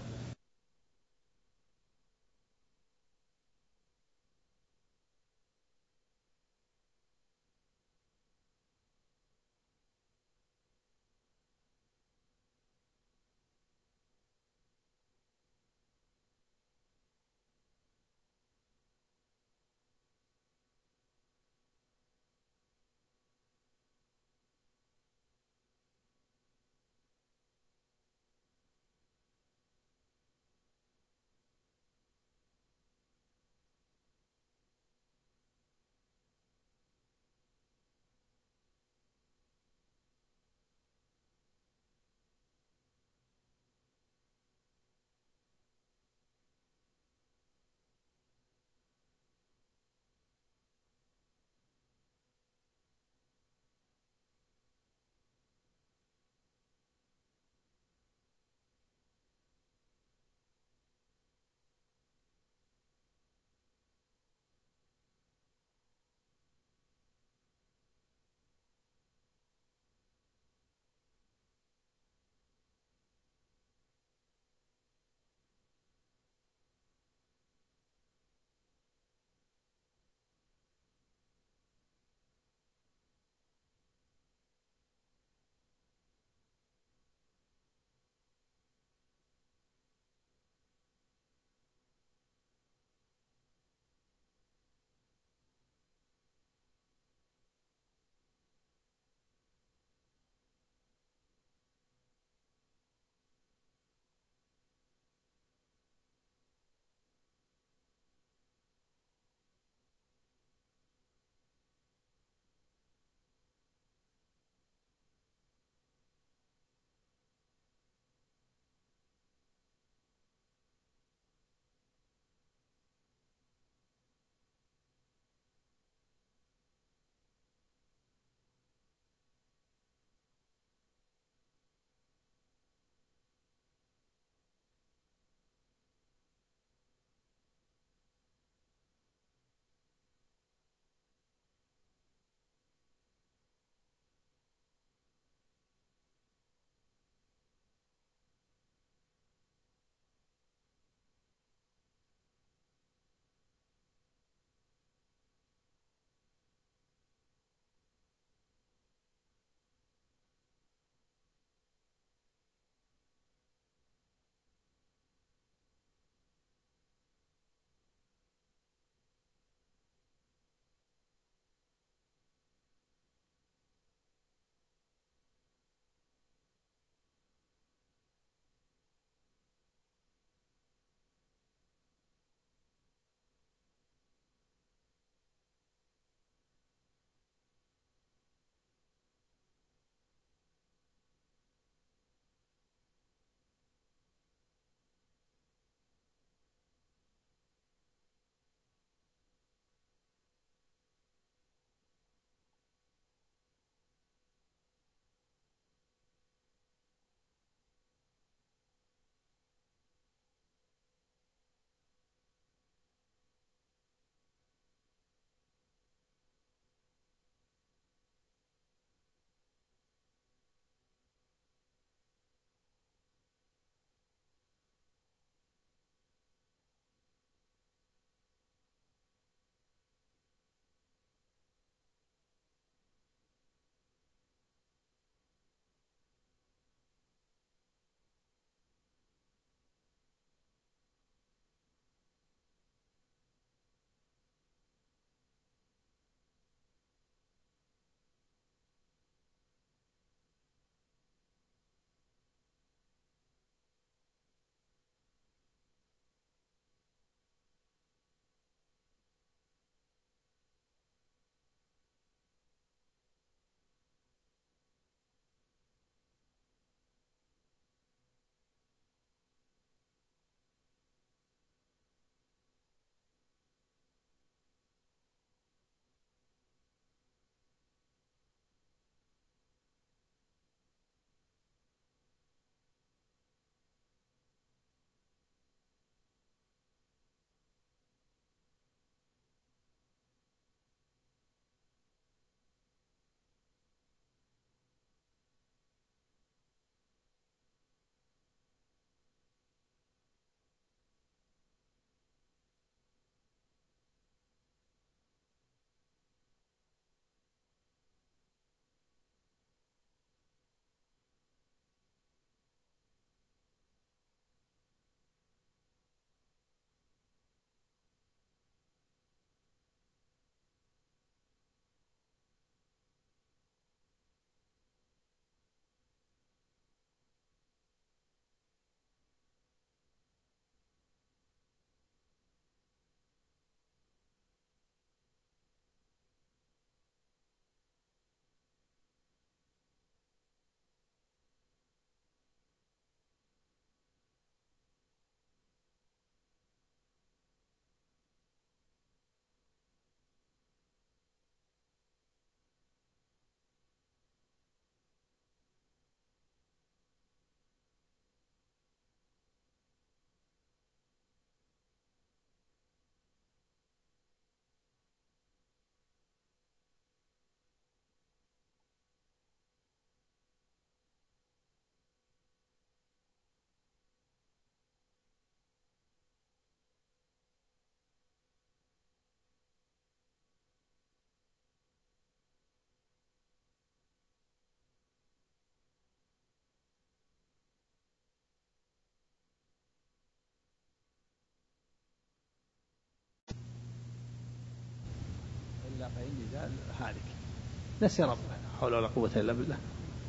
هالك نسي ربه، لا حول ولا قوة إلا بالله.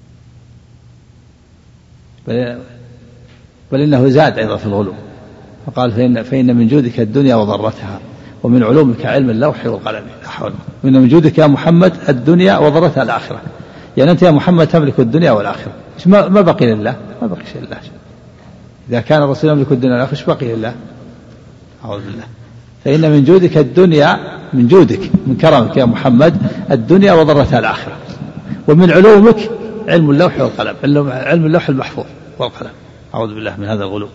بل, بل إنه زاد أيضا في الغلو، فقال فإن, فإن من جودك الدنيا وضرتها ومن علومك علم اللوح والقلم. لا حول. وإن من جودك يا محمد الدنيا وضرتها الآخرة، يعني أنت يا محمد تملك الدنيا والآخرة، ما, ما بقي لله، ما بقي شيء لله. إذا كان الرسول يملك الدنيا والآخرة إيش بقي لله؟ أعوذ بالله. فإن من جودك الدنيا، من جودك من كرمك يا محمد الدنيا وضرتها الآخرة، ومن علومك علم اللوح والقلم، علم اللوح المحفوظ والقلم. أعوذ بالله من هذا الغلو.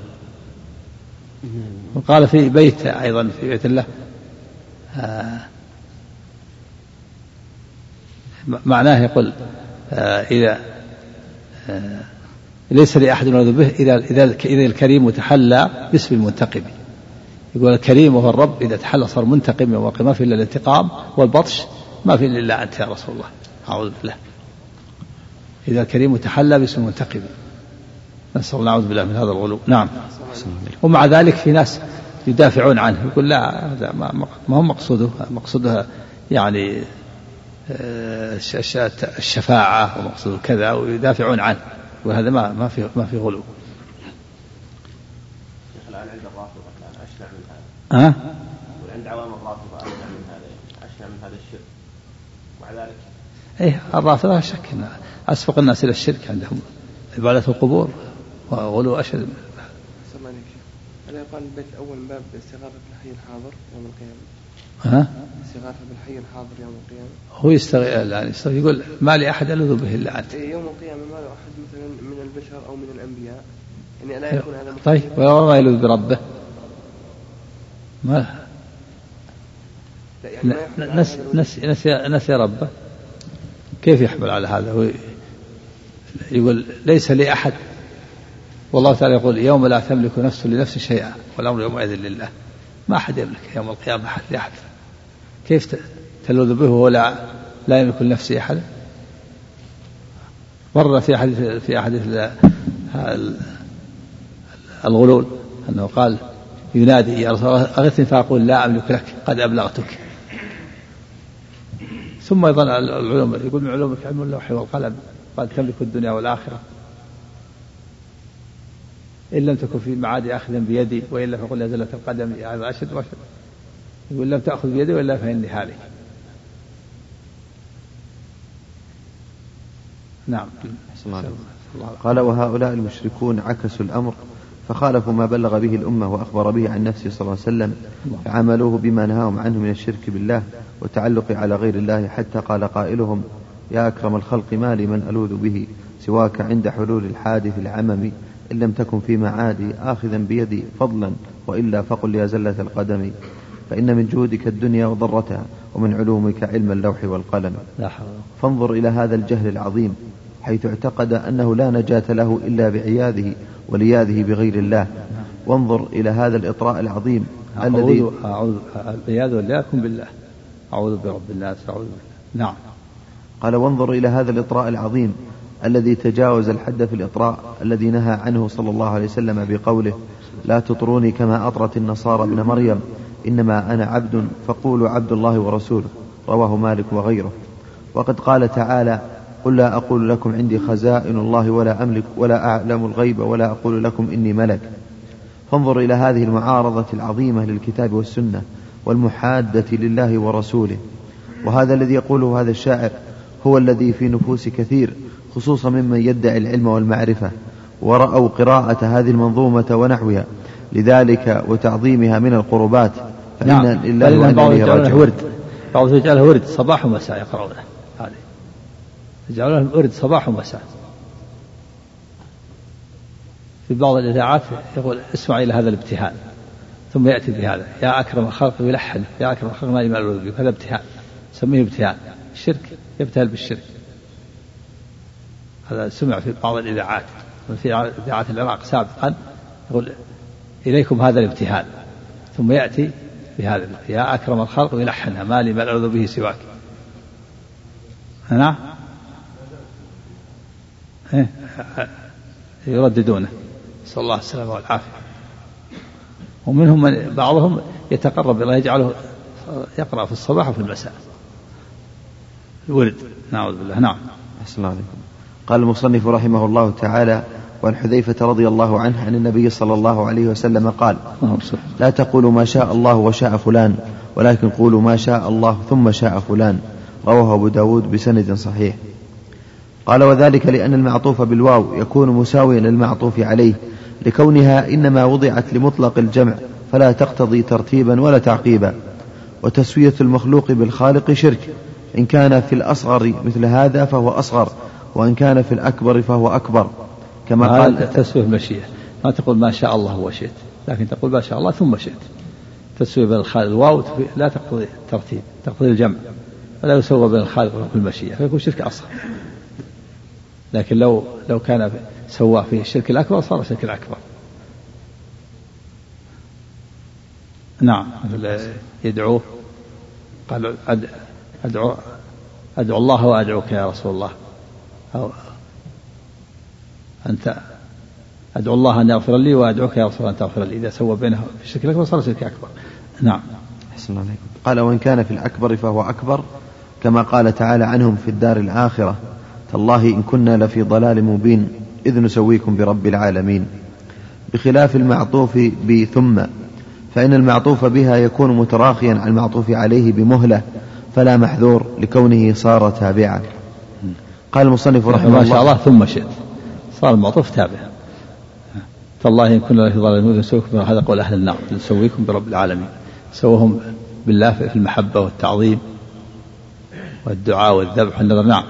وقال في بيت أيضا في بيت الله آه معناه يقول آه إذا آه ليس لأحد ينادى به إذا إذا إذا الكريم تحلى باسم المنتقم. يقول الكريم وهو الرب إذا تحلى صار منتقم يوم القيامة، ما في إلا الانتقام والبطش، ما في إلا أنت يا رسول الله. أعوذ بالله. إذا الكريم تحلى باسم المنتقم، نسأل الله نعوذ بالله من هذا الغلو. نعم. ومع ذلك في ناس يدافعون عنه، يقول لا هذا ما هو مقصوده، مقصودها يعني الشفاعة ومقصوده كذا، ويدافعون عنه، وهذا ما ما في ما في غلو. الآن عند الرافضة الآن أشنع من هذا. ها؟ وعند عوام الرافضة أشنع من هذا، أشنع من هذا الشرك. ومع ذلك إيه الرافضة شك إن أسبق الناس إلى الشرك عندهم عبادة القبور وغلو أشد. ألا يقال البيت الأول من باب الاستغاثة بالحي الحاضر يوم القيامة. ها؟ الاستغاثة بالحي الحاضر يوم القيامة. هو يستغيث يعني يستغيث يقول ما لي أحد ألوذ به إلا أنت. يوم القيامة ما له أحد مثلا من البشر أو من الأنبياء، يعني ألا يكون هذا مختلف. طيب وما يلوذ بربه؟ ما يعني نسي نسي نسي نسي ربه، كيف يحمل على هذا؟ هو يقول ليس لي أحد، والله تعالى يقول يوم لا تملك نفس لنفس شيئا والأمر يومئذ لله. ما أحد يملك يوم القيامة أحد لأحد، كيف تلوذ به وهو لا لا يملك لنفسه أحد؟ مر في حديث في حديث الغلول أنه قال ينادي يا رسول الله أغثني، فأقول لا أملك لك قد أبلغتك. ثم أيضا العلوم يقول من علومك علم اللوح والقلم، قال تملك الدنيا والآخرة، إن لم تكن في معاد أخذ بيدي وإلا فقل لا زلت القدم هذا أشد وأشد. يقول لم تأخذ بيدي وإلا فإني هالك. نعم. قال وهؤلاء المشركون عكسوا الأمر فخالفوا ما بلغ به الأمة وأخبر به عن نفسه صلى الله عليه وسلم، فعملوه بما نهاهم عنه من الشرك بالله والتعلق على غير الله، حتى قال قائلهم يا أكرم الخلق ما لي من ألوذ به سواك عند حلول الحادث العمم، إن لم تكن في معادي آخذا بيدي فضلا وإلا فقل يا زلة القدم، فإن من جودك الدنيا وضرتها ومن علومك علم اللوح والقلم. فانظر إلى هذا الجهل العظيم، حيث اعتقد أنه لا نجاة له إلا بعياذه ولياذه بغير الله. وانظر إلى هذا الإطراء العظيم الذي أعوذ بعياذ ولياكم بالله، أعوذ برب الناس، أعوذ بالله. نعم. قال وانظر إلى هذا الإطراء العظيم الذي تجاوز الحد في الإطراء الذي نهى عنه صلى الله عليه وسلم بقوله لا تطروني كما أطرت النصارى ابن مريم إنما أنا عبد فقولوا عبد الله ورسوله، رواه مالك وغيره. وقد قال تعالى قل لا أقول لكم عندي خزائن الله ولا أملك ولا أعلم الغيب ولا أقول لكم إني ملك. فانظر إلى هذه المعارضة العظيمة للكتاب والسنة والمحادة لله ورسوله. وهذا الذي يقوله هذا الشاعر هو الذي في نفوس كثير خصوصا ممن يدعي العلم والمعرفة ورأوا قراءة هذه المنظومة ونحوها لذلك وتعظيمها من القربات، فإن نعم. لله وإنا إليه راجعون. ورد بعض يجعله ورد صباح ومساء يقرأونه، هذه يجعله ورد صباح ومساء. في بعض الإذاعات يقول اسمع إلى هذا الابتهال ثم يأتي بهذا يا أكرم الخلق ويلحن يا أكرم الخلق ما لي مال ولا بك، هذا ابتهال سميه ابتهال الشرك، يبتهل بالشرك. هذا سمع في بعض الإذاعات، في إذاعات العراق سابقا يقول إليكم هذا الابتهال ثم يأتي بهذا يا أكرم الخلق ويلحنها ما لي مال أعوذ به سواك. نعم يرددونه، نسأل الله السلامة والعافية. ومنهم من بعضهم يتقرب إلى يجعله يقرأ في الصباح وفي المساء، الورد. نعوذ بالله. نعم. أحسن عليكم. قال المصنف رحمه الله تعالى: وعن حذيفة رضي الله عنه عن النبي صلى الله عليه وسلم قال: لا تقولوا ما شاء الله وشاء فلان، ولكن قولوا ما شاء الله ثم شاء فلان. رواه أبو داود بسند صحيح. قال: وذلك لأن المعطوف بالواو يكون مساويا للمعطوف عليه، لكونها إنما وضعت لمطلق الجمع فلا تقتضي ترتيبا ولا تعقيبا. وتسوية المخلوق بالخالق شرك، إن كان في الأصغر مثل هذا فهو أصغر، وإن كان في الأكبر فهو أكبر، كما قال تسوية المشيئة. ما تقول ما شاء الله وشئت، لكن تقول ما شاء الله ثم شئت. تسوية بين الخالق الواو لا تقتضي الترتيب، تقتضي الجمع، ولا يسوى بين الخالق والمشيئة فيكون شرك أصغر. لكن لو لو كان سواه في الشرك الأكبر صار شرك الأكبر. نعم. يدعوه قال: أدعو أدعو الله وأدعوك يا رسول الله، أو أنت أدعو الله أن يغفر لي وأدعوك يا رسول الله أن تغفر لي. إذا سوى بينه في الشرك الأكبر صار شرك أكبر. نعم. أحسن عليكم. قال: وإن كان في الأكبر فهو أكبر، كما قال تعالى عنهم في الدار الآخرة: تالله إن كنا لفي ضلال مبين إذ نسويكم برب العالمين. بخلاف المعطوف بثم، فإن المعطوف بها يكون متراخيا عن المعطوف عليه بمهلة، فلا محذور لكونه صار تابعا. قال المصنف رحمه الله: ما شاء الله ثم شئت، صار المعطوف تابع. تالله إن كنا لفي ضلال مبين نسويكم، هذا قول أهل النار، نسويكم برب العالمين. سوهم بالله في المحبة والتعظيم والدعاء والذبح والنذر. نعم.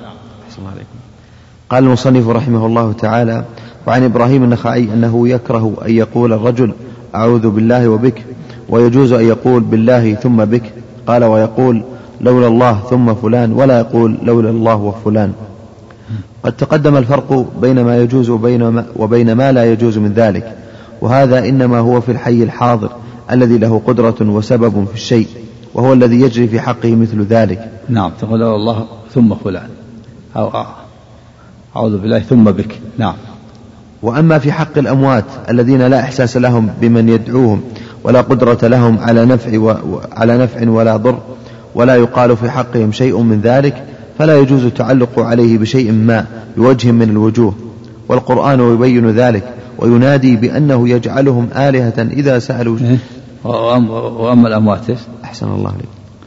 قال المصنف رحمه الله تعالى: وعن إبراهيم النخعي أنه يكره أن يقول الرجل أعوذ بالله وبك، ويجوز أن يقول بالله ثم بك. قال: ويقول لولا الله ثم فلان، ولا يقول لولا الله وفلان. قد تقدم الفرق بين ما يجوز وبين ما لا يجوز من ذلك، وهذا إنما هو في الحي الحاضر الذي له قدرة وسبب في الشيء، وهو الذي يجري في حقه مثل ذلك. نعم. تقول لولا الله ثم فلان، أو أعوذ بالله ثم بك. نعم. وأما في حق الأموات الذين لا إحساس لهم بمن يدعوهم، ولا قدرة لهم على نفع, و... على نفع ولا ضر، ولا يقال في حقهم شيء من ذلك، فلا يجوز التعلق عليه بشيء ما بوجه من الوجوه. والقرآن يبين ذلك وينادي بأنه يجعلهم آلهة إذا سألوا. وأما الأموات أحسن الله عليك.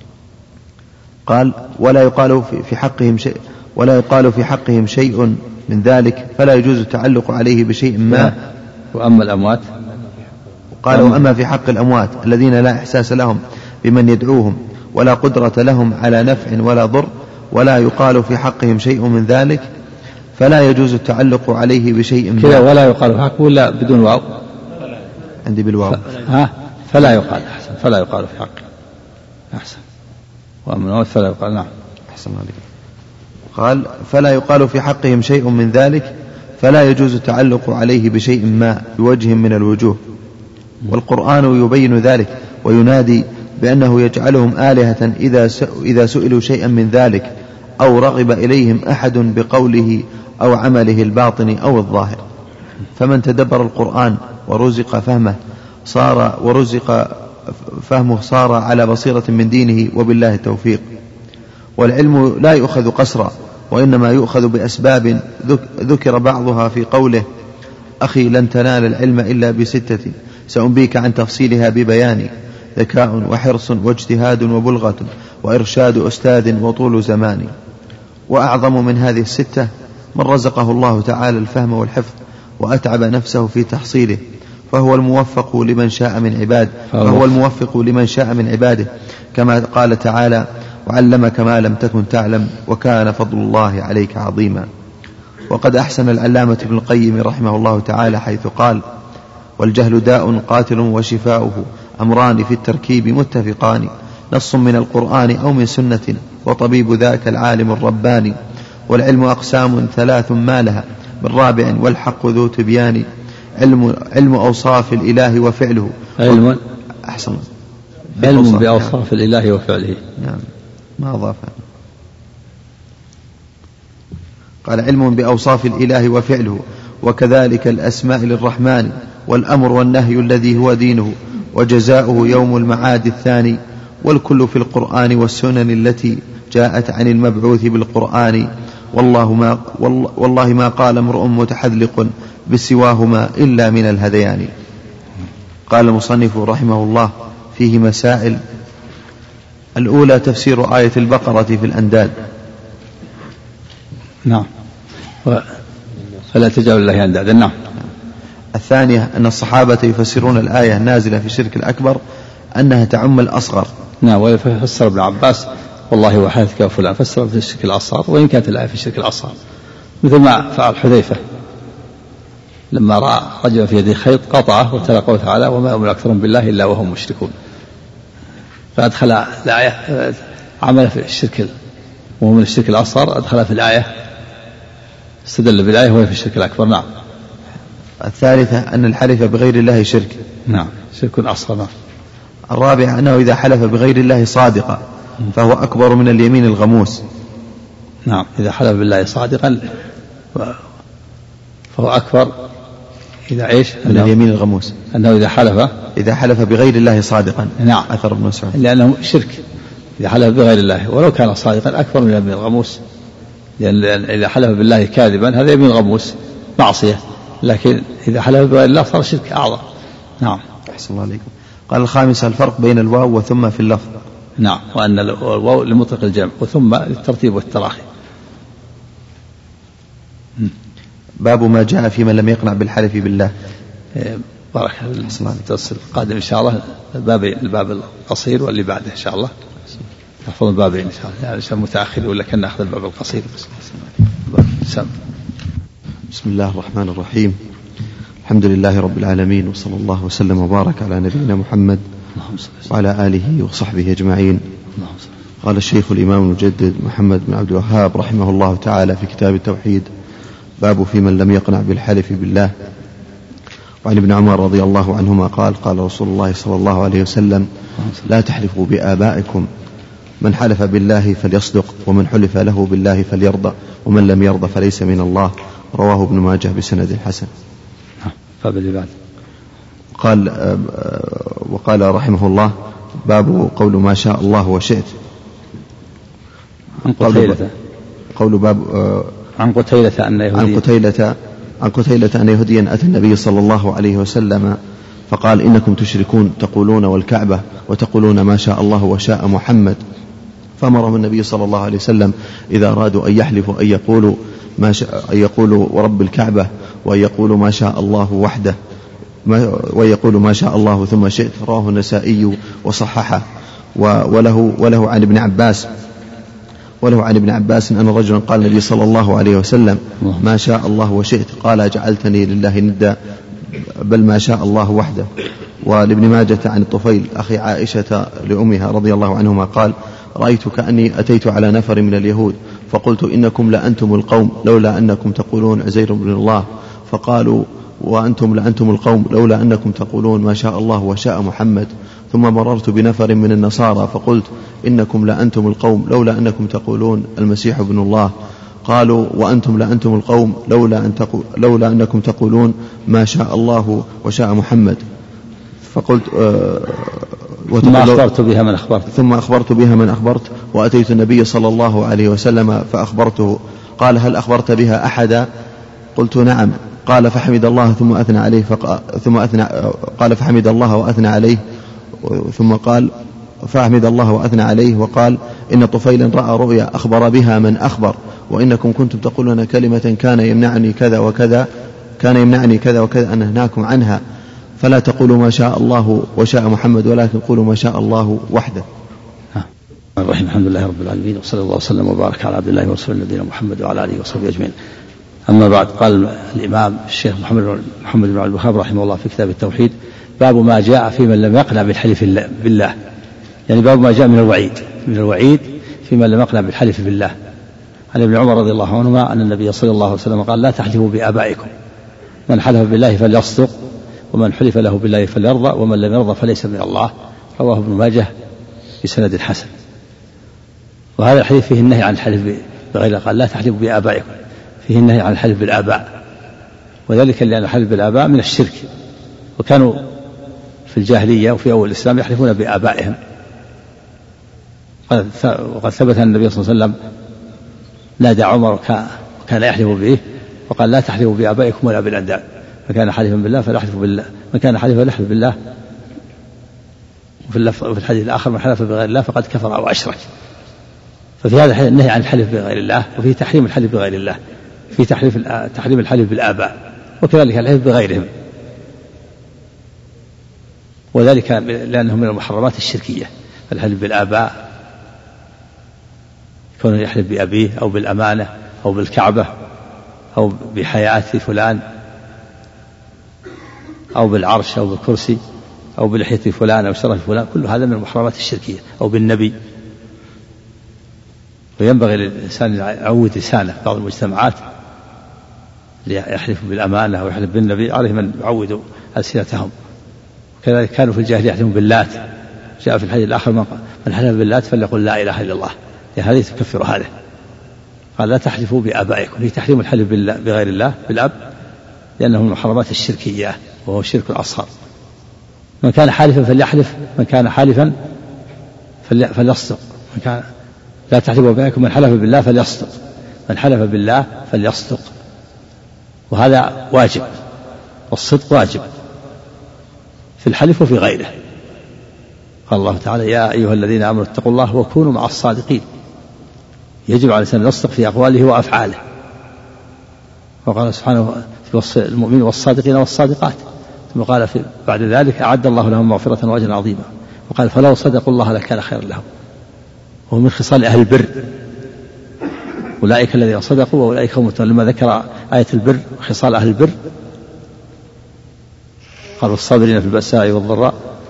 قال: ولا يقال في حقهم شيء ولا يقال في حقهم شيء من ذلك، فلا يجوز التعلق عليه بشيء ما. وأما الأموات، قال: وأما في حق الأموات الذين لا إحساس لهم بمن يدعوهم، ولا قدرة لهم على نفع ولا ضر، ولا يقال في حقهم شيء من ذلك، فلا يجوز التعلق عليه بشيء ما. كذا ولا يقال في حقه ولا بدون واو؟ عندي بالواو. ف... ها فلا يقال. أحسن. فلا يقال في حقه. أحسن. وأما الأموات فلا يقال. نعم. أحسن عليك. قال: فلا يقال في حقهم شيء من ذلك، فلا يجوز التعلق عليه بشيء ما بوجه من الوجوه. والقرآن يبين ذلك وينادي بأنه يجعلهم آلهة إذا سئلوا شيئا من ذلك، أو رغب إليهم أحد بقوله أو عمله الباطن أو الظاهر. فمن تدبر القرآن ورزق فهمه صار ورزق فهمه صار على بصيرة من دينه، وبالله التوفيق. والعلم لا يؤخذ قسرا، وإنما يؤخذ بأسباب ذكر بعضها في قوله: أخي لن تنال العلم إلا بستة سأنبيك عن تفصيلها ببيان: ذكاء وحرص واجتهاد وبلغة وإرشاد أستاذ وطول زمان. وأعظم من هذه الستة من رزقه الله تعالى الفهم والحفظ وأتعب نفسه في تحصيله، فهو الموفق لمن شاء من عباده فهو الموفق لمن شاء من عباده كما قال تعالى: وعلمك ما لم تكن تعلم وكان فضل الله عليك عظيما. وقد أحسن العلامة ابن القيم رحمه الله تعالى حيث قال: والجهل داء قاتل وشفاؤه أمران في التركيب متفقان، نص من القرآن أو من سنة، وطبيب ذاك العالم الرباني. والعلم أقسام ثلاث ما لها من رابع، والحق ذو تبيان: علم, علم أوصاف الإله وفعله. علم أحسن علم بأوصاف الإله وفعله. نعم ما أضاف. قال: علم بأوصاف الإله وفعله، وكذلك الأسماء للرحمن، والأمر والنهي الذي هو دينه، وجزاؤه يوم المعاد الثاني. والكل في القرآن والسنن التي جاءت عن المبعوث بالقرآن والله ما, والله ما قال امرؤ متحذلق بسواهما إلا من الهذيان. قال المصنف رحمه الله فيه مسائل. الأولى تفسير آية البقرة في الأنداد. نعم. فلا تجعلوا الله أندادا. نعم. الثانية أن الصحابة يفسرون الآية النازلة في الشرك الأكبر أنها تعم الأصغر. نعم. ويفسر ابن عباس والله وحدثك وفلان، فسر في الشرك الأصغر وإن كانت الآية في الشرك الأصغر، مثل ما فعل حذيفة لما رأى رجل في يده خيط قطعه وتلا قوله تعالى وما يؤمن أكثرهم بالله إلا وهم مشركون، فأدخل الآية عمل في الشرك وهو من الشرك الأصغر أدخل في الآية، استدل بالآية وهي في الشرك الأكبر. نعم. الثالثة أن الحلف بغير الله شرك. نعم. شرك أصغر. نعم. الرابعة أنه إذا حلف بغير الله صادقا فهو أكبر من اليمين الغموس. نعم. إذا حلف بالله صادقا فهو أكبر إذا إيش من اليمين الغموس، أنه إذا حلف إذا حلف بغير الله صادقا. نعم. أثر ابن مسعود لأنه شرك إذا حلف بغير الله ولو كان صادقا أكبر من اليمين الغموس، لأن إذا حلف بالله كاذبا هذا يمين غموس معصية، لكن إذا حلف بغير الله صار شرك أعظم. نعم. أحسن الله عليكم. قال الخامسة الفرق بين الواو وثم في اللفظ. نعم. وأن الواو لمطلق الجمع وثم للترتيب والتراخي. باب ما جاء في من لم يقنع بالحلف بالله. بارك الله تصل القادم إن شاء الله الباب الباب القصير واللي بعده إن شاء الله نحفظ البابين إن شاء الله، يعني عشان متأخر ولا كنا نأخذ الباب القصير بس. بسم الله الرحمن الرحيم. الحمد لله رب العالمين وصلى الله وسلم وبارك على نبينا محمد وعلى آله وصحبه أجمعين. قال الشيخ الإمام المجدد محمد بن عبد الوهاب رحمه الله تعالى في كتاب التوحيد باب في من لم يقنع بالحلف بالله. وعن ابن عمر رضي الله عنهما قال قال رسول الله صلى الله عليه وسلم لا تحلفوا بآبائكم، من حلف بالله فليصدق ومن حلف له بالله فليرضى ومن لم يرضى فليس من الله. رواه ابن ماجه بسند حسن. قال وقال رحمه الله باب قول ما شاء الله وشئت. عن قتيلة قول باب عن قتيلة أن يهوديا عن قتيلة عن قتيلة أن يهوديا أتى النبي صلى الله عليه وسلم فقال إنكم تشركون تقولون والكعبة وتقولون ما شاء الله وشاء محمد، فأمرهم النبي صلى الله عليه وسلم إذا أرادوا أن يحلفوا أن يقولوا ما شاء أن يقولوا ورب الكعبة وأن يقولوا ما شاء الله وحده ويقول ما شاء الله ثم شئت. رواه النسائي وصححه. وله وله عن ابن عباس وله عن ابن عباس أن رجلا قال النبي صلى الله عليه وسلم ما شاء الله وشئت، قال جعلتني لله ندا بل ما شاء الله وحده. ولابن ماجة عن الطفيل أخي عائشة لأمها رضي الله عنهما قال رأيت كأني أتيت على نفر من اليهود فقلت إنكم لأنتم القوم لولا أنكم تقولون عزير بن الله، فقالوا وأنتم لأنتم القوم لولا أنكم تقولون ما شاء الله وشاء محمد. ثم مررت بنفر من النصارى فقلت إنكم لأنتم القوم لولا أنكم تقولون المسيح ابن الله، قالوا وأنتم لأنتم القوم لولا, أن تقو لولا أنكم تقولون ما شاء الله وشاء محمد. فقلت آه ثم أخبرت بها من أخبرت ثم أخبرت بها من أخبرت وأتيت النبي صلى الله عليه وسلم فأخبرته، قال هل أخبرت بها أحدا؟ قلت نعم. قال فحمد الله ثم أثنى عليه فق... ثم أثنى قال فحمد الله وأثنى عليه ثم قال فحمد الله وأثنى عليه وقال إن طفيلا رأى رؤيا أخبر بها من أخبر وإنكم كنتم تقولون كلمة كان يمنعني كذا وكذا كان يمنعني كذا وكذا أن أنهاكم عنها، فلا تقولوا ما شاء الله وشاء محمد ولكن قولوا ما شاء الله وحده. الرحيم. الحمد لله رب العالمين وصلى الله وسلم وبارك على عبد الله ورسوله نبينا محمد وعلى آله وصحبه أجمعين. أما بعد، قال الإمام الشيخ محمد محمد بن عبد الوهاب رحمه الله في كتاب التوحيد باب ما جاء في من لم يقنع بالحلف بالله، يعني باب ما جاء من الوعيد من الوعيد في من لم يقنع بالحلف بالله. عن ابن عمر رضي الله عنهما أن النبي صلى الله عليه وسلم قال لا تحلفوا بآبائكم، من حلف بالله فليصدق ومن حلف له بالله فليرضى ومن لم يرضى فليس من الله. رواه ابن ماجه بسند حسن. وهذا الحديث فيه النهي عن الحلف بغير، قال لا تحلفوا بآبائكم، فيه النهي عن الحلف بالآباء، وذلك لأن الحلف بالآباء من الشرك، وكانوا في الجاهلية وفي أول الإسلام يحلفون بآبائهم وقد ثبت أن النبي صلى الله عليه وسلم نادى عمر وكان يحلف به وقال لا تحلفوا بآبائكم ولا بالأنداد، من كان حالفا بالله فليحلف بالله، من كان حالفا فليحلف بالله. وفي الحديث الآخر من حلف بغير الله فقد كفر أو أشرك. ففي هذا الحديث النهي عن الحلف بغير الله، وفي تحريم الحلف بغير الله، في تحريف تحريم الحلف بالآباء، وكذلك الحلف بغيرهم، وذلك لأنه من المحرمات الشركية. الحلف بالآباء كونه يحلف بأبيه أو بالأمانة أو بالكعبة أو بحياة فلان أو بالعرش أو بالكرسي أو بلحية فلان أو شرف فلان، كل هذا من المحرمات الشركية، أو بالنبي. وينبغي للإنسان أن يعود لسانه. بعض المجتمعات يحلف بالأمانة أو يحلف بالنبي، عليهم أن يعودوا ألسنتهم. كذلك كانوا في الجاهلية يحلفون باللات، جاء في الحديث الآخر من حلف باللات فليقل لا إله إلا الله، هذه تكفر هذا. قال لا تحلفوا بآبائكم، في تحريم الحلف بغير الله بالأب، لأنه من المحرمات الشركية وهو شرك أصغر. من كان حالفا فليحلف، من كان حالفا فليصدق، من كان لا تحلفوا بآبائكم، من حلف بالله فليصدق، من حلف بالله فليصدق، وهذا واجب، والصدق واجب في الحلف وفي غيره. قال الله تعالى يا أيها الذين آمنوا اتقوا الله وكونوا مع الصادقين. يجب على الإنسان أن يصدق في أقواله وأفعاله. وقال سبحانه في وصف المؤمنين والصادقين والصادقات، ثم قال في بعد ذلك أعد الله لهم مغفرة وأجرا عظيما، وقال فلو صدقوا الله لكان خيرا لهم. وهو من خصال أهل البر، أولئك الذين صدقوا وأولئك هم المتقون. لما ذكر آية البر خصال أهل البر قالوا الصابرين في البأساء والضراء،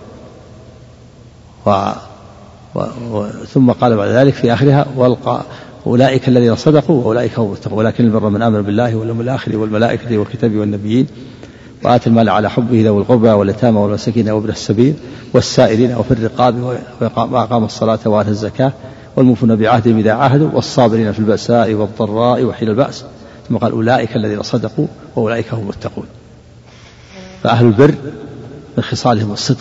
و... و... و... ثم قال بعد ذلك في آخرها والقى أولئك الذين صدقوا وأولئك هم المتقون، ولكن البر من آمن بالله واليوم الآخر والملائكة والكتاب والنبيين وآتى المال على حبه ذوي القربى واليتامى والمساكين وابن السبيل والسائلين وفي الرقاب وأقام الصلاة وآتى الزكاة والموفون بعهدهم إذا عاهدوا والصابرين في البأساء والضراء وحين البأس. ثم قال أولئك الذين صدقوا وأولئك هم المتقون. فأهل البر من خصالهم الصدق،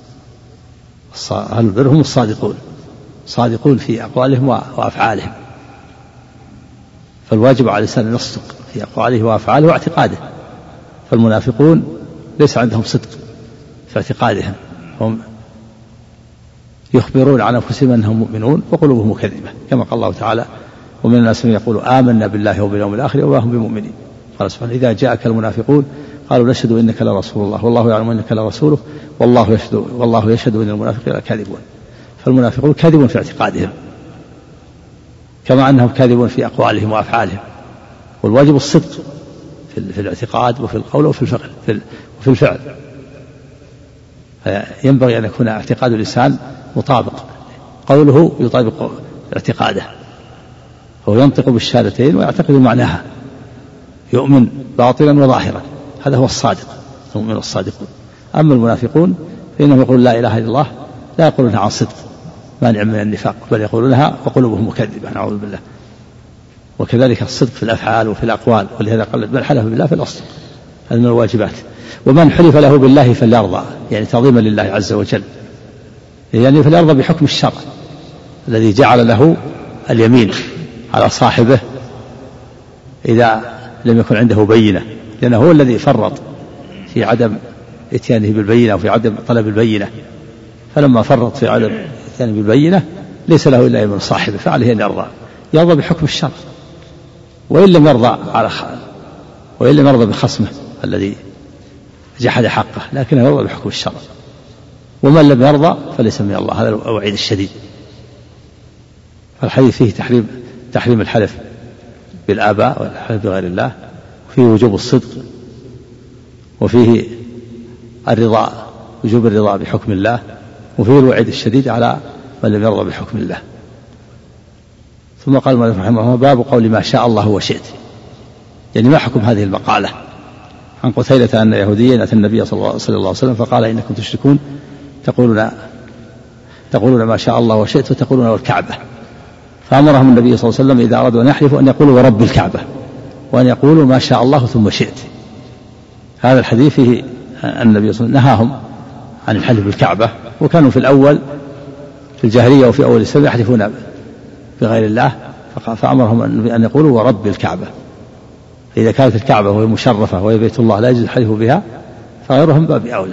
أهل البر هم الصادقون، صادقون في أقوالهم وأفعالهم. فالواجب على الإنسان أن يصدق في أقواله وأفعاله واعتقاده. فالمنافقون ليس عندهم صدق في اعتقادهم، هم يخبرون عن أنفسهم أنهم مؤمنون وقلوبهم مكذبة، كما قال الله تعالى ومن الناس من يقول آمنا بالله وباليوم الآخر وما هم بمؤمنين. قال سبحانه إذا جاءك المنافقون قالوا نشهد إنك لرسول الله والله يعلم إنك لرسوله والله يشهد والله يشهد إن المنافقين لكاذبون. فالمنافقون كاذبون في اعتقادهم كما أنهم كاذبون في أقوالهم وأفعالهم. والواجب الصدق في الاعتقاد وفي القول وفي الفعل وفي الفعل. ينبغي أن يكون اعتقاد الإنسان مطابق، قوله يطابق اعتقاده، هو ينطق بالشهادتين ويعتقد معناها، يؤمن باطلا وظاهرا، هذا هو الصادق، المؤمن الصادقون. أما المنافقون فإنهم يقولون لا إله إلا الله، لا يقولونها عن صدق مانع من النفاق، بل يقولونها وقلوبهم مكذبة، نعوذ بالله. وكذلك الصدق في الأفعال وفي الأقوال، ولهذا قال بل حلف بالله فليصدق، هذا من الواجبات. ومن حلف له بالله فليرضى، يعني تعظيما لله عز وجل، يعني فليرضى بحكم الشرع الذي جعل له اليمين على صاحبه إذا لم يكن عنده بينة، لأنه هو الذي فرط في عدم اتيانه بالبينة وفي عدم طلب البينة، فلما فرط في عدم اتيانه بالبينة ليس له إلا يمين صاحبه، فعليه أن يرضى، يرضى بحكم الشرع. وإن لم يرضى على وإن لم يرضى بخصمه الذي جحد حقه، لكنه يرضى بحكم الشرع. ومن لم يرضى فليس من الله، هذا الوعيد الشديد. فالحديث فيه تحريم تحريم الحلف بالآباء والحلف بغير الله، وفيه وجوب الصدق، وفيه الرضا وجوب الرضا بحكم الله، وفيه الوعيد الشديد على من لم يرضى بحكم الله. ثم قال المؤلف رحمه الله باب قول ما شاء الله وشئت، يعني ما حكم هذه المقالة؟ عن قتيلة أن يهوديا أتى النبي صلى الله عليه وسلم فقال إنكم تشركون تقولون تقولون ما شاء الله وشئت وتقولون والكعبة، فأمرهم النبي صلى الله عليه وسلم إذا أرادوا أن يحلفوا أن يقولوا ورب الكعبة، وأن يقولوا ما شاء الله ثم شئت. هذا الحديث فيه النبي صلى الله عليه وسلم نهاهم عن الحلف بالكعبة، وكانوا في الأول في الجاهلية وفي أول الإسلام يحلفون بغير الله، فأمرهم أن يقولوا ورب الكعبة. فإذا كانت الكعبة وهي مشرفة وهي بيت الله لا يجوز الحلف بها فغيرهم باب أولى،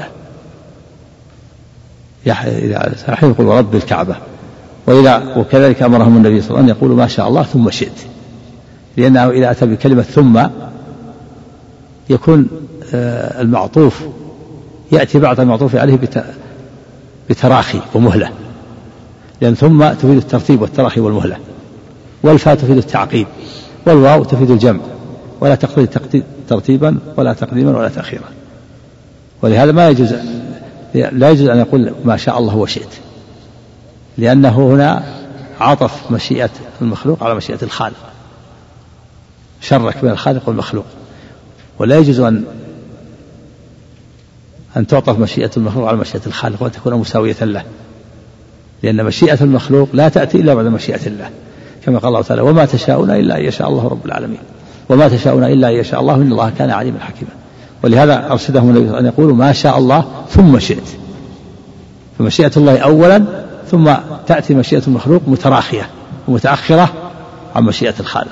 إذا يقول ورب الكعبة. وإذا وكذلك أمرهم النبي صلى الله عليه وسلم أن يقولوا ما شاء الله ثم شئت، لأنه إذا أتى بكلمة ثم يكون المعطوف يأتي بعد المعطوف عليه بتراخي ومهلة، لأن ثم تفيد الترتيب والتراخي والمهلة، والفاء تفيد التعقيب، والواو تفيد الجمع، ولا تقتضي ترتيبا ولا تقديما ولا تأخيرا. ولهذا ما يجوز لا يجوز أن يقول ما شاء الله وشئت، لأنه هنا عطف مشيئة المخلوق على مشيئة الخالق، شرك بين الخالق والمخلوق. ولا يجوز أن أن تعطف مشيئة المخلوق على مشيئة الخالق وأن تكون مساوية له، لأن مشيئة المخلوق لا تأتي إلا بعد مشيئة الله، كما قال الله تعالى وما تشاءون إلا أن يشاء الله رب العالمين، وما تشاءون إلا أن يشاء الله إن الله كان عليما حكيما. ولهذا أرشدهم النبي أن يقولوا ما شاء الله ثم شئت، فمشيئة الله أولا ثم تأتي مشيئة المخلوق متراخية ومتأخرة عن مشيئة الخالق.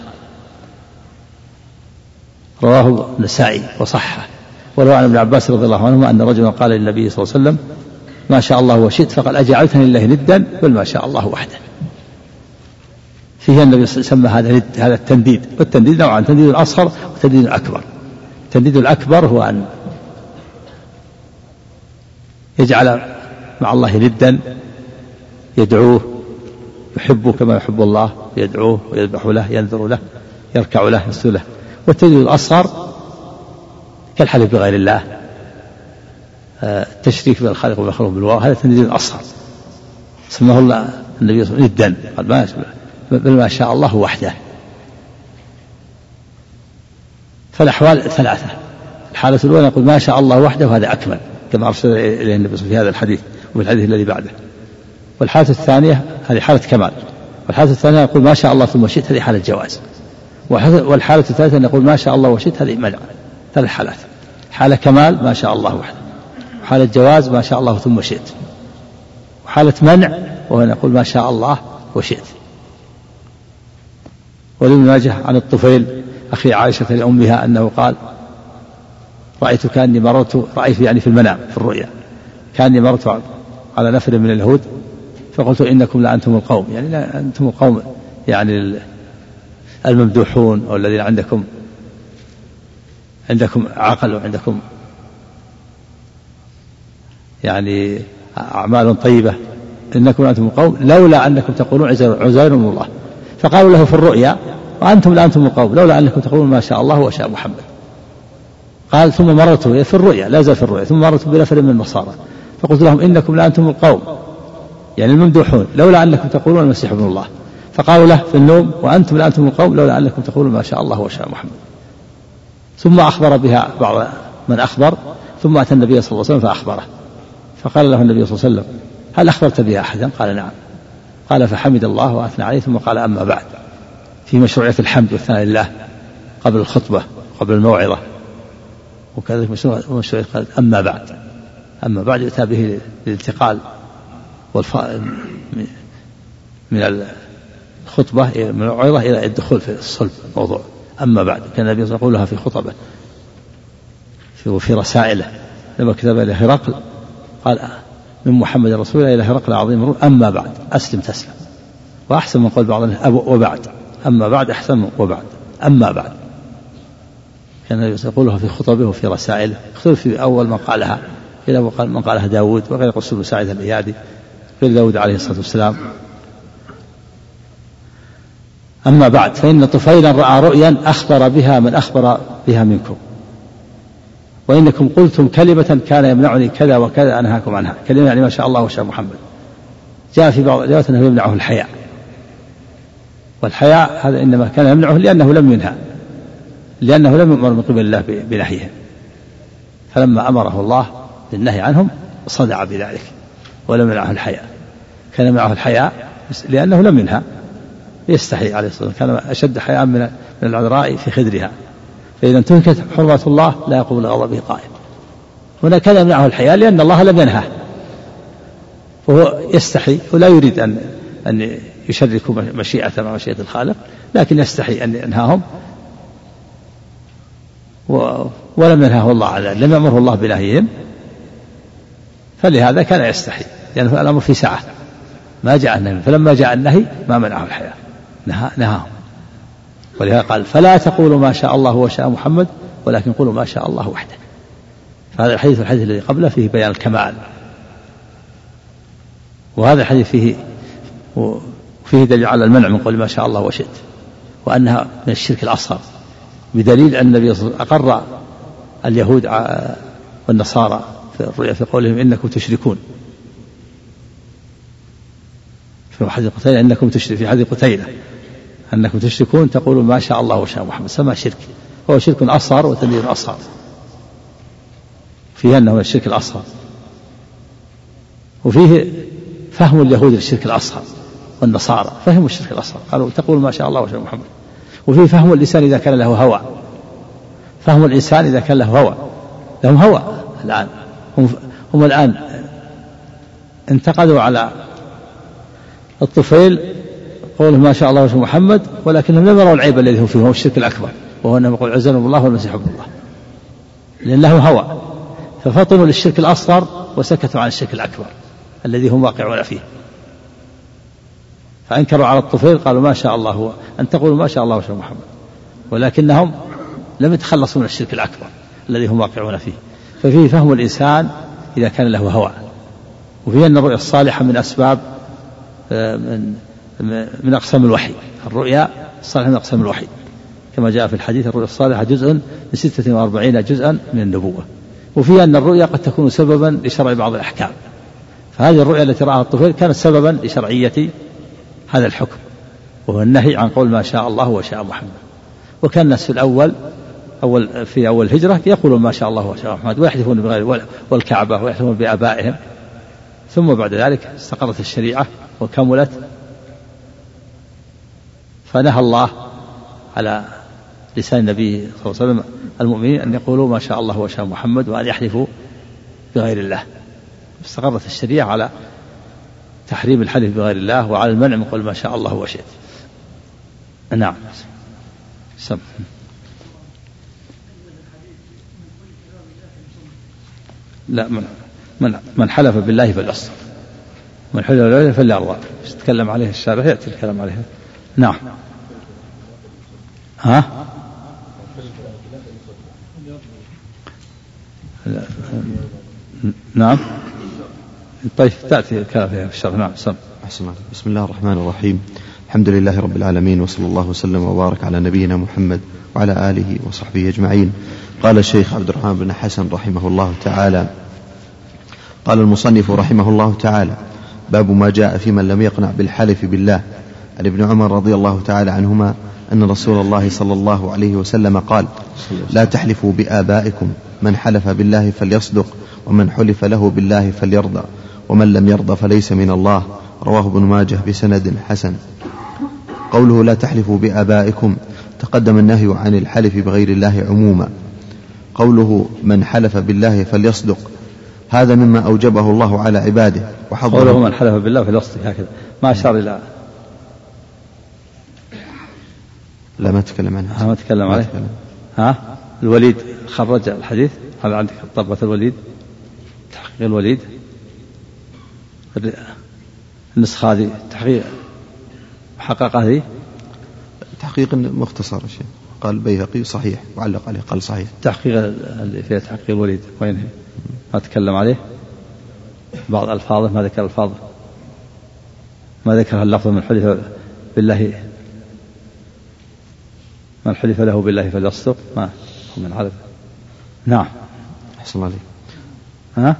رواه النسائي وصحه. وروى عن ابن عباس رضي الله عنهما أن رجلا قال للنبي صلى الله عليه وسلم ما شاء الله وشئت، فقال أجعلتني لله ندا بل ما شاء الله وحده. فيه النبي سمى هذا ند، هذا التنديد، والتنديد نوعان، تنديد الأصغر وتنديد الأكبر. التنديد الأكبر هو أن يجعل مع الله ندا، يدعوه، يحبه كما يحب الله، يدعوه ويذبح له، ينذر له، يركع له، يسجد له. والتنديد الأصغر كالحلف بغير الله، التشريك بين الخالق والمخلوق بالواو، هذا التنديد الأصغر سماه الله النبي صلى الله عليه وسلم ندا، قال ما بل ما شاء الله وحده. فالأحوال ثلاثة، الحالة الأولى يقول ما شاء الله وحده وهذا أكمل كما أرشد إليه النبي في هذا الحديث وفي الحديث الذي بعده. والحالة الثانية هذه حالة كمال. والحالة الثانية يقول ما شاء الله ثم شئت، هذه حالة جواز. والحالة الثالثة يقول ما شاء الله وشئت، هذه منع. ثلاث حالات، حالة كمال ما شاء الله وحده، وحالة جواز ما شاء الله ثم شئت، وحالة منع وهو يقول ما شاء الله وشئت. ولابن ماجه عن الطفيل أخي عائشة لأمها أنه قال رأيت كأني مررت، رأيت يعني في المنام في الرؤيا، كأني مررت على نفر من اليهود فقلت إنكم لأنتم القوم، يعني لا أنتم القوم يعني الممدوحون أو الذين عندكم عندكم عقل وعندكم يعني أعمال طيبة، إنكم لأنتم القوم لولا أنكم تقولون عزير من الله. فقالوا له في الرؤيا وأنتم لأنتم القوم لولا أنكم تقولون ما شاء الله وشاء محمد. قال ثم مررت في الرؤيا، لا زال في الرؤيا، ثم مررت بنفر من النصارى فقلت لهم إنكم لأنتم القوم يعني الممدوحون لولا أنكم تقولون المسيح ابن الله. فقالوا له في النوم وأنتم لأنتم القوم لولا أنكم تقولون ما شاء الله وشاء محمد. ثم أخبر بها بعض من أخبر، ثم أتى النبي صلى الله عليه وسلم فأخبره، فقال له النبي صلى الله عليه وسلم هل أخبرت بها أحدا؟ قال نعم. قال فحمد الله وأثنى عليه، ثم قال أما بعد، في مشروعية الحمد والثناء لله قبل الخطبة قبل الموعظة، وكذلك مشروعية قال أما بعد. أما بعد يؤتى به للانتقال والف... من الخطبة من الموعظة إلى الدخول في الصلب الموضوع. أما بعد كان النبي يقولها في خطبه وفي رسائله لما كتب إلى هرقل قال من محمد رسول الله إلى هرقل عظيم الروم أما بعد أسلم تسلم. وأحسن من قول بعض وبعد، أما بعد أحسن من وبعد. أما بعد كان النبي يقولها في خطبه وفي رسائله، اختلف في أول من قالها، إلى من قالها داود وغير قصة سعيد الإيادي غير داود عليه الصلاة والسلام. أما بعد فإن طفيلا رأى رؤيا أخبر بها من أخبر بها منكم، وإنكم قلتم كلمة كان يمنعني كذا وكذا أنهاكم عنها. كلمة يعني ما شاء الله وشاء محمد. جاء في بعض الروايات أنه يمنعه الحياء، والحياء هذا إنما كان يمنعه لأنه لم ينهى، لأنه لم يؤمر من قبل الله بنهيه، فلما أمره الله بالنهي عنهم صدع بذلك ولم يمنعه الحياء. كان يمنعه الحياء لأنه لم ينهى، يستحي عليه الصلاة والسلام، كان أشد حياء من العذراء في خدرها، فإذا انتهكت حرمات الله لا يقوم لغضبه قائم. هنا كان يمنعه الحياء لأن الله لم ينهى، وهو يستحي ولا يريد أن أن يشركوا مشيئته مع مشيئة الخالق، لكن يستحي أن ينهاهم، ولم ينهاه الله على ذلك، لم يأمره الله بنهيهم، فلهذا كان يستحي، لأن يعني الأمر في سعة، ما جاء النهي، فلما جاء النهي ما منعه الحياة، نهى نهاهم. ولهذا قال فلا تقولوا ما شاء الله وشاء محمد ولكن قولوا ما شاء الله وحده. فهذا الحديث الحديث الذي قبله فيه بيان الكمال، وهذا الحديث فيه وفيه دليل على المنع من قول ما شاء الله وشئت، وأنها من الشرك الأصغر، بدليل أن النبي صلى الله عليه وسلم أقر اليهود والنصارى في الرؤيا في قولهم إنكم تشركون في حديث قتيلة، إنكم تشرك في حديث قتيلة أنكم تشركون تقولون ما شاء الله وشاء محمد، سمى شرك، هو شرك أصغر وتنبيه أصغر، فيه أنه من الشرك الأصغر، وفيه فهم اليهود للشرك الأصغر والنصارى فهموا الشرك الأصغر، قالوا تقول ما شاء الله وشاء محمد. وفيه فهم الإنسان إذا كان له هوى، فهم الإنسان إذا كان له هوى، لهم هوى الآن، هم, هم الآن انتقدوا على الطفيل قوله ما شاء الله وشاء محمد، ولكنهم لم يروا العيب الذي هو فيه، هو الشرك الأكبر، وهو أنه يقول عزنا الله والمسيح ابن الله، لأن له هوى، ففطنوا للشرك الأصغر وسكتوا عن الشرك الأكبر الذي هم واقعون فيه، فأنكروا على الطفيل قالوا ما شاء الله هو أن تقولوا ما شاء الله وشاء محمد، ولكنهم لم يتخلصوا من الشرك الأكبر الذي هم واقعون فيه. ففيه فهم الإنسان إذا كان له هوى، وفيه أن الرؤيا الصالحة من أسباب من من أقسام الوحي، الرؤيا الصالحة من أقسام الوحي كما جاء في الحديث الرؤيا الصالحة جزء من ستة وأربعين جزءا من النبوة. وفيه أن الرؤيا قد تكون سببا لشرع بعض الأحكام، فهذه الرؤيا التي رآها الطفيل كانت سببا لشرعية هذا الحكم، وهو النهي عن قول ما شاء الله وشاء محمد. وكان الناس في الأول أول في أول الهجرة يقولون ما شاء الله وشاء محمد ويحلفون بغير والكعبة ويحلفون بآبائهم، ثم بعد ذلك استقرت الشريعة وكملت، فنهى الله على لسان النبي صلى الله عليه وسلم المؤمنين أن يقولوا ما شاء الله وشاء محمد وأن يحلفوا بغير الله. استقرت الشريعة على تحريم الحلف بغير الله وعلى المنع من قول ما شاء الله وشئت. نعم. سم. لا من من من حلف بالله فليصدق، من حلف بالله فليرضى، يتكلم عليه الشارع يأتي الكلام عليه. نعم. ها؟ نعم. طيب تأتي الكلام فيها في الشرع. نعم. سم. أحسن. بسم الله الرحمن الرحيم، الحمد لله رب العالمين، وصلى الله وسلم وبارك على نبينا محمد وعلى آله وصحبه أجمعين. قال الشيخ عبد الرحمن بن حسن رحمه الله تعالى: قال المصنف رحمه الله تعالى: باب ما جاء في من لم يقنع بالحلف بالله. عن ابن عمر رضي الله تعالى عنهما أن رسول الله صلى الله عليه وسلم قال: لا تحلفوا بآبائكم، من حلف بالله فليصدق، ومن حلف له بالله فليرضى، ومن لم يرضى فليس من الله. رواه ابن ماجه بسند حسن. قوله لا تحلفوا بآبائكم تقدم النهي عن الحلف بغير الله عموما. قوله من حلف بالله فليصدق هذا مما أوجبه الله على عباده وحضره. قوله من حلف بالله فليصدق هكذا ما أشار إلى لا ما تكلم عنها، ما تكلم عليه. ها الوليد خرج الحديث، هذا عندك طبة الوليد تحقيق الوليد النسخة هذه تحقيق محققة هذه تحقيق مختصر شيء، قال البيهقي صحيح وعلق عليه قال صحيح. تحقيق اللي فيها تحقيق الوليد وين هي؟ ما تكلم عليه بعض ألفاظه، ما ذكر ألفاظه، ما ذكر اللفظ من حلف بالله من حلف له بالله فليصدق ما من عرف. نعم. أحسن الله عليك. ها؟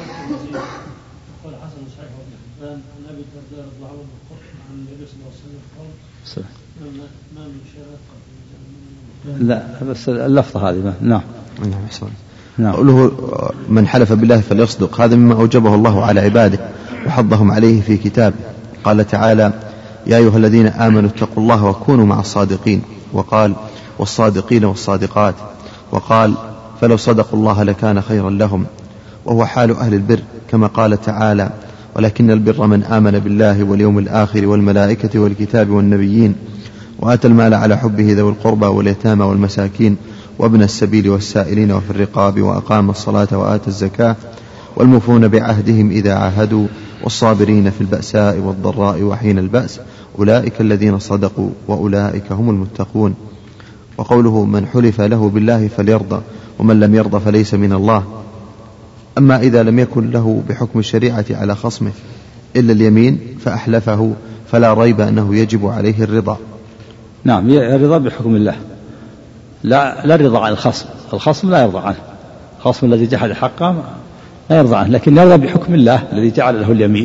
لا بس اللفظة هذه ما. نعم. نعم. نعم. قوله من حلف بالله فليصدق هذا مما أوجبه الله على عباده وحضهم عليه في كتابه. قال تعالى: يا أيها الذين آمنوا اتقوا الله وكونوا مع الصادقين، وقال: والصادقين والصادقات، وقال: فلو صدقوا الله لكان خيرا لهم، وهو حال أهل البر كما قال تعالى: ولكن البر من آمن بالله واليوم الآخر والملائكة والكتاب والنبيين وآتى المال على حبه ذوي القربى واليتامى والمساكين وابن السبيل والسائلين وفي الرقاب وأقام الصلاة وآتى الزكاة والموفون بعهدهم إذا عاهدوا والصابرين في البأساء والضراء وحين البأس أولئك الذين صدقوا وأولئك هم المتقون. وقوله من حلف له بالله فليرضى ومن لم يرضى فليس من الله. أما إذا لم يكن له بحكم الشريعة على خصمه إلا اليمين فأحلفه فلا ريب أنه يجب عليه الرضا. نعم، الرضا بحكم الله، لا لا الرضا عن الخصم، الخصم لا يرضى عنه، الخصم الذي جحد حقه لا يرضى عنه، لكن يرضى بحكم الله الذي جعل له اليمين،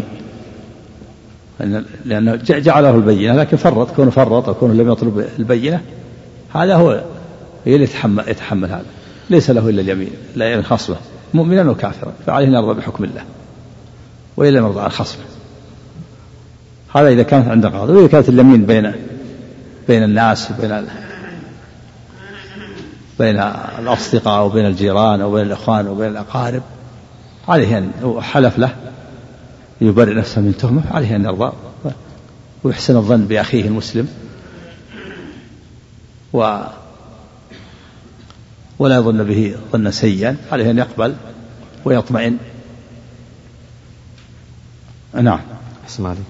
لأنه جعل له البينة لكن فرط، كونه فرط أو كونه لم يطلب البينة هذا هو اللي يتحمل, يتحمل هذا، ليس له إلا اليمين، لا يمين خصمه مؤمنا وكافرا فعليه أن يرضى بحكم الله وإلا يرضى عن خصمه. هذا إذا كانت عند قاضي. وإذا كانت اليمين بين بين الناس وبين بين الأصدقاء وبين الجيران وبين الإخوان وبين الأقارب عليه أن حلف له يبرئ نفسه من تهمة، عليه أن يرضى ويحسن الظن بأخيه المسلم و ولا يظن به ظنا سيئا، عليه أن يقبل ويطمئن. نعم. أحسن عليكم.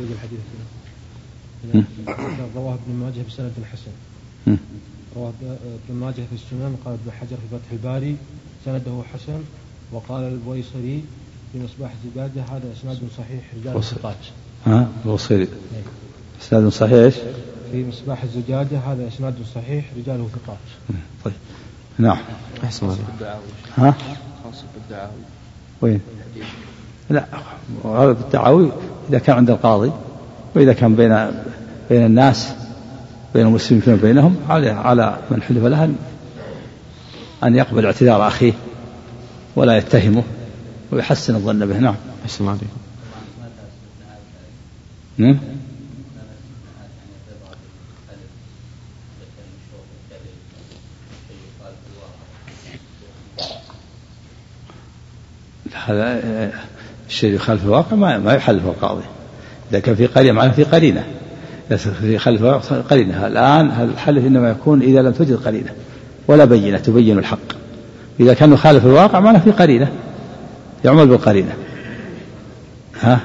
رواه ابن ماجه بسند حسن. رواه ابن ماجه في السنن، قال ابن حجر في فتح الباري سنده حسن، وقال البويصري في مصباح الزجاجة هذا إسناد صحيح رجال ثقات. ها البويصري إسناد صحيح في مصباح الزجاجة هذا إسناد صحيح رجاله ثقات. طيب. نعم. أحسن عليكم. ها خاص بالدعاوي. وين؟ لا، هذا بالدعاوي إذا كان عند القاضي، وإذا كان بين بين الناس بين المسلمين فيما بينهم على على من حلف له أن يقبل اعتذار أخيه ولا يتهمه ويحسن الظن به. نعم. أحسن عليكم. نعم. هذا الشيء يخالف الواقع ما ما يحلف القاضي. إذا كان في قرينة معناه في قرينة، في خلف الواقع قرينة. الآن هذا الحلف إنما يكون إذا لم توجد قرينة ولا بينة تبين الحق. إذا كان يخالف الواقع معناه في قرينة يعمل بالقرينة. ها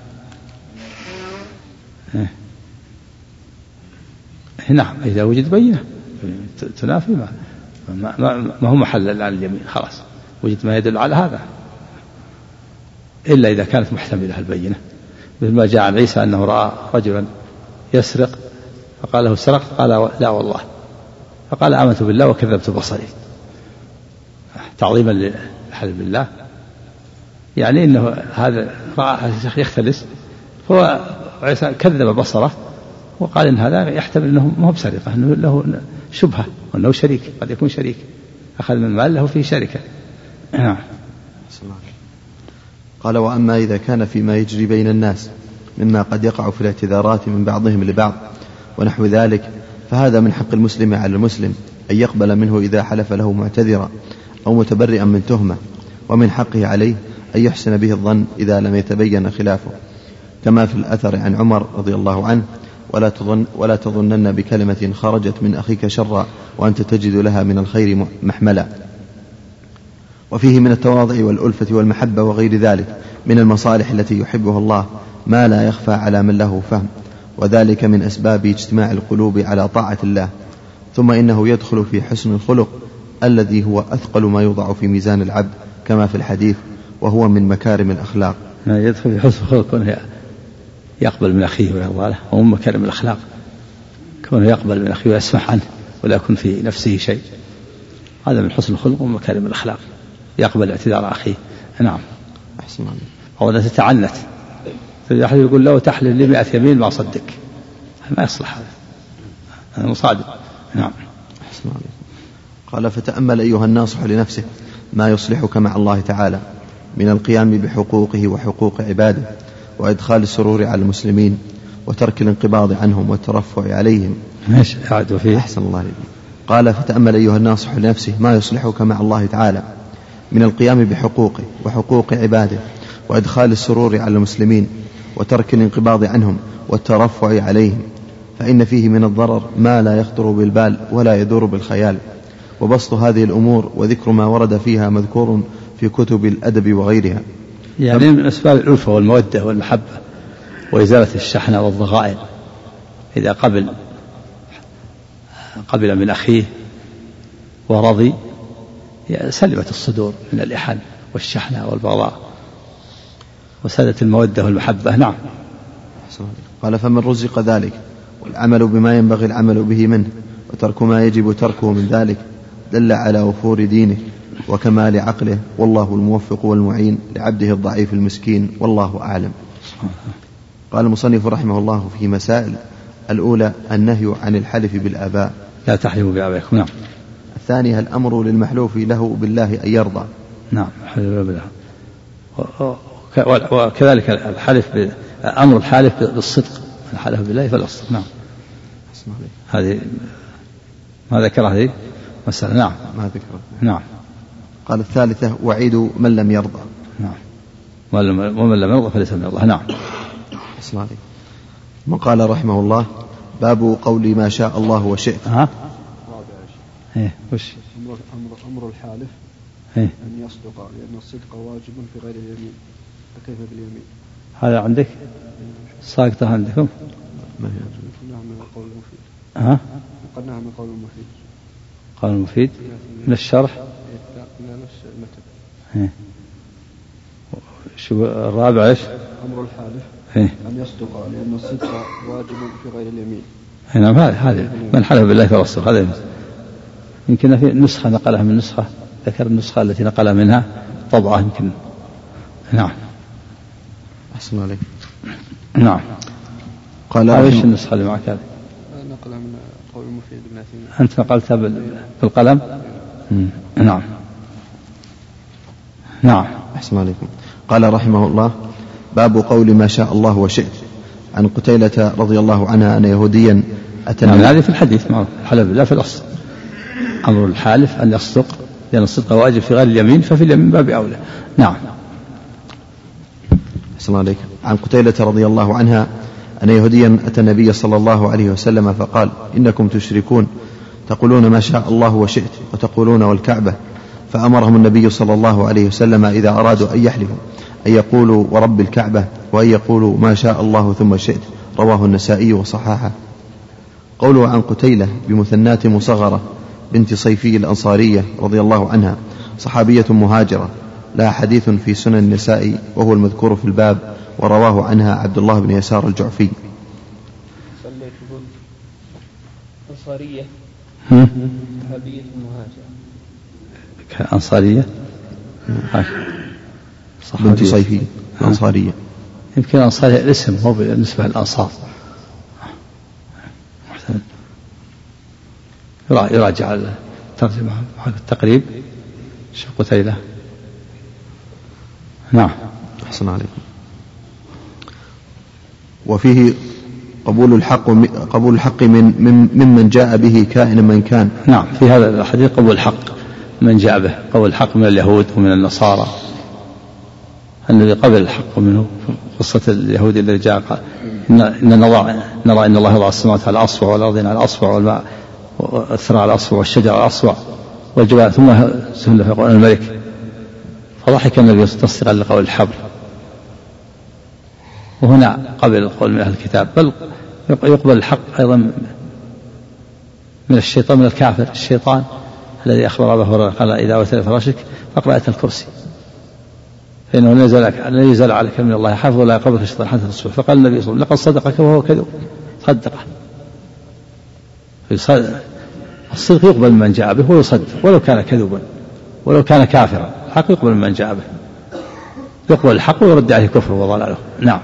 نعم. إذا وجد بينة تنافي ما ما, ما, ما هو محل الآن اليمين، خلاص وجد ما يدل على هذا، إلا إذا كانت محتملة البينة، مثل ما جاء عن عيسى أنه رأى رجلا يسرق فقال له سرقت، قال لا والله، فقال آمنت بالله وكذبت بصري، تعظيما للحلف بالله. يعني إنه هذا رأى يختلس، هو عيسى كذب بصره وقال إن هذا يحتمل أنه ما هو بسرقة، أنه له شبهة وأنه شريك، قد يكون شريك أخذ من مال له فيه شركة. نعم. قال وأما إذا كان فيما يجري بين الناس مما قد يقع في الاعتذارات من بعضهم لبعض ونحو ذلك، فهذا من حق المسلم على المسلم أن يقبل منه إذا حلف له معتذرا أو متبرئا من تهمة، ومن حقه عليه أن يحسن به الظن إذا لم يتبين خلافه، كما في الأثر عن عمر رضي الله عنه: ولا تظن ولا تظنن بكلمة خرجت من أخيك شرا وأنت تجد لها من الخير محملا. وفيه من التواضع والألفة والمحبة وغير ذلك من المصالح التي يحبها الله ما لا يخفى على من له فهم، وذلك من أسباب اجتماع القلوب على طاعة الله. ثم إنه يدخل في حسن الخلق الذي هو أثقل ما يوضع في ميزان العبد كما في الحديث، وهو من مكارم الأخلاق. يدخل في حسن الخلق كونه يقبل من أخيه ويرضى له، ومن مكارم الأخلاق كونه يقبل من أخيه ويسمح عنه ولا يكون في نفسه شيء، هذا من حسن الخلق ومن مكارم الأخلاق، يقبل اعتذار أخيه. نعم. أحسن عليك. أو لا تتعنت، أحد يقول لو تحلل لي مئة يمين ما صدق، ما يصلح هذا، هذا مصادق. نعم. أحسن عليك. قال فتأمل أيها الناصح لنفسه ما يصلحك مع الله تعالى من القيام بحقوقه وحقوق عباده، وإدخال السرور على المسلمين، وترك الانقباض عنهم والترفع عليهم. ماشي أعد فيه. أحسن الله عليك. قال فتأمل أيها الناصح لنفسه ما يصلحك مع الله تعالى من القيام بحقوقه وحقوق عباده، وإدخال السرور على المسلمين وترك الانقباض عنهم والترفع عليهم، فإن فيه من الضرر ما لا يخطر بالبال ولا يدور بالخيال. وبسط هذه الأمور وذكر ما ورد فيها مذكور في كتب الأدب وغيرها. يعني من أسباب الألفة والمودة والمحبة وإزالة الشحنة والضغائن، إذا قبل قبل من أخيه ورضي سلمت الصدور من الإحن والشحنة والبغضاء وسادت المودة والمحبة. نعم. قال فمن رزق ذلك والعمل بما ينبغي العمل به منه وترك ما يجب تركه من ذلك دل على وفور دينه وكمال عقله، والله الموفق والمعين لعبده الضعيف المسكين، والله أعلم. قال المصنف رحمه الله في مسائل: الأولى النهي عن الحلف بالآباء، لا تحلفوا بآبائكم. نعم. الثانية الأمر للمحلوف له بالله أن يرضى. نعم. بالله. وكذلك الحلف أمر الحالف بالصدق، الحلف بالله فالصدق. نعم. هذه ما ذكر هذه مسألة. نعم. ما ذكر. نعم. قال الثالثة وعيد من لم يرضى. نعم. ومن لم يرضى فليس من الله. نعم. من قال رحمه الله: باب قول ما شاء الله وشئت. ها؟ إيه وش؟ أمر, أمر الحالف إيه؟ أن يصدق، لأن الصدق واجب في غير اليمين، فكيف باليمين؟ هذا عندك؟ ساقطة عندكم؟ ما هي؟ نعم من القول المفيد. ها؟ قد نعم من القول المفيد. قول المفيد من الشرح؟ لا من نفس المتن. إيه؟ شو الرابع إيش؟ أمر الحالف إيه؟ أن يصدق، لأن الصدق واجب في غير اليمين. نعم. هذا هذا من حلف بالله فالصدق. هذا يمكن في نسخة نقلها من نسخة، ذكر النسخة التي نقلها منها طبعة يمكن. نعم. أحسن عليك. نعم. قال ايش النسخة اللي معك هذه؟ نقلها من قول المفيد بن عثيمين. أنت نقلتها بالقلم؟ نعم. نعم. أحسن عليكم. قال رحمه الله: باب قول ما شاء الله وشئت. عن قتيلة رضي الله عنها أن يهوديا أتى. نعم. هذه في الحديث مع الحلف بالله في الأصل. أمر الحالف أن يصدق، لأن الصدق واجب في غير اليمين، ففي اليمين باب أولى. نعم. أحسن عليك. عن قتيلة رضي الله عنها أن يهوديا أتى النبي صلى الله عليه وسلم فقال: إنكم تشركون، تقولون ما شاء الله وشئت وتقولون والكعبة. فأمرهم النبي صلى الله عليه وسلم إذا أرادوا أن يحلفوا أن يقولوا ورب الكعبة، وأن يقولوا ما شاء الله ثم شئت. رواه النسائي وصححه. قوله عن قتيلة بمثنات مصغرة بنت صيفي الأنصارية رضي الله عنها، صحابية مهاجرة، لها حديث في سنن النسائي وهو المذكور في الباب، ورواه عنها عبد الله بن يسار الجعفي. صليت أنصارية صحابية مهاجرة. كأنصارية بنت صيفي الأنصارية. يمكن أنصارية الاسم هو بالنسبة للأنصار. يراجع الترجمة حق التقريب شيخ قتيلة. نعم. أحسن عليكم. وفيه قبول الحق قبول الحق من ممن جاء به كائن من كان. نعم. في هذا الحديث قبول الحق من جاء به، قبول الحق من اليهود ومن النصارى. الذي قبل الحق منه قصة اليهودي الذي جاء قال: إن نضع نرى إن الله يضع السماوات على الأصبع والأرض على الأصبع والماء والثرى على الأصبع والشجر على الأصبع والجبال ثم سهل في قول الملك. فضحك النبي تصديقا لقول الحبر. وهنا قبل القول من أهل الكتاب، بل يقبل الحق أيضا من الشيطان، من الكافر الشيطان الذي أخبر أبا هريرة قال: إذا أويت فراشك فاقرأ آية الكرسي فإنه لا يزال عليك من الله حافظ ولا يقربك الشيطان حتى تصبح. فقال النبي صلى الله عليه وسلم: لقد صدقك وهو كذب. صدقه. الصدق يقبل من جاء به ويصدق ولو كان كذبا ولو كان كافرا. الحق يقبل من جاء به، يقبل الحق ويرد عليه كفر وضلاله. نعم.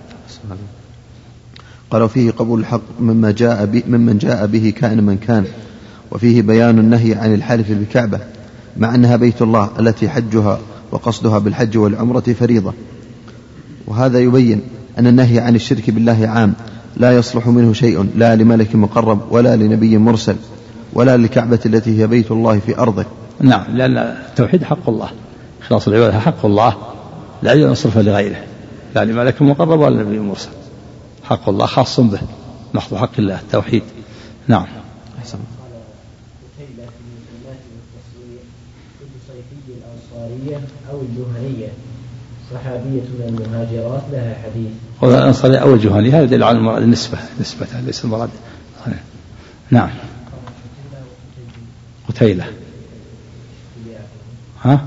قالوا فيه قبول الحق مما جاء به ممن جاء به كائن من كان. وفيه بيان النهي عن الحلف بالكعبة، مع أنها بيت الله التي حجها وقصدها بالحج والعمرة فريضة. وهذا يبين أن النهي عن الشرك بالله عام، لا يصلح منه شيء، لا لملك مقرب ولا لنبي مرسل ولا للكعبة التي هي بيت الله في أرضه. نعم. لأن التوحيد حق الله، إخلاص العبادة حق الله، لا يجوز أن يصرف لغيره، لا لملك مقرب ولا نبي مرسل. حق الله خاص به، محض حق الله التوحيد. نعم. أحسن. الأنصارية أو الجهنية صحابية من المهاجرات لها حديث. والأنصارية أو الجهنية هذا يدل على النسبة، نسبة ليس المراد. نعم. قتيلة. ها؟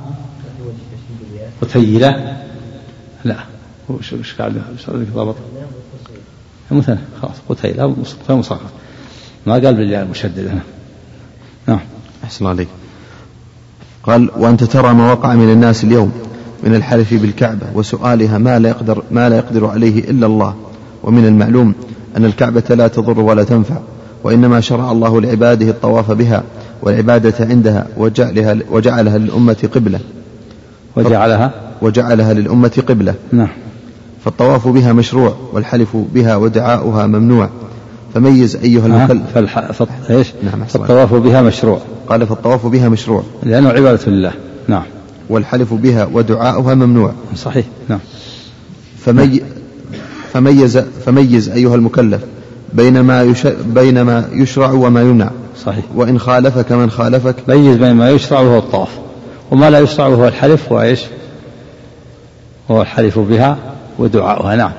قتيلة. لا. وش وش قاعد ضبط؟ مثلا خلاص قتيلة مصغر، ما قال بالله المشدد هنا. نعم. أحسن عليك. قال: وأنت ترى ما وقع من الناس اليوم من الحلف بالكعبة وسؤالها ما لا يقدر ما لا يقدر عليه إلا الله، ومن المعلوم أن الكعبة لا تضر ولا تنفع، وإنما شرع الله لعباده الطواف بها والعبادة عندها وجعلها وجعلها للأمة قبلة وجعلها وجعلها للأمة قبلة. نعم. فالطواف بها مشروع والحلف بها ودعاؤها ممنوع، فميز أيها المكلف. فالح... فط... إيش؟ نعم. فالطواف بها مشروع. قال: فالطواف بها مشروع لأنه عبادة لله. نعم. والحلف بها ودعاؤها ممنوع. صحيح. نعم. فمي... فميز فميز أيها المكلف بين ما يش... بين ما يشرع وما يمنع. صحيح. وإن خالفك من خالفك. ميز بين ما يشرع وهو الطواف وما لا يشرع وهو الحلف وإيش؟ هو الحلف بها ودعاؤها. نعم.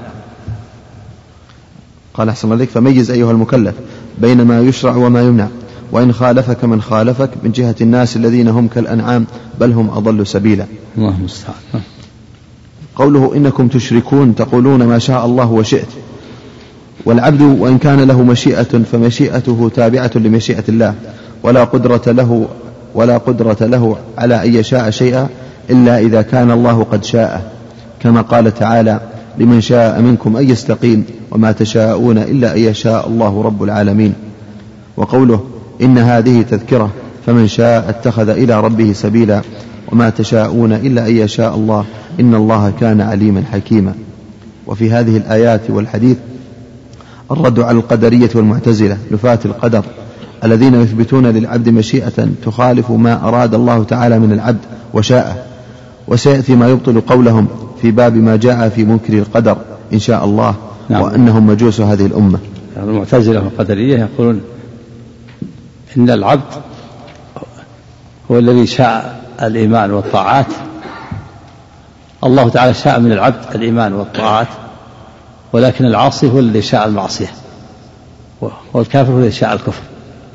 قال: أحسن عليك. فميز أيها المكلف بين ما يشرع وما يمنع، وإن خالفك من خالفك من جهة الناس الذين هم كالأنعام بل هم أضل سبيلا. الله المستعان. قوله: إنكم تشركون تقولون ما شاء الله وشئت. والعبد وإن كان له مشيئة فمشيئته تابعة لمشيئة الله، ولا قدرة له ولا قدرة له على أن يشاء شيئا إلا إذا كان الله قد شاء، كما قال تعالى: لمن شاء منكم أن يستقيم وما تشاءون إلا أن يشاء الله رب العالمين. وقوله: إن هذه تذكرة فمن شاء اتخذ إلى ربه سبيلا وما تشاءون إلا أن يشاء الله إن الله كان عليما حكيما. وفي هذه الآيات والحديث الرد على القدرية والمعتزلة نفاة القدر الذين يثبتون للعبد مشيئة تخالف ما أراد الله تعالى من العبد وشاءه، وسيأتي ما يبطل قولهم في باب ما جاء في منكر القدر إن شاء الله. نعم. وأنهم مجوس هذه الأمة. يعني المعتزلة والقدرية يقولون إن العبد هو الذي شاء الإيمان والطاعات، الله تعالى شاء من العبد الإيمان والطاعات، ولكن العاصي هو الذي شاء المعصية، والكافر هو الذي شاء الكفر،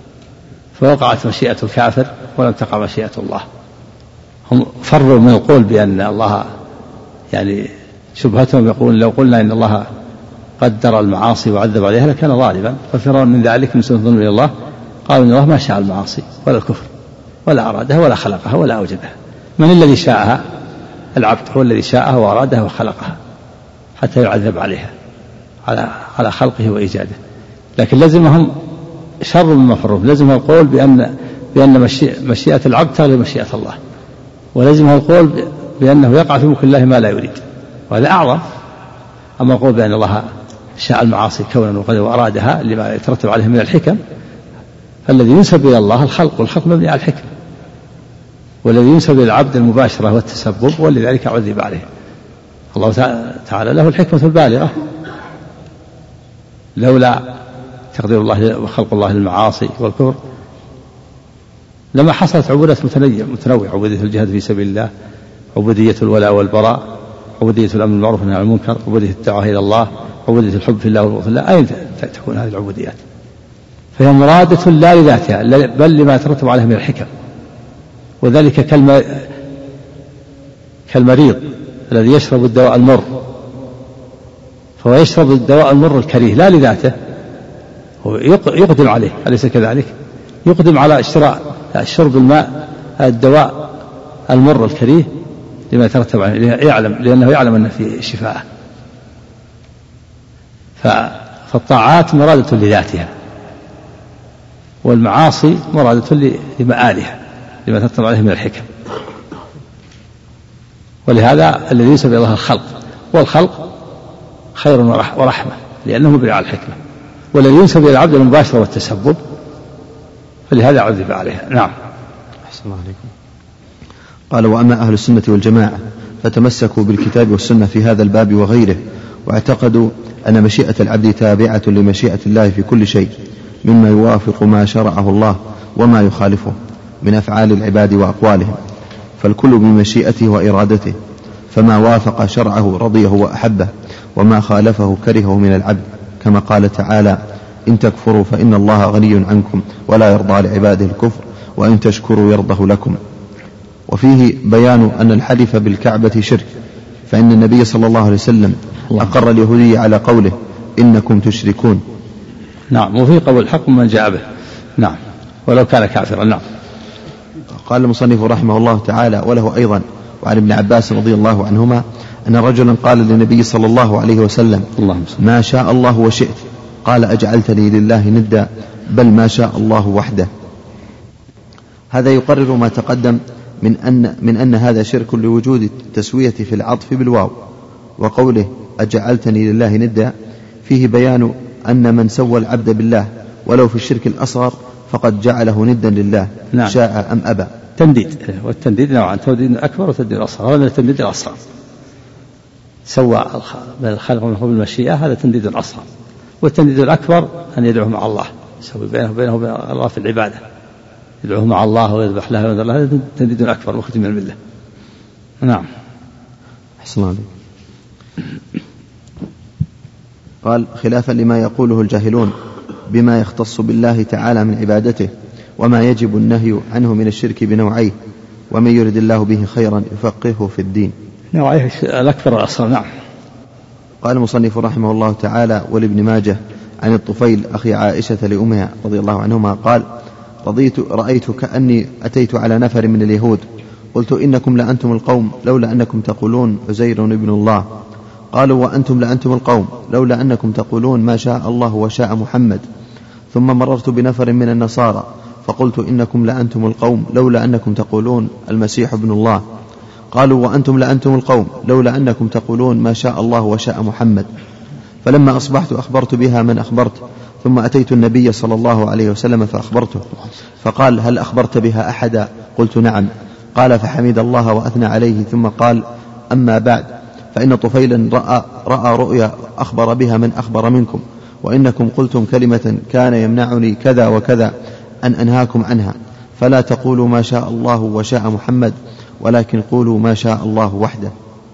فوقعت مشيئة الكافر ولم تقع مشيئة الله. هم فروا من القول بأن الله، يعني شبهتهم يقول لو قلنا إن الله قدر المعاصي وعذب عليها لكان ظالما، ففرون من ذلك من سنة الظلم إلى الله، قالوا إن الله ما شاء المعاصي ولا الكفر ولا أرادها ولا خلقها ولا أوجدها. من الذي شاءها؟ العبد هو الذي شاءها وأرادها وخلقها حتى يعذب عليها على على خلقه وإيجاده. لكن لزمهم شر مما فروا، لزمهم القول بأن بأن مشيئة العبد تغلب مشيئة الله، ولزمهم القول بأنه يقع في ملك الله ما لا يريد، وهذا أعظم. أما القول بأن الله شاء المعاصي كونا وقدر وأرادها لما يترتب عليه من الحكم، فالذي ينسب إلى الله الخلق، والخلق مبني على الحكم، والذي ينسب إلى العبد المباشرة والتسبب ولذلك عذب عليه. الله تعالى له الحكمة البالغة، لولا تقدير الله وخلق الله للمعاصي والكفر لما حصلت عبودات متنوعة: عبودية الجهاد في سبيل الله، عبودية الولاء والبراء، عبودية الأمر بالمعروف والنهي عن المنكر، عبودية الدعوة إلى الله، عبودية الحب في الله والبغض في الله. أين تكون هذه العبوديات؟ فهي مرادة لا لذاتها بل لما يترتب عليها من الحكم، وذلك كالمريض الذي يشرب الدواء المر، فهو يشرب الدواء المر الكريه لا لذاته، هو يقدم عليه، أليس كذلك؟ يقدم على اشتراء شرب الماء الدواء المر الكريه لما يترتب عليه، يعلم لأنه يعلم أن فيه شفاء. فالطاعات مرادة لذاتها، والمعاصي مرادة لمآلها لما يترتب عليه من الحكم. ولهذا الذي ينسب إلى الله الخلق، والخلق خير ورحمة لأنه مبني على الحكمة، والذي ينسب إلى العبد المباشرة والتسبب فلهذا عذب عليها. نعم. أحسن الله عليكم. قال: وأما أهل السنة والجماعة فتمسكوا بالكتاب والسنة في هذا الباب وغيره، واعتقدوا أن مشيئة العبد تابعة لمشيئة الله في كل شيء مما يوافق ما شرعه الله وما يخالفه من أفعال العباد وأقوالهم، فالكل بمشيئته وإرادته، فما وافق شرعه رضيه وأحبه، وما خالفه كرهه من العبد، كما قال تعالى: إن تكفروا فإن الله غني عنكم ولا يرضى لعباده الكفر وإن تشكروا يرضه لكم. وفيه بيان أن الحلف بالكعبة شرك، فإن النبي صلى الله عليه وسلم أقر اليهودي على قوله: إنكم تشركون. نعم. وفي قول الحق من جاء به. نعم. ولو كان كافرا. نعم. قال المصنف رحمه الله تعالى: وله أيضا وعن ابن عباس رضي الله عنهما أن رجلا قال للنبي صلى الله عليه وسلم: ما شاء الله وشئت. قال: أجعلتني لله ندا؟ بل ما شاء الله وحده. هذا يقرر ما تقدم من أن, من أن هذا شرك لوجود التسوية في العطف بالواو. وقوله: أجعلتني لله ندا فيه بيان أن من سوى العبد بالله ولو في الشرك الأصغر فقد جعله ندا لله. نعم. شاء أم أبى. تنديد، والتنديد نوعان: تنديد الأكبر وتنديد الأصغر. هذا التنديد الأصغر، سوى الخلق من قبل المشيئة، هذا تنديد الأصغر. والتنديد الأكبر أن يدعوه مع الله، يسوي بينه وبينه وبين الله في العبادة، يدعوه مع الله ويذبح له وينذر له، هذا تنديد أكبر مخرج من الملة. نعم. أحسن الله. قال: خلافا لما يقوله الجاهلون بما يختص بالله تعالى من عبادته، وما يجب النهي عنه من الشرك بنوعيه، ومن يرد الله به خيرا يفقهه في الدين. نوعيه الأكبر والأصغر. نعم. قال المصنف رحمه الله تعالى: ولابن ماجه عن الطفيل أخي عائشة لأمها رضي الله عنهما قال: رضيت رأيت كأني أتيت على نفر من اليهود، قلت: إنكم لأنتم القوم لولا أنكم تقولون عزير ابن الله. قالوا: وأنتم لأنتم القوم لولا أنكم تقولون ما شاء الله وشاء محمد. ثم مررت بنفر من النصارى فقلت: إنكم لأنتم القوم لولا أنكم تقولون المسيح ابن الله. قالوا: وأنتم لأنتم القوم لولا أنكم تقولون ما شاء الله وشاء محمد. فلما أصبحت أخبرت بها من أخبرت، ثم أتيت النبي صلى الله عليه وسلم فأخبرته، فقال: هل أخبرت بها أحدا؟ قلت: نعم. قال: فحمد الله وأثنى عليه، ثم قال: أما بعد، فإن طفيلا رأى, رأى رؤيا أخبر بها من أخبر منكم، وإنكم قلتم كلمة كان يمنعني كذا وكذا أن أنهاكم عنها، فلا تقولوا ما شاء الله وشاء محمد، ولكن قولوا ما شاء الله وحده.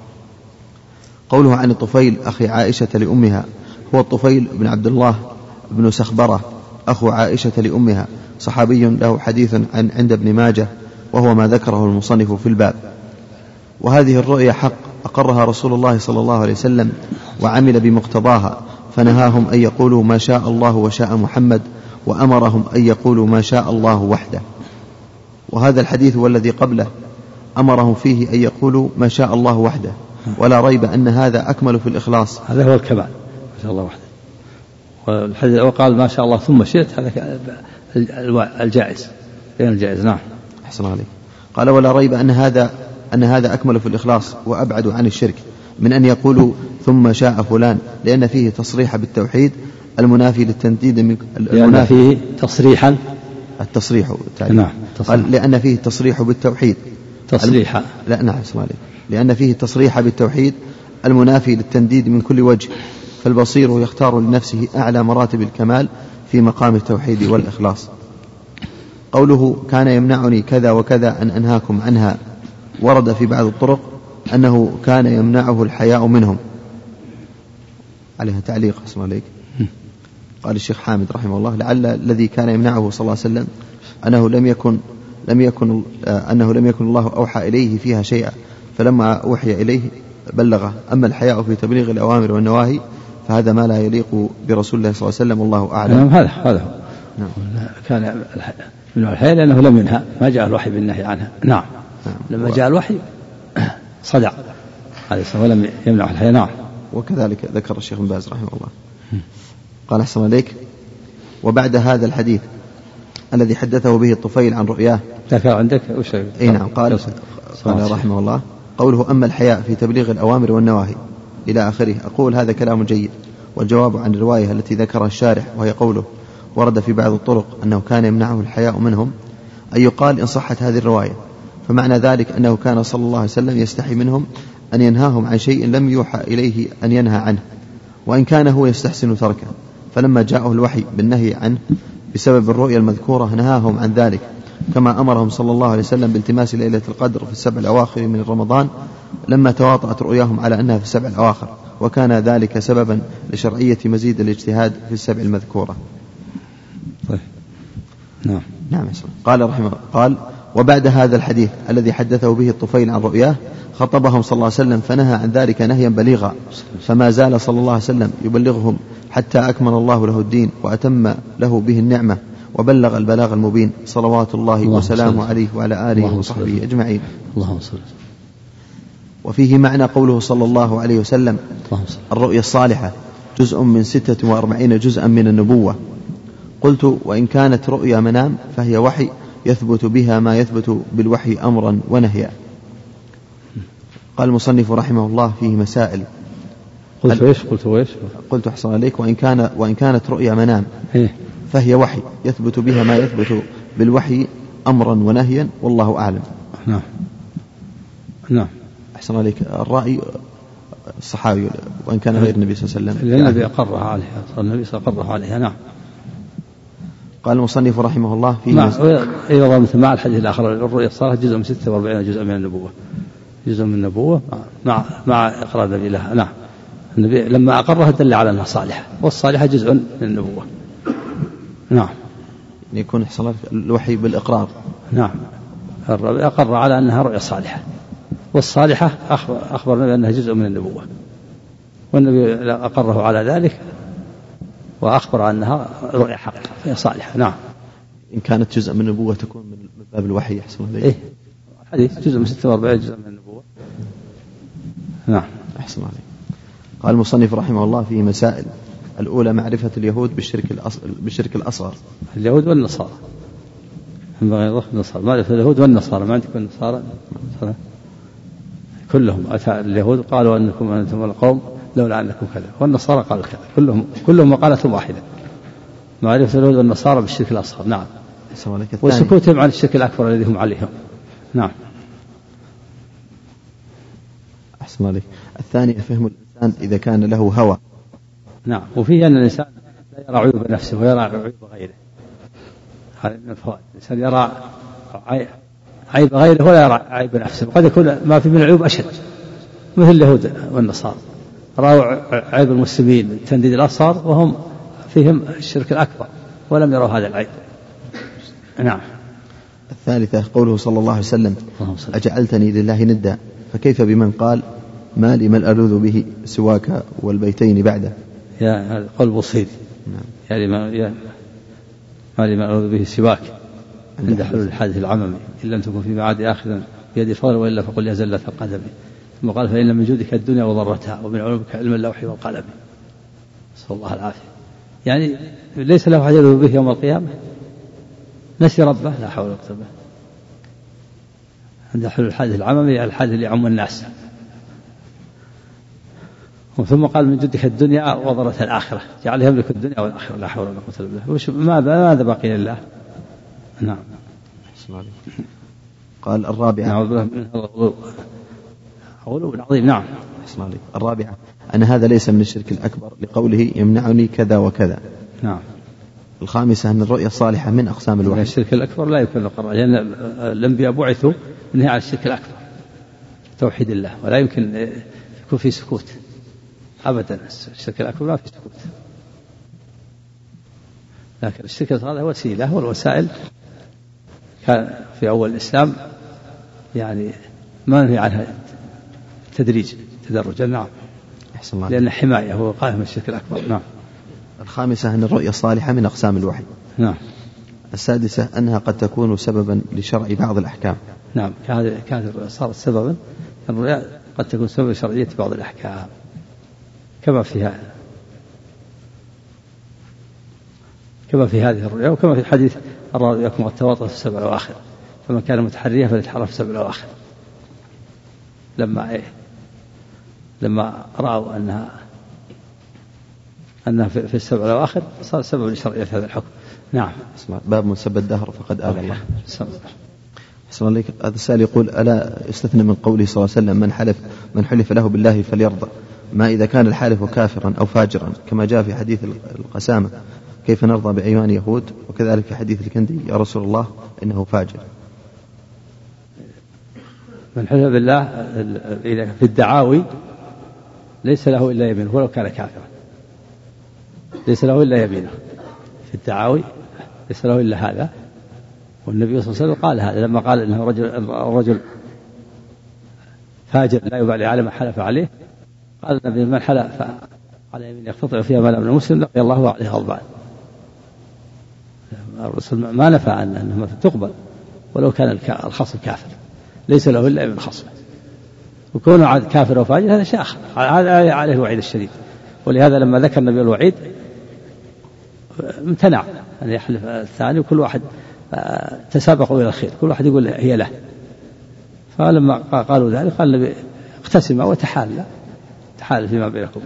قوله عن الطفيل أخي عائشة لأمها، هو الطفيل بن عبد الله بن سخبرة أخو عائشة لأمها، صحابي له حديث عن عند ابن ماجه، وهو ما ذكره المصنف في الباب. وهذه الرؤيا حق أقرها رسول الله صلى الله عليه وسلم وعمل بمقتضاها، فنهاهم أن يقولوا ما شاء الله وشاء محمد، وأمرهم أن يقولوا ما شاء الله وحده. وهذا الحديث والذي قبله أمرهم فيه أن يقولوا ما شاء الله وحده، ولا ريب أن هذا أكمل في الإخلاص. هذا هو الكمال، ما شاء الله وحده. والحديث وقال ما شاء الله ثم شئت، هذا الجائز بين الجائز. نعم. أحسن عليك. قال: ولا ريب أن هذا أن هذا أكمل في الإخلاص وأبعد عن الشرك من أن يقولوا ثم شاء فلان، لأن فيه تصريح بالتوحيد المنافي للتنديد من لأن فيه تصريحا التصريح نعم. قال: لأن فيه تصريح بالتوحيد تصريحا الم... لا نعم عليك. لأن فيه تصريح بالتوحيد المنافي للتنديد من كل وجه، فالبصير يختار لنفسه أعلى مراتب الكمال في مقام التوحيد والإخلاص. قوله كان يمنعني كذا وكذا أن أنهاكم عنها، ورد في بعض الطرق أنه كان يمنعه الحياء منهم. عليها تعليق اسم عليك. قال الشيخ حامد رحمه الله: لعل الذي كان يمنعه صلى الله عليه وسلم أنه لم يكن لم يكن أنه لم يكن الله أوحى إليه فيها شيئا، فلما أوحي إليه بلغه. أما الحياء في تبليغ الأوامر والنواهي فهذا ما لا يليق برسول الله صلى الله عليه وسلم، والله أعلم. نعم. هذا هذا هو. نعم. كان من الحياء لأنه لم ينهى، ما جاء الوحي بالنهي عنها. نعم. نعم. لما جاء الوحي صدق عليه الصلاة ولم يمنع الحياء. نعم. وكذلك ذكر الشيخ بن باز رحمه الله. قال: أحسن عليك. وبعد هذا الحديث الذي حدثه به الطفيل عن رؤياه ذكر عندك وش؟ أي نعم. قال قال رحمه الله: قوله أما الحياء في تبليغ الأوامر والنواهي إلى آخره. أقول هذا كلام جيد، والجواب عن الرواية التي ذكرها الشارح وهي قوله ورد في بعض الطرق أنه كان يمنعه الحياء منهم، أن يقال إن صحت هذه الرواية فمعنى ذلك أنه كان صلى الله عليه وسلم يستحي منهم أن ينهاهم عن شيء لم يوحى إليه أن ينهى عنه، وإن كان هو يستحسن تركه، فلما جاءه الوحي بالنهي عنه بسبب الرؤيا المذكورة نهاهم عن ذلك، كما أمرهم صلى الله عليه وسلم بالتماس ليلة القدر في السبع الأواخر من رمضان لما تواطأت رؤياهم على أنها في السبع الأواخر، وكان ذلك سببا لشرعية مزيد الاجتهاد في السبع المذكورة. طيب. نعم. نعم. قال رحمه قال وبعد هذا الحديث الذي حدثه به الطفيل عن رؤياه خطبهم صلى الله عليه وسلم فنهى عن ذلك نهيا بليغا، فما زال صلى الله عليه وسلم يبلغهم حتى أكمل الله له الدين وأتم له به النعمة وبلغ البلاغ المبين، صلوات الله وسلامه عليه وعلى آله وصحبه أجمعين. اللهم صل. وفيه معنى قوله صلى الله عليه وسلم الرؤيا الصالحة جزء من ستة وأربعين جزءا من النبوة. قلت وإن كانت رؤيا منام فهي وحي يثبت بها ما يثبت بالوحي أمرا ونهيا. قال المصنف رحمه الله فيه مسائل. قلت ويش قلت ويش قلت أحسن عليك وإن, كان وإن كانت رؤيا منام فهي وحي يثبت بها ما يثبت بالوحي أمرا ونهيا، والله أعلم. نعم. نعم. أحسن عليك. الرأي الصحابي وإن كان غير النبي صلى الله عليه وسلم النبي أقرها عليها، النبي صلى الله عليه وسلم أقرها عليها. نعم. قال المصنف رحمه الله فيه نعم. أيضا مثل مع الحديث الآخر الرؤيا الصالحة جزء من ستة وأربعين جزء من النبوة، جزء من النبوة مع مع إقرار النبي لها. نعم. النبي لما أقرها دل على أنها صالحة، والصالحة جزء من النبوة. نعم. يكون حصل الوحي بالإقرار. نعم. أقر على أنها رؤيا صالحة، والصالحة أخبر النبي أنها جزء من النبوة، والنبي أقره على ذلك وأخبر أنها رؤيا حق فهي صالحة. نعم. إن كانت جزء من النبوة تكون من باب الوحي أحسن عليك. إيه؟ حديث جزء من ستة وأربعين جزء من النبوة. نعم. أحسن عليك. قال المصنف رحمه الله فيه مسائل. الأولى معرفة اليهود بالشرك بالشرك الأصغر. اليهود والنصارى ينبغي يضاف النصارى، معرفة اليهود والنصارى، ما عندكم النصارى كلهم أتى اليهود قالوا أنكم أنتم القوم لولا أنكم كذا، والنصارى قالوا كذا، كلهم كلهم مقالة واحدة. معرفة اليهود والنصارى بالشرك الأصغر. نعم. وسكوتهم عن الشرك الأكبر الذي هم عليهم. نعم. أحسن عليك. الثانية فهم الإنسان إذا كان له هوى. نعم. وفيه أن الإنسان لا يرى عيوب نفسه ويرى عيوب غيره. هذا من الفوائد. الإنسان يرى عيب غيره ولا يرى عيب نفسه، وقد يكون ما في من العيوب أشد، مثل اليهود والنصارى رأوا عيب المسلمين تنديد الأبصار وهم فيهم الشرك الأكبر ولم يروا هذا العيب. نعم. الثالثة قوله صلى الله عليه وسلم أجعلتني لله ندا، فكيف بمن قال ما لي من ألوذ به سواك والبيتين بعده. يا هذا قول بصيري. نعم. يعني ما يا ما لي من ألوذ به سواك عند حلول الحادث العممي، إن لم تكن في معاد آخذا بيد الفضل وإلا فقل يا زلة القدم. ثم قال فإن من جودك الدنيا وضرتها ومن علومك علم اللوح والقلم. نسأل الله العافية. يعني ليس له أحد يلوذ به يوم القيامة، نسي ربه لا حول ولا قوة. عند حلول الحادث العممي الحادث اللي يعم الناس. ثم قال من جدك الدنيا وضرت الآخرة، جعل يملك الدنيا والآخرة لا حول ولا قوة إلا بالله. ماذا ماذا بقي لله؟ نعم. قال الرابعة نعوذ بالله من هذا الغلو، غلو عظيم. نعم. الرابعة أن هذا ليس من الشرك الأكبر لقوله يمنعني كذا وكذا. نعم. الخامسة أن الرؤيا الصالحة من أقسام الوحي. الشرك الأكبر لا يمكن القرار، لأن الأنبياء بعثوا إنها على الشرك الأكبر توحيد الله، ولا يمكن يكون في سكوت أبدا. الشرك الأكبر لا في سكوت، لكن الشرك الأصغر هو وسيلة، والوسائل كان في أول الإسلام يعني ما نهي عنها تدريج تدرجا. نعم. لأن حماية هو قائم الشرك الأكبر. نعم. الخامسة أن الرؤيا الصالحة من أقسام الوحي. نعم. السادسة أنها قد تكون سببا لشرع بعض الأحكام. نعم. كانت صارت سببا، الرؤيا قد تكون سببا لشرعية بعض الأحكام كما فيها كما في هذه الرؤيا، وكما في حديث الرؤياكم والتواطؤ في السبع الأواخر، فمن كان متحريا فليتحرى في السبع الأواخر. لما إيه لما رأوا أنها أنها في السبع الأواخر صار سبب لشرعية هذا الحكم. نعم. باب من سب الدهر فقد آذى الله. حسن عليك. هذا السائل يقول ألا يستثنى من قوله صلى الله عليه وسلم من حلف من حلف له بالله فليرضى. ما إذا كان الحالف كافرا أو فاجرا كما جاء في حديث القسامة كيف نرضى بأيمان يهود، وكذلك في حديث الكندي يا رسول الله إنه فاجر. من حلف بالله في الدعاوي ليس له إلا يمينه ولو كان كافرا، ليس له إلا يمينه في الدعاوي، ليس له إلا هذا. والنبي صلى الله عليه وسلم قال هذا لما قال إنه رجل, رجل فاجر لا يبالي على ما حلف عليه، قال النبي من حلف على يمين يقتطع فيها مال من المسلم لقي الله عليه غضبان. الرسول ما نفى عنه أنه تقبل ولو كان الخصم كافر، ليس له إلا من خصمه، وكونه عاد كافر وفاجر هذا شيء آخر، هذا عليه الوعيد الشديد. ولهذا لما ذكر النبي الوعيد امتنع أن يحلف الثاني، وكل واحد تسابقوا إلى الخير، كل واحد يقول هي له. فلما قالوا ذلك قال النبي اقتسما وتحاللا، تحال فيما بينكما.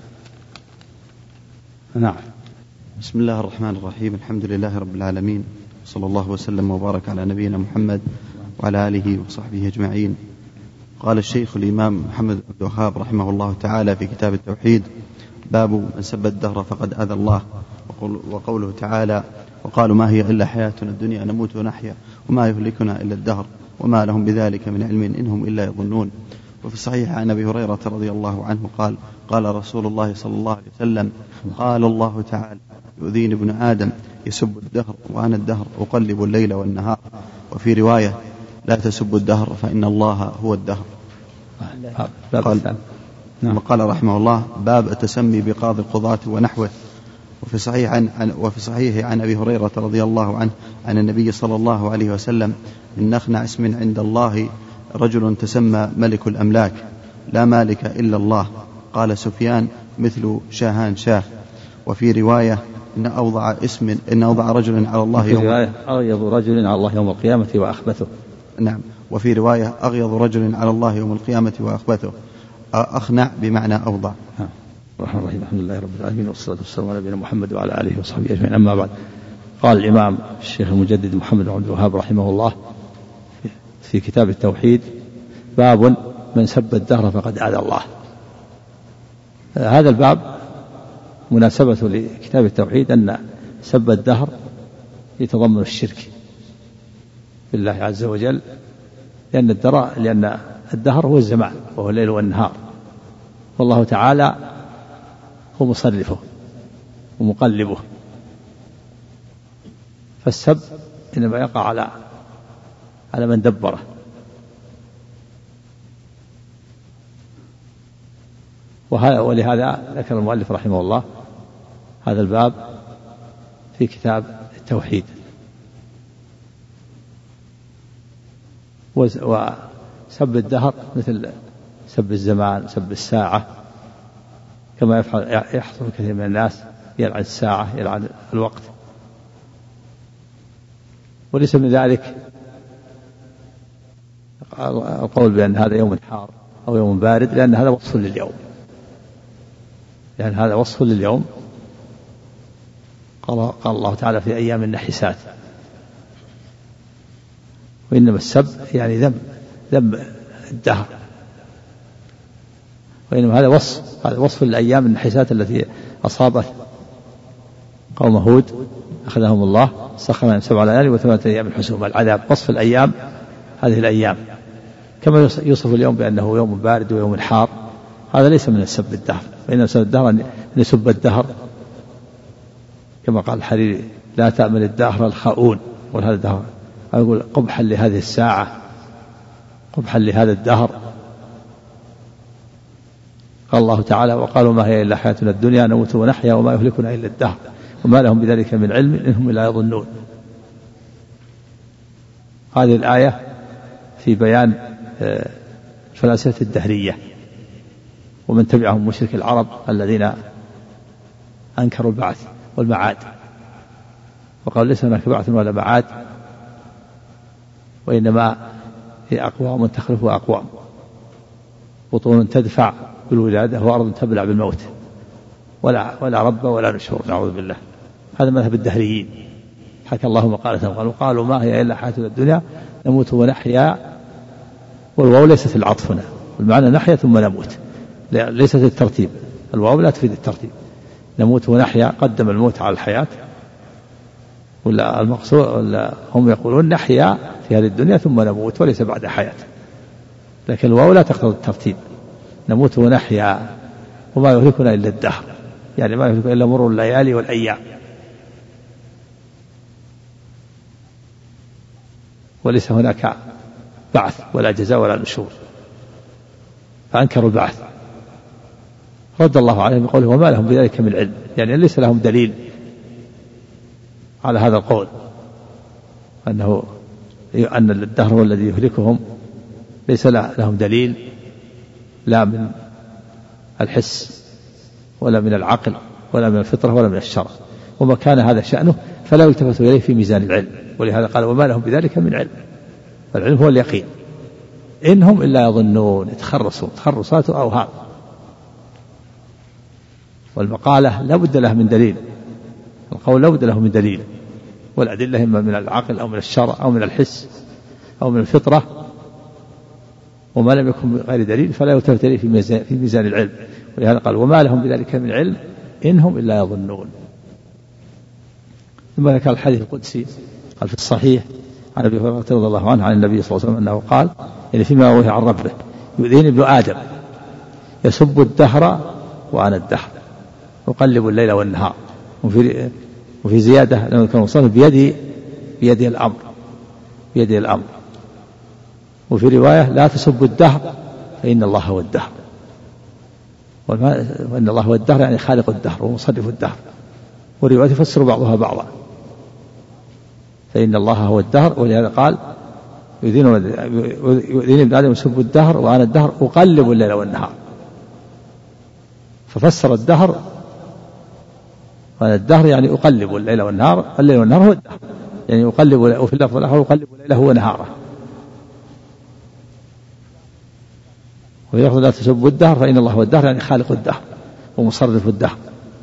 نعم. بسم الله الرحمن الرحيم. الحمد لله رب العالمين، صلى الله وسلم وبارك على نبينا محمد وعلى آله وصحبه أجمعين. قال الشيخ الإمام محمد بن عبد الوهاب رحمه الله تعالى في كتاب التوحيد: باب من سب الدهر فقد آذى الله. وقوله تعالى: وقالوا ما هي إلا حياتنا الدنيا نموت ونحيا وما يهلكنا إلا الدهر وما لهم بذلك من علم إنهم إلا يظنون. وفي الصحيح عن أبي هريرة رضي الله عنه قال: قال رسول الله صلى الله عليه وسلم: قال الله تعالى: يؤذيني ابن آدم يسب الدهر وأنا الدهر أقلب الليل والنهار. وفي رواية: لا تسبوا الدهر فإن الله هو الدهر. قال, قال رحمه الله: باب التسمي بقاضي القضاة ونحوه. وفي صحيح عن وفي صحيح عن أبي هريرة رضي الله عنه عن النبي صلى الله عليه وسلم: إن أخنع اسم عند الله رجل تسمى ملك الأملاك لا مالك إلا الله. قال سفيان: مثل شاهان شاه. وفي رواية: إن أوضع اسم إن أوضع رجل على الله يوم أغيظ رجل على الله يوم القيامة وأخبثه. نعم. وفي رواية: أغيظ رجل على الله يوم القيامة وأخبثه. أخنع بمعنى أوضع. الرحمن الرحيم. الحمد لله رب العالمين، والصلاة والسلام على نبينا محمد وعلى آله وصحبه أجمعين. أما بعد، قال الإمام الشيخ المجدد محمد بن عبد الوهاب رحمه الله في كتاب التوحيد: باب من سب الدهر فقد آذى الله. هذا الباب مناسبة لكتاب التوحيد أن سب الدهر يتضمن الشرك بالله عز وجل، لأن الدهر لأن الدهر هو الزمان وهو الليل والنهار، والله تعالى هو مصرفه ومقلبه، فالسب إنما يقع على على من دبره. ولهذا ذكر المؤلف رحمه الله هذا الباب في كتاب التوحيد. وسب الدهر مثل سب الزمان، سب الساعة، كما يفعل يحصل كثير من الناس، يلعن الساعة، يلعن الوقت. وليس من ذلك القول بأن هذا يوم حار أو يوم بارد، لأن هذا وصف لليوم، لأن هذا وصف لليوم. قال, قال الله تعالى: في أيام النحسات. وإنما السب يعني ذم ذم الدهر، وإنما هذا وصف هذا وصف الأيام النحسات التي أصابت قوم هود، أخذهم الله سخر من سبع ليال وثمانية أيام الحسوم. العذاب وصف الأيام، هذه الأيام، كما يوصف اليوم بأنه يوم بارد ويوم حار. هذا ليس من السب الدهر، فإن سب الدهر أن يسب الدهر كما قال الحريري: لا تأمن الدهر الخاؤون. وهذا الدهر أقول قبحا لهذه الساعة، قبحا لهذا الدهر. قال الله تعالى: وقالوا ما هي إلا حياتنا الدنيا نموت ونحيا وما يهلكنا إلا الدهر وما لهم بذلك من علم إنهم إلا يظنون. هذه الآية في بيان الفلاسفة الدهرية ومن تبعهم مشرك العرب الذين أنكروا البعث والمعاد، وقالوا ليس هناك بعث ولا معاد، وإنما هي أقوام تخلف أقوام، بطون تدفع بالولادة وأرض تبلع بالموت، ولا ولا رب ولا نشور، نعوذ بالله. هذا مذهب الدهريين. حكى الله مقالة قالوا قالوا ما هي إلا حياتنا الدنيا نموت ونحيا، والواو ليست العطف هنا، المعنى نحيا ثم نموت، ليست الترتيب، الواو لا تفيد الترتيب. نموت ونحيا، قدم الموت على الحياة، ولا المقصود ولا هم يقولون نحيا في هذه الدنيا ثم نموت وليس بعد حياة، لكن الواو لا تقتضي الترتيب. نموت ونحيا وما يهلكنا إلا الدهر، يعني ما يهلكنا إلا مرور الليالي والأيام، وليس هناك بعث ولا جزاء ولا نشور، فأنكروا البعث. رد الله عليهم بقوله وما لهم بذلك من علم، يعني ليس لهم دليل على هذا القول أنه أن الدهر هو الذي يهلكهم، ليس لهم دليل لا من الحس ولا من العقل ولا من الفطرة ولا من الشرع، وما كان هذا شأنه فلا يلتفت إليه في ميزان العلم، ولهذا قال وما لهم بذلك من علم. فالعلم هو اليقين، إنهم إلا يظنون، يتخرصوا تخرصات أوهام. والمقالة لا بد له من دليل، القول لا بد له من دليل، والأدلة إما من العقل أو من الشرع أو من الحس أو من الفطرة، وما لم يكن بغير دليل فلا يلتفت إليه في ميزان, في ميزان العلم. ولهذا قال وما لهم بذلك من علم إنهم إلا يظنون. ثم ذكر الحديث القدسي قال في الصحيح عن أبي هريرة رضي الله عنه عن النبي صلى الله عليه وسلم أنه قال يعني فيما روي عن ربه يؤذيني ابن آدم يسب الدهر وأنا الدهر أقلب الليل والنهار. وفي, وفي زيادة لما كان وصفه بيدي بيده الأمر بيده الأمر. وفي رواية لا تسب الدهر فإن الله هو الدهر، وإن الله هو الدهر يعني خالق الدهر ومصرف الدهر. ورواية تفسر بعضها بعضا، فإن الله هو الدهر، ولهذا قال يؤذيني ابن آدم يسب الدهر وأنا الدهر أقلب الليل والنهار، ففسر الدهر وأنا الدهر يعني أقلب الليل والنهار، الليل والنهار هو الدهر يعني أقلب، وفي اللفظ الآخر أقلب الليل ونهاره. ويأخذ لا تسب الدهر فإن الله هو الدهر يعني خالق الدهر ومصرف الدهر.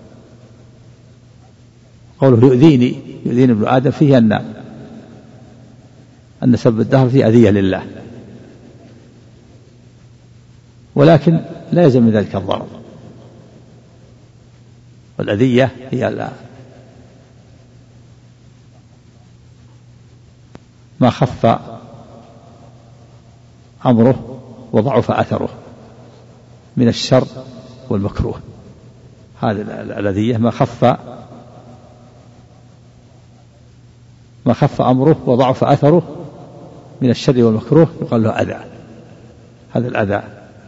قوله يؤذيني يؤذيني ابن آدم فيه أن أن سب الدهر فيه أذية لله، ولكن لا يلزم من ذلك الضرر. والأذية هي لا ما خف أمره وضعف أثره من الشر والمكروه. هذه الأذية ما خف ما خف أمره وضعف أثره من الشر والمكروه يقال له أذى. هذا الأذى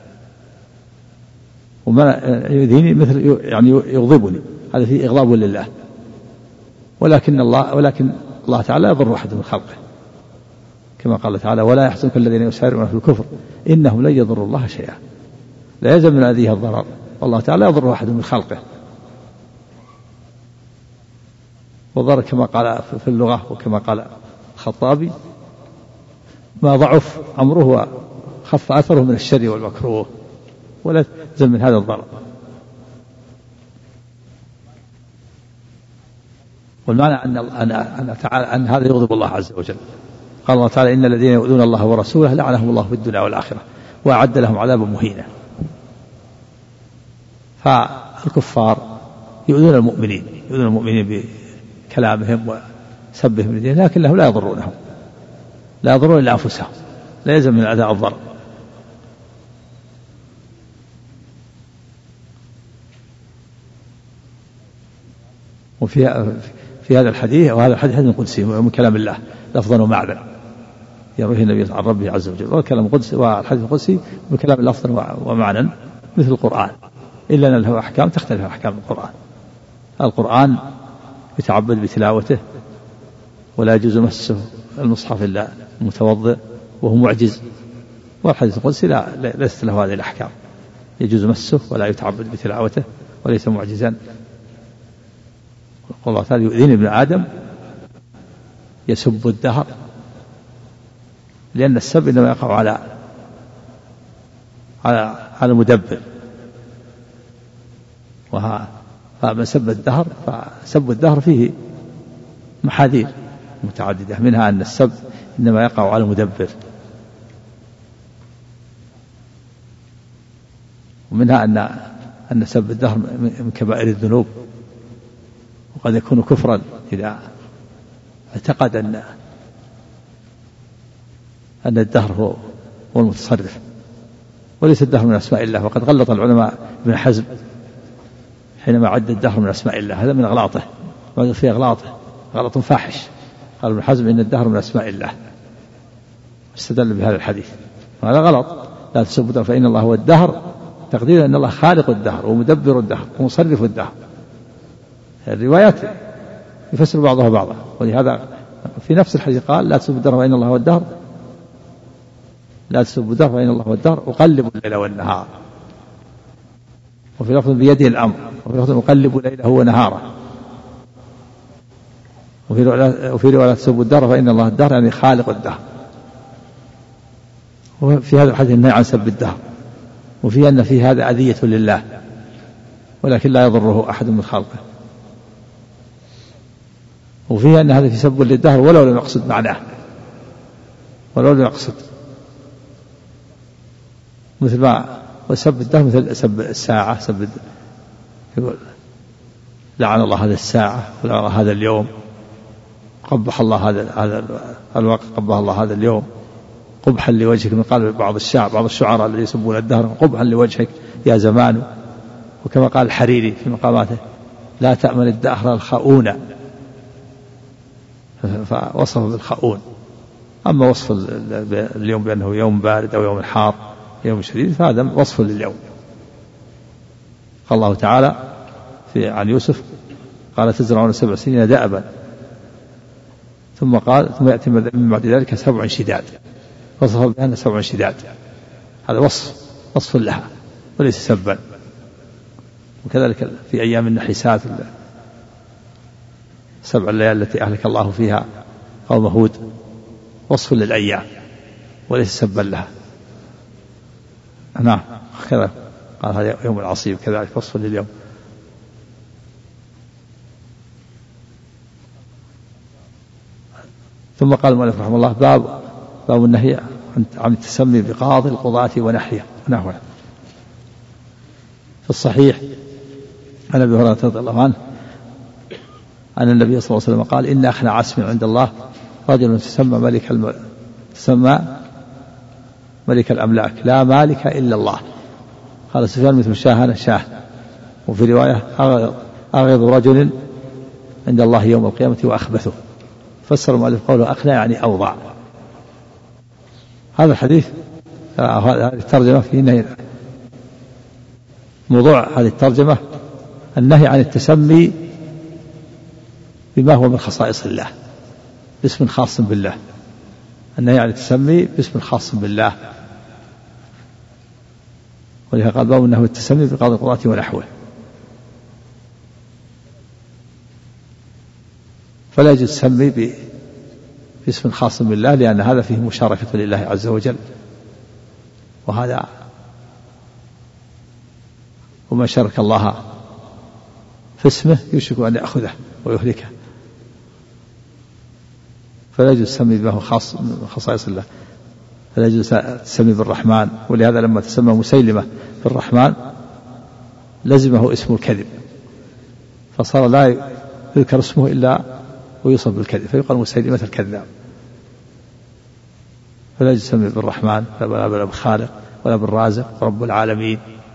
وما يؤذيني مثل يعني يغضبني، هذا فيه إغضاب لله، ولكن الله ولكن الله تعالى يضر أحد من خلقه، كما قال تعالى ولا يحزنك الذين يسارعون في الكفر إنهم لن يضروا الله شيئا. لا يلزم من أذيه الضرر، والله تعالى يضر أحد من خلقه. وضر كما قال في اللغة وكما قال الخطابي ما ضعف أمره وخف أثره من الشر والمكروه، ولا يلزم من هذا الضرر. والمعنى أن أن أن, تعالى أن هذا يغضب الله عز وجل. قال الله تعالى إن الذين يؤذون الله ورسوله لعنهم الله في الدنيا والآخرة وأعد لهم عذابا مهينا. فالكفار يؤذون المؤمنين يؤذون المؤمنين بكلامهم وسبهم لديهم، لكنهم لا يضرونهم لا يضرون إلا أنفسهم، لا يلزم من أداء الضرر. وفي في هذا الحديث وهذا الحديث حديث قدسي من كلام الله لفظا ومعنى يرويه النبي عن ربه عز وجل، والكلام القدسي والحديث القدسي من كلام لفظا ومعنى مثل القرآن، إلا أن له أحكام تختلف أحكام القرآن. القرآن يتعبد بتلاوته ولا يجوز مسه المصحف إلا المتوضئ وهو معجز، والحديث القدسي لا ليست له هذه الأحكام، يجوز مسه ولا يتعبد بتلاوته وليس معجزا. قال الله تعالى يؤذيني ابن آدم يسب الدهر، لأن السب إنما يقع على على على المدبر، فمن سب الدهر فسب الدهر فيه محاذير متعددة، منها أن السب إنما يقع على المدبر، ومنها أن أن سب الدهر من كبائر الذنوب، وقد يكون كفرا إذا اعتقد أن أن الدهر هو هو المتصرف، وليس الدهر من أسماء الله. وقد غلط العلماء ابن حزم حينما عد الدهر من أسماء الله، هذا من أغلاطه، وهذا فيه أغلاطه غلط فاحش. قال ابن حزم إن الدهر من أسماء الله، استدل بهذا الحديث، وهذا غلط. لا تسبوا الدهر فإن الله هو الدهر، تقدير أن الله خالق الدهر ومدبر الدهر ومصرف الدهر. الروايات يفسر بعضها بعضا، ولهذا في نفس الحديث قال لا تسبوا الدهر فإن الله هو الدهر، لا تسبوا الدهر فإن الله هو الدهر أقلب الليل والنهار. وفي لفظ بيده الأمر، وفي لفظ أقلب ليله ونهاره. وفي رواية لا تسبوا الدهر فإن الله الدهر يعني خالق الدهر. وفي هذا الحديث النهي عن سب الدهر، وفي أن في هذا أذية لله ولكن لا يضره أحد من خلقه، وفي أن هذا في سب للدهر ولو لم يقصد معناه، ولو لم يقصد، مثل ما وسب الدهر مثل سب الساعة، سب يقول لعن الله هذا الساعة ولعن هذا اليوم، قبح الله هذا هذا الوقت، قبح الله هذا اليوم، قبحا لوجهك. من قال بعض الشعر بعض الشعراء الذين يسبون الدهر قبحا لوجهك يا زمان. وكما قال الحريري في مقاماته لا تأمن الدهر الخؤون، فوصف بالخؤون. أما وصف اليوم بأنه يوم بارد أو يوم حار يوم شديد فهذا وصف لليوم. قال الله تعالى في عن يوسف قال تزرعون سبع سنين دأبا، ثم قال ثم يأتي من بعد ذلك سبع شداد، وصف بأن سبع شداد، هذا وصف وصف لها وليس سبا. وكذلك في أيام النحسات سبع الليال التي أهلك الله فيها قوم هود، وصف للأيام وليس سبا لها. نعم كذا قال هذا يوم العصيب، كذلك وصف لليوم. ثم قال المؤلف رحمه الله باب باب النهي عن التسمي بقاضي القضاة ونحوه. في الصحيح عن أبي هريرة رضي الله عنه أن النبي صلى الله عليه وسلم قال إن أخنع عسم عند الله رجل تسمى ملك الم... تسمى ملك الأملاك لا مالك إلا الله. قال سفيان مثل شاهنا شاه. وفي رواية أغض رجل عند الله يوم القيامة وأخبثه. فسر المؤلف قوله أخنع يعني أوضع. هذا الحديث هذه الترجمة في نهي، موضوع هذه الترجمة النهي عن التسمي بما هو من خصائص الله باسم خاص بالله، النهي عن التسمي باسم خاص بالله. ولهذا قال باب أنه التسمي بقاضي القضاة ونحوه. فلا يجوز التسمي باسم خاص بالله، لأن هذا فيه مشاركة لله عز وجل، وهذا وما شارك الله في اسمه يوشك أن يأخذه ويهلكه. فلا يجوز التسمي بما هو خاص من خصائص الله. فلا يجوز التسمي بالرحمن. ولهذا لما تسمى مسيلمة بالرحمن لزمه اسم الكذب، فصار لا يذكر اسمه إلا ويوصف بالكذب، فيقال مسيلمة الكذاب. فلا يجوز التسمي بالرحمن ولا بالخالق ولا بالرازق رب العالمين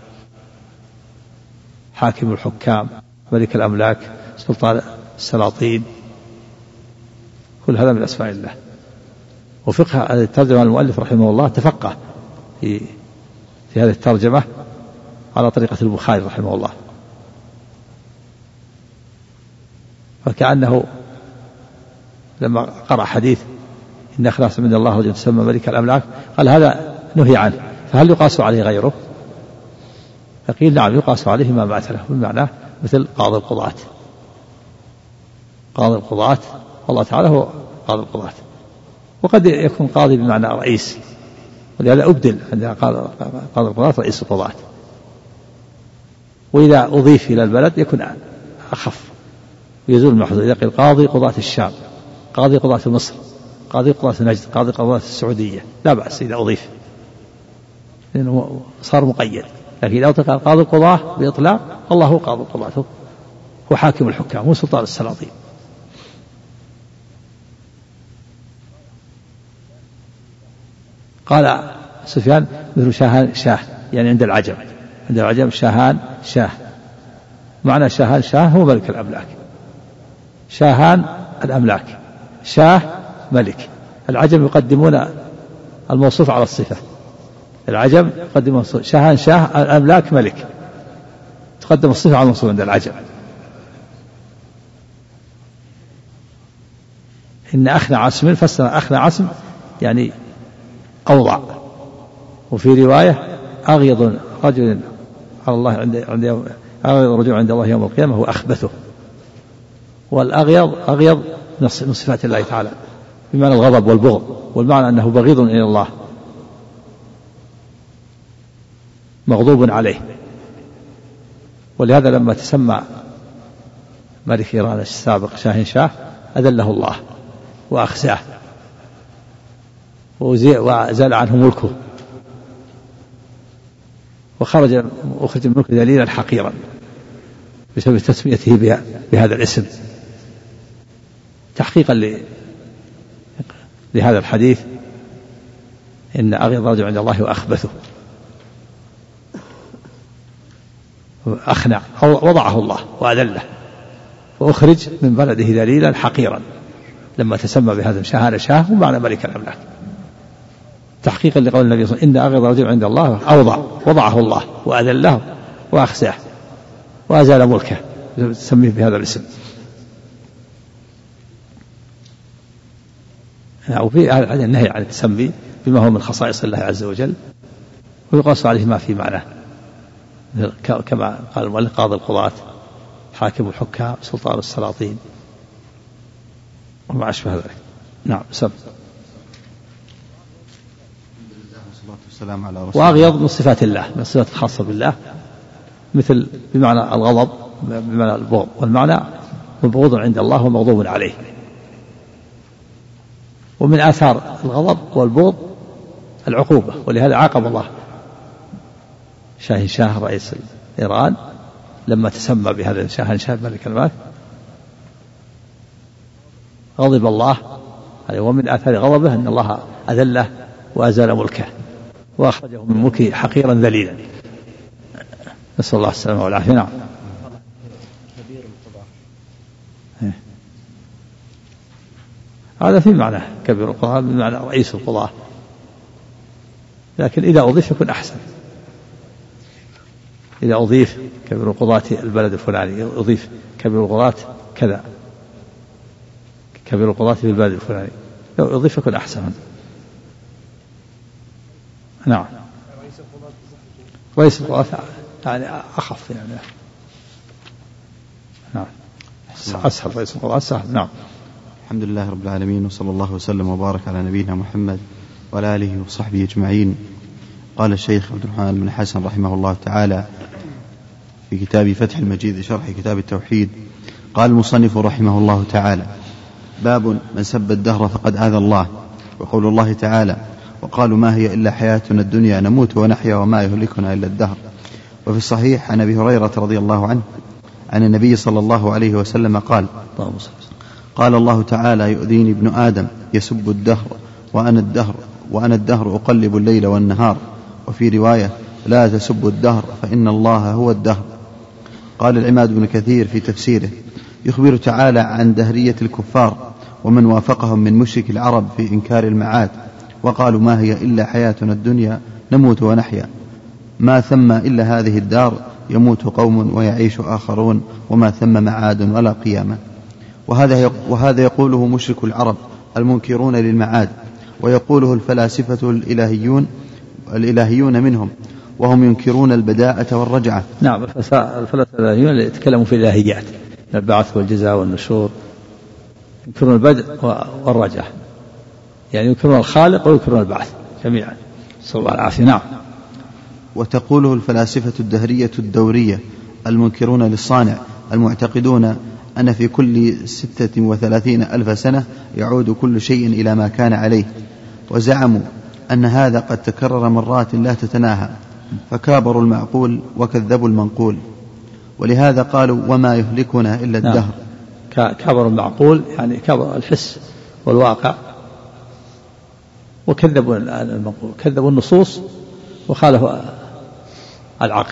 حاكم الحكام ملك الأملاك سلطان السلاطين، كل هذا من أسماء الله. وفقه هذه الترجمة المؤلف رحمه الله تفقه في في هذه الترجمة على طريقة البخاري رحمه الله، فكأنه لما قرأ حديث إن أخلاص من الله رجل تسمى ملك الأملاك قال هذا نهي عنه، فهل يقاس عليه غيره؟ فقيل نعم يقاس عليه ما مات له، بمعنى مثل قاضي القضاة. قاضي القضاة الله تعالى هو قاضي القضاة، وقد يكون قاضي بمعنى رئيس، ولهذا أبدل عندنا قاضي القضاة رئيس القضاة. وإذا أضيف إلى البلد يكون أخف ويزول المحظور. إذا قيل قاضي قضاة الشام، قاضي قضاة مصر، قاضي قضاة نجد، قاضي قضاة السعودية، لا بأس إذا أضيف، لأنه صار مقيد. لكن لو قال قاضي القضاة بإطلاق، الله هو قاضي القضاة، هو حاكم الحكام، هو سلطان السلاطين. قال سفيان مثل شاهان شاه، يعني عند العجم، عند العجم شاهان شاه، معنى شاهان شاه هو ملك الأملاك، شاهان الأملاك، شاه ملك. العجم يقدمون الموصوف على الصفة، العجم يقدمون شاهان شاه الأملاك ملك، تقدم الصفة على الموصوف عند العجم. إن أخنع عصم، فسر أخنع عصم يعني أوضع، وفي رواية أغيض رجل على الله عند عند أغيض رجل عند الله يوم القيامة هو أخبثه. والأغيض أغيض من صفات الله تعالى بمعنى الغضب والبغض، والمعنى أنه بغيض إلى الله مغضوب عليه. ولهذا لما تسمى ملك إيران السابق شاهن شاه أذله الله وأخزاه وزال عنه ملكه، وخرج أخرج من ملكه ذليلا حقيرا بسبب تسميته بهذا الاسم، تحقيقا لهذا الحديث إن أغيض رجل عند الله وأخبثه أخنع أو وضعه الله وأذله وأخرج من بلده ذليلا حقيرا لما تسمى بهذا شاهان شاه ومعنى ملك الأملاك، تحقيقا لقول النبي صلى الله عليه وسلم إن أغيض رجل عند الله أوضع وضعه الله وأذله وأخزاه وأزال ملكه، تسميه بهذا الاسم. وفي النهي عن التسمي بما هو من خصائص الله عز وجل، ويقاس عليه ما في معناه كما قال المؤلف قاضي القضاة، حاكم الحكام، سلطان السلاطين، وما أشبه ذلك. نعم. سم وأغيض من صفات الله، من الصفات الخاصة بالله، مثل بمعنى الغضب بمعنى البغض، والمعنى مبغوض عند الله ومغضوب عليه. ومن آثار الغضب والبغض العقوبة، ولهذا عاقب الله شاهن شاه رئيس إيران لما تسمى بهذا شاهن شاه ملك الملك، غضب الله عليه. ومن آثار غضبه أن الله أذله وأزال ملكه وأخرجه من ملكه حقيرا ذليلا، نسأل الله السلامة والعافية. نعم. هذا في معنى كبير القضاة بمعنى رئيس القضاة، لكن إذا أضيف يكون أحسن. إذا أضيف كبير القضاة البلد الفلاني، أضيف كبير القضاة كذا، كبير القضاة في البلد الفلاني، لو أضيف يكون أحسن. نعم. رئيس القضاة يعني أخف يعني. نعم. أسهل رئيس القضاة سهل. نعم. الحمد لله رب العالمين، وصلى الله وسلم وبارك على نبينا محمد وعلى آله وصحبه أجمعين. قال الشيخ عبد الرحمن بن حسن رحمه الله تعالى في كتاب فتح المجيد شرح كتاب التوحيد، قال المصنف رحمه الله تعالى: باب من سب الدهر فقد آذى الله. وقول الله تعالى: وقالوا ما هي إلا حياتنا الدنيا نموت ونحيا وما يهلكنا إلا الدهر. وفي الصحيح عن أبي هريرة رضي الله عنه عن النبي صلى الله عليه وسلم قال: قال الله تعالى: يؤذيني ابن آدم يسب الدهر وأنا الدهر وأنا الدهر أقلب الليل والنهار. وفي رواية: لا تسبوا الدهر فإن الله هو الدهر. قال العماد بن كثير في تفسيره: يخبر تعالى عن دهرية الكفار ومن وافقهم من مشرك العرب في إنكار المعاد، وقالوا ما هي إلا حياتنا الدنيا نموت ونحيا، ما ثم إلا هذه الدار يموت قوم ويعيش آخرون وما ثم معاد ولا قيامة. وهذا وهذا يقوله مشرك العرب المنكرون للمعاد، ويقوله الفلاسفة الإلهيون الإلهيون منهم وهم ينكرون البداءة والرجعة. نعم. الفلاسفة الإلهيون يتكلموا في الإلهيات، البعث والجزاء والنشور، ينكرون البدء والرجعة، يعني ينكرون الخالق وينكرون البعث جميعا، صلى الله العافية. نعم. وتقوله الفلاسفة الدهرية الدورية المنكرون للصانع المعتقدون أن في كل ستة وثلاثين ألف سنة يعود كل شيء إلى ما كان عليه، وزعموا أن هذا قد تكرر مرات لا تتناهى، فكابروا المعقول وكذبوا المنقول، ولهذا قالوا وما يهلكنا إلا الدهر. نعم. كابروا المعقول يعني كابر الحس والواقع، وكذبوا المنقول، كذبوا النصوص وخالفوا العقل.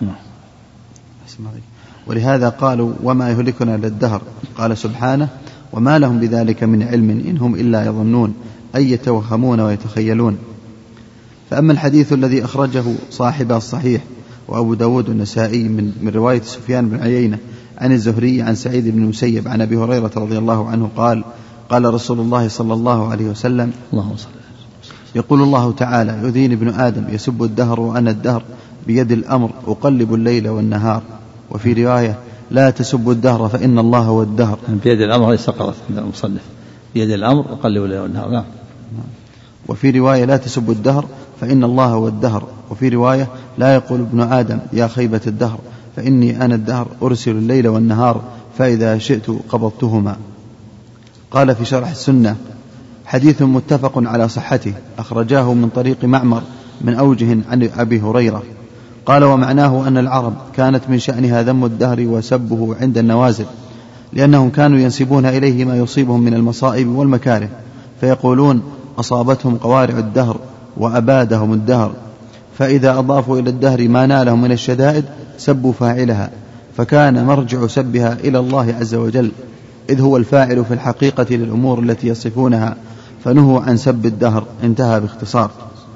ولهذا قالوا وما يهلكنا إلا الدهر. قال سبحانه وما لهم بذلك من علم إن هم إلا يظنون أي يتوهمون ويتخيلون. فأما الحديث الذي أخرجه صاحب الصحيح وأبو داود النسائي من, من رواية سفيان بن عيينة عن الزهري عن سعيد بن المسيب عن أبي هريرة رضي الله عنه قال قال رسول الله صلى الله عليه وسلم اللهم صل يقول الله تعالى يؤذيني ابن آدم يسب الدهر وأنا الدهر بيد الأمر أقلب الليل والنهار. وفي رواية لا تسبوا الدهر فإن الله هو الدهر. بيد الأمر هذه سقطت عند المصنف، بيد الأمر أقلب الليل والنهار. نعم. وفي رواية لا تسبوا الدهر فإن الله هو الدهر. وفي رواية لا يقول ابن آدم يا خيبة الدهر فإني أنا الدهر أرسل الليل والنهار فإذا شئت قبضتهما. قال في شرح السنة حديث متفق على صحته أخرجاه من طريق معمر من أوجه عن أبي هريرة قال ومعناه أن العرب كانت من شأنها ذم الدهر وسبه عند النوازل، لأنهم كانوا ينسبون إليه ما يصيبهم من المصائب والمكاره، فيقولون أصابتهم قوارع الدهر وأبادهم الدهر، فإذا أضافوا إلى الدهر ما نالهم من الشدائد سبوا فاعلها، فكان مرجع سبها إلى الله عز وجل إذ هو الفاعل في الحقيقة للأمور التي يصفونها، فنهوا عن سب الدهر. انتهى باختصار.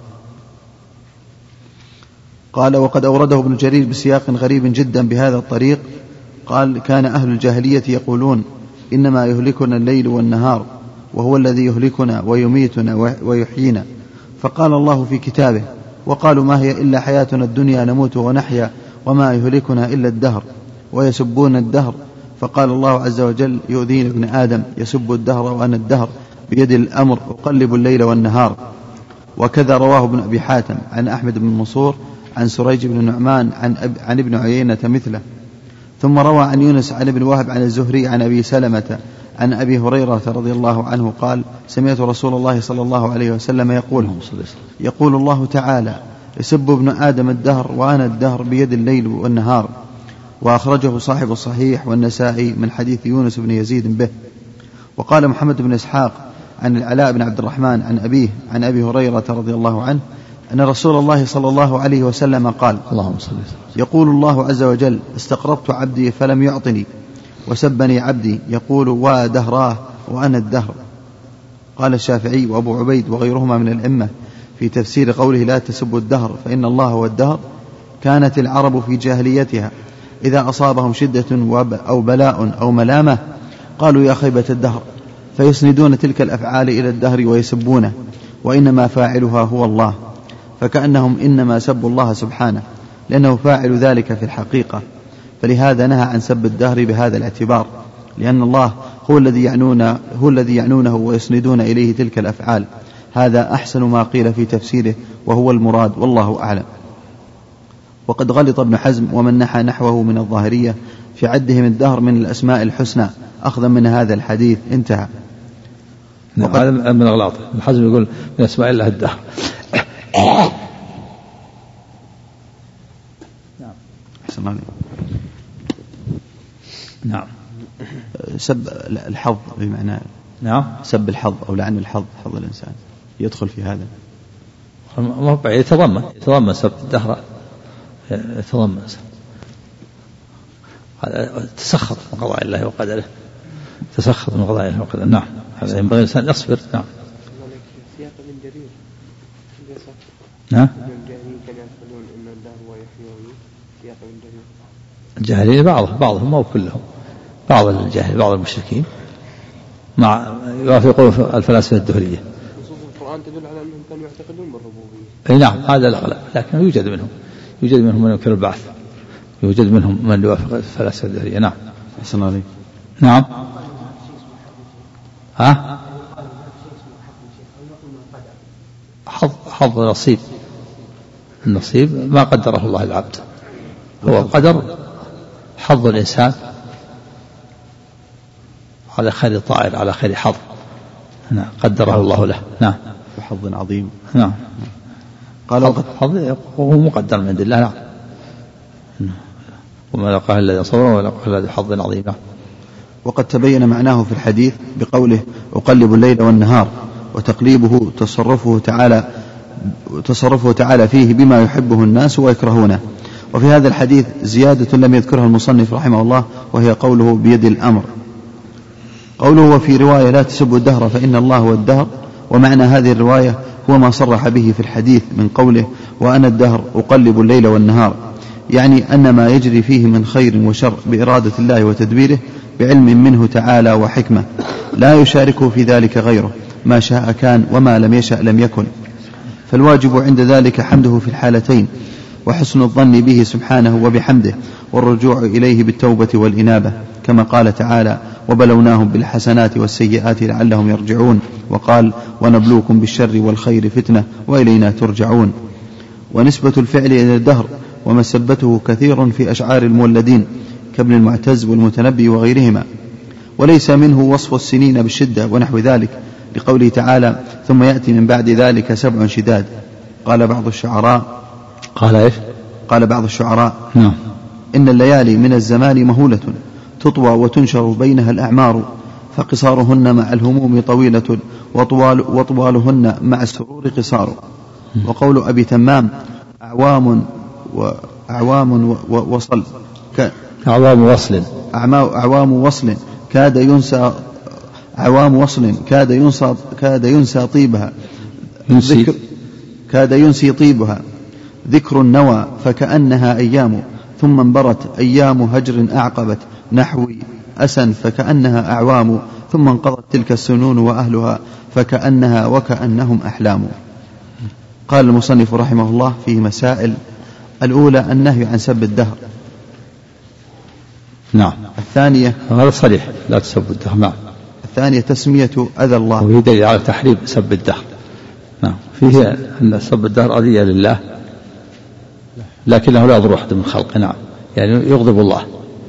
قال وقد أورده ابن جرير بسياق غريب جدا بهذا الطريق قال كان أهل الجاهلية يقولون إنما يهلكنا الليل والنهار وهو الذي يهلكنا ويميتنا ويحيينا، فقال الله في كتابه وقالوا ما هي إلا حياتنا الدنيا نموت ونحيا وما يهلكنا إلا الدهر ويسبون الدهر، فقال الله عز وجل يؤذين ابن آدم يسب الدهر وأنا الدهر بيد الأمر أقلب الليل والنهار. وكذا رواه ابن أبي حاتم عن أحمد بن منصور عن سريج بن نعمان عن, أب عن ابن عيينة مثله. ثم روى عن يونس عن ابن وهب عن الزهري عن أبي سلمة عن أبي هريرة رضي الله عنه قال سمعت رسول الله صلى الله عليه وسلم يقول يقول الله تعالى يسب ابن آدم الدهر وأنا الدهر بيد الليل والنهار. وأخرجه صاحب الصحيح والنسائي من حديث يونس بن يزيد به. وقال محمد بن إسحاق عن العلاء بن عبد الرحمن عن أبيه عن أبي هريرة رضي الله عنه أن رسول الله صلى الله عليه وسلم قال اللهم صل يقول الله عز وجل استقرضت عبدي فلم يعطني وسبني عبدي يقول ودهراه وأنا الدهر. قال الشافعي وأبو عبيد وغيرهما من الأئمة في تفسير قوله لا تسبوا الدهر فإن الله هو الدهر كانت العرب في جاهليتها إذا أصابهم شدة أو بلاء أو ملامة قالوا يا خيبة الدهر، فيسندون تلك الأفعال إلى الدهر ويسبونه وإنما فاعلها هو الله، فكأنهم إنما سبوا الله سبحانه لأنه فاعل ذلك في الحقيقة، فلهذا نهى عن سب الدهر بهذا الاعتبار، لأن الله هو الذي يعنون هو الذي يعنونه ويسندون إليه تلك الأفعال. هذا أحسن ما قيل في تفسيره وهو المراد والله أعلم. وقد غلط ابن حزم ومن نحى نحوه من الظاهرية في عدهم الدهر من الأسماء الحسنى أخذا من هذا الحديث. انتهى. نعم هذا من الغلاط. ابن حزم يقول من أسماء الله الدهر. نعم أحسن عليك. نعم سب الحظ بمعنى نعم سب الحظ أو لعن الحظ حظ الإنسان يدخل في هذا. يتضمن يتضمن سب الدهر، يتضمن تسخط من قضاء الله وقدره، تسخط من قضاء الله وقدره. نعم هذا ينبغي الإنسان يصبر. نعم سياق من جرير نعم الجاهلين بعضهم بعضهم مو كلهم، بعض الجاهل بعض المشركين مع يوافقون الفلاسفة الدهرية. نصوص القرآن تدل على أنهم كانوا يعتقدون بالربوبية. أي نعم هذا الأغلب، لكن يوجد منهم يوجد منهم من ينكر البعث، يوجد منهم من يوافق الفلاسفة الدهرية. نعم أحسن عليك. نعم ها حظ حظ نصيب، النصيب ما قدره الله العبد، هو قدر حظ الإنسان على خير طائر على خير حظ. نعم قدره الله له. نعم بحظ عظيم. نعم قال حظ, حظ وهو مقدر من عند الله. نعم. وما لقاه الذي صبر وما لقاه الذي حظ عظيم. وقد تبين معناه في الحديث بقوله أقلب الليل والنهار، وتقليبه تصرفه تعالى تصرفه تعالى فيه بما يحبه الناس ويكرهونه. وفي هذا الحديث زيادة لم يذكرها المصنف رحمه الله، وهي قوله بيد الأمر. قوله وفي رواية لا تسبوا الدهر فإن الله هو الدهر، ومعنى هذه الرواية هو ما صرح به في الحديث من قوله وأنا الدهر أقلب الليل والنهار، يعني أن ما يجري فيه من خير وشر بإرادة الله وتدبيره بعلم منه تعالى وحكمة، لا يشاركه في ذلك غيره، ما شاء كان وما لم يشأ لم يكن. فالواجب عند ذلك حمده في الحالتين، وحسن الظن به سبحانه وبحمده، والرجوع إليه بالتوبة والإنابة، كما قال تعالى وبلوناهم بالحسنات والسيئات لعلهم يرجعون، وقال ونبلوكم بالشر والخير فتنة وإلينا ترجعون. ونسبة الفعل إلى الدهر ومسبته كثير في أشعار المولدين كابن المعتز والمتنبي وغيرهما، وليس منه وصف السنين بالشدة ونحو ذلك، لقوله تعالى ثم يأتي من بعد ذلك سبع شداد. قال بعض الشعراء قال إيش؟ قال بعض الشعراء نعم. إن الليالي من الزمان مهولة تطوى وتنشر بينها الأعمار، فقصارهن مع الهموم طويلة وطوال وطوالهن مع السرور قصار. وقول أبي تمام أعوام وأعوام وصل أعوام وصل أعوام وصل كاد ينسى عوام وصل كاد ينسى كاد ينسى طيبها ذكر كاد ينسي طيبها ذكر النوى فكأنها أيام، ثم انبرت أيام هجر أعقبت نحوي أسن فكأنها أعوام، ثم انقضت تلك السنون وأهلها فكأنها وكأنهم أحلام. قال المصنف رحمه الله فيه مسائل: الأولى النهي عن سب الدهر. نعم. الثانية هذا صريح لا تسب الدهر. نعم. الثانية تسمية أذى الله، وفي دليل على تحريم سب الدهر. نعم. فيه أن سب الدهر أذية لله لكنه لا يضر أحد من خلقه. نعم. يعني يغضب الله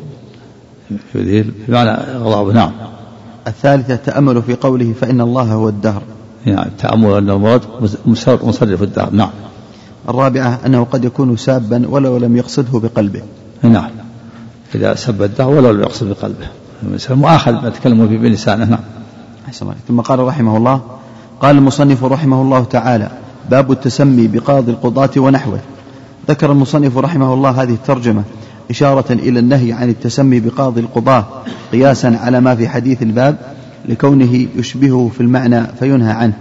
بمعنى غضب. نعم. الثالثة تأمل في قوله فإن الله هو الدهر. يعني تأمل أن المراد مصرف الدهر. نعم. الرابعة أنه قد يكون سابا ولو لم يقصده بقلبه. نعم. إذا سب الدهر ولو لم يقصد بقلبه مؤاخذ ما تكلموا فيه بلسانه. نعم. ثم قال رحمه الله: قال المصنف رحمه الله تعالى: باب التسمي بقاضي القضاة ونحوه. ذكر المصنف رحمه الله هذه الترجمة إشارة إلى النهي عن التسمي بقاضي القضاة قياسا على ما في حديث الباب لكونه يشبهه في المعنى فينهى عنه.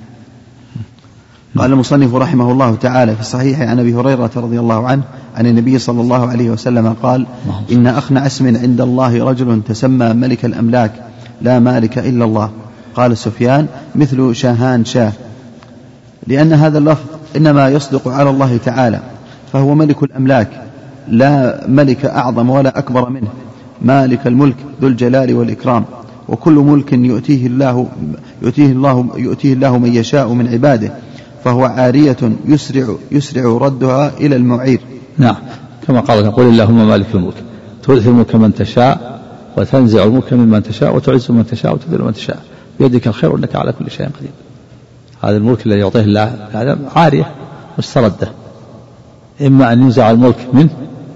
قال المصنف رحمه الله تعالى في الصحيح عن أبي هريرة رضي الله عنه عن النبي صلى الله عليه وسلم قال: إن أخنع اسم عند الله رجل تسمى ملك الأملاك لا مالك إلا الله. قال سفيان: مثل شاهان شاه، لأن هذا اللفظ إنما يصدق على الله تعالى، فهو ملك الأملاك لا ملك أعظم ولا أكبر منه، مالك الملك ذو الجلال والإكرام، وكل ملك يؤتيه الله يؤتيه الله يؤتيه الله من يشاء من عباده، فهو عارية يسرع يسرع ردها إلى المعير. نعم. كما قال: قل اللهم مالك الملك تؤتي الملك من تشاء وتنزع الملك ممن تشاء وتعز من تشاء وتذل من تشاء بيدك الخير إنك على كل شيء قدير. هذا الملك الذي يعطيه الله هذا عارية مستردة، إما أن ينزع الملك منه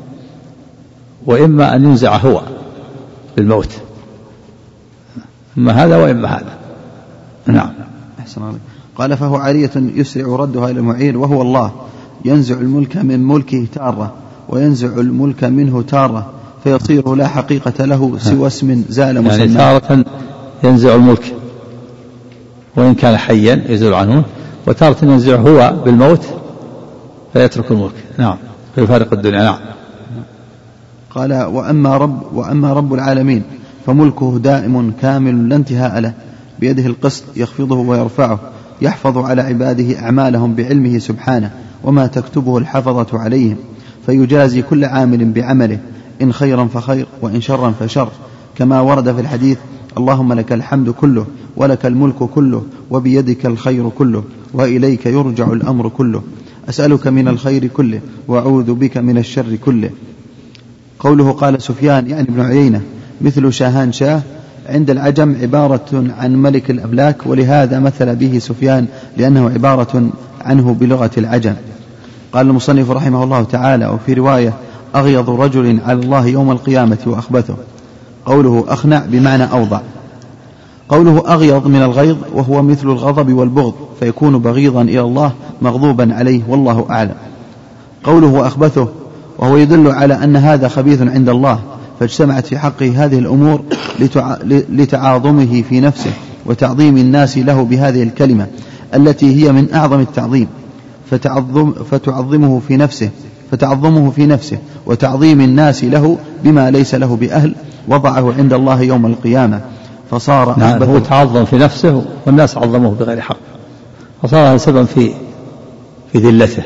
وإما أن ينزع هو بالموت، إما هذا وإما هذا. نعم. أحسن عليك. قال: فهو عارية يسرع ردها إلى المعير، وهو الله ينزع الملك من ملكه تارة وينزع الملك منه تارة، فيصير لا حقيقة له سوى اسم زال مسمى. يعني تارة ينزع الملك وإن كان حيا يزول عنه، وتارة ينزع هو بالموت فيترك الملك. نعم. فيفارق الدنيا. نعم. قال: وأما رب, وأما رب العالمين فملكه دائم كامل لا انتهاء له، بيده القسط يخفضه ويرفعه، يحفظ على عباده أعمالهم بعلمه سبحانه وما تكتبه الحفظة عليهم، فيجازي كل عامل بعمله، إن خيرا فخير وإن شرا فشر، كما ورد في الحديث: اللهم لك الحمد كله ولك الملك كله وبيدك الخير كله وإليك يرجع الأمر كله، أسألك من الخير كله وأعوذ بك من الشر كله. قوله قال سفيان يعني ابن عيينة مثل شاهان شاه عند العجم عبارة عن ملك الأملاك، ولهذا مثل به سفيان لأنه عبارة عنه بلغة العجم. قال المصنف رحمه الله تعالى: وفي رواية: أغيض رجل على الله يوم القيامة وأخبثه. قوله أخنع بمعنى أوضع. قوله أغيض من الغيظ، وهو مثل الغضب والبغض، فيكون بغيضا إلى الله مغضوبا عليه، والله أعلم. قوله أخبثه، وهو يدل على أن هذا خبيث عند الله، فاجتمعت في حقه هذه الأمور لتعاظمه في نفسه وتعظيم الناس له بهذه الكلمة التي هي من أعظم التعظيم، فتعظم فتعظمه في نفسه فتعظمه في نفسه وتعظيم الناس له بما ليس له بأهل، وضعه عند الله يوم القيامة، فصار نعم هو تعظم في نفسه والناس عظموه بغير حق، فصار سببا في في ذلته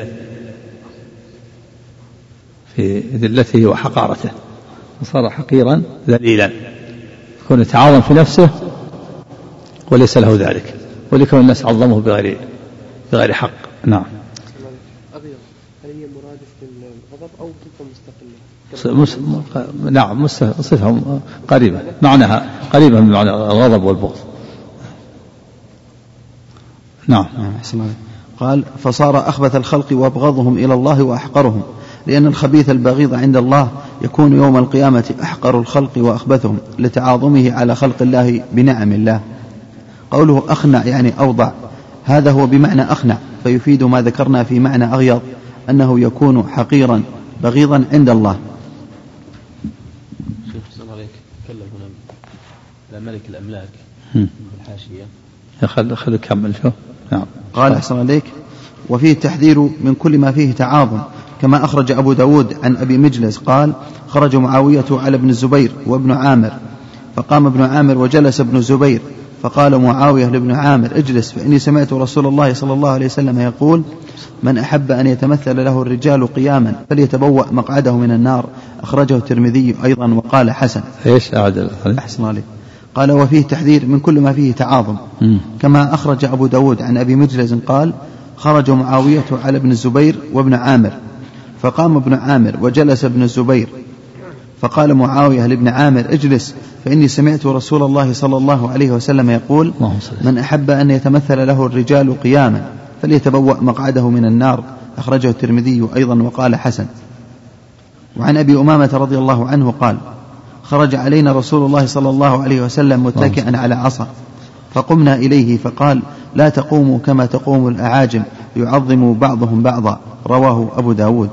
في ذلته وحقارته، فصار حقيرا ذليلا، يكون يتعاظم في نفسه وليس له ذلك، ولكون الناس عظموه بغير بغير حق. نعم. أغيض هل هي مرادف للغضب أو صفة مستقلة؟ نعم صفة قريبة، معناها قريبة من معنى الغضب والبغض. نعم. قال: فصار أخبث الخلق وأبغضهم إلى الله وأحقرهم، لأن الخبيث البغيض عند الله يكون يوم القيامة أحقر الخلق وأخبثهم لتعاظمه على خلق الله بنعم الله. قوله أخنع يعني أوضع، هذا هو بمعنى أخنع، فيفيد ما ذكرنا في معنى أغيض أنه يكون حقيرا بغيضا عند الله. شيخ حسن عليك تكلم هنا ملك الأملاك في الحاشية. خل خل كمل شو. نعم. قال حسن عليك: وفيه التحذير من كل ما فيه تعاظم، كما أخرج أبو داود عن أبي مجلس قال: خرج معاوية على ابن الزبير وابن عامر، فقام ابن عامر وجلس ابن الزبير، فقال معاوية لابن عامر: اجلس، فإني سمعت رسول الله صلى الله عليه وسلم يقول: من أحب أن يتمثل له الرجال قياما فليتبوأ مقعده من النار. أخرجه الترمذي أيضا وقال حسن. إيش أعدل؟ أحسن عليه. قال: وفيه تحذير من كل ما فيه تعاظم، كما أخرج أبو داود عن أبي مجلس قال: خرج معاوية على ابن الزبير وابن عامر، فقام ابن عامر وجلس ابن الزبير، فقال معاوية لابن عامر: اجلس، فإني سمعت رسول الله صلى الله عليه وسلم يقول: من أحب أن يتمثل له الرجال قياما فليتبوأ مقعده من النار. أخرجه الترمذي أيضا وقال حسن. وعن أبي أمامة رضي الله عنه قال: خرج علينا رسول الله صلى الله عليه وسلم متكئا على عصا، فقمنا إليه فقال: لا تقوموا كما تقوم الأعاجم يعظم بعضهم بعضا. رواه أبو داود.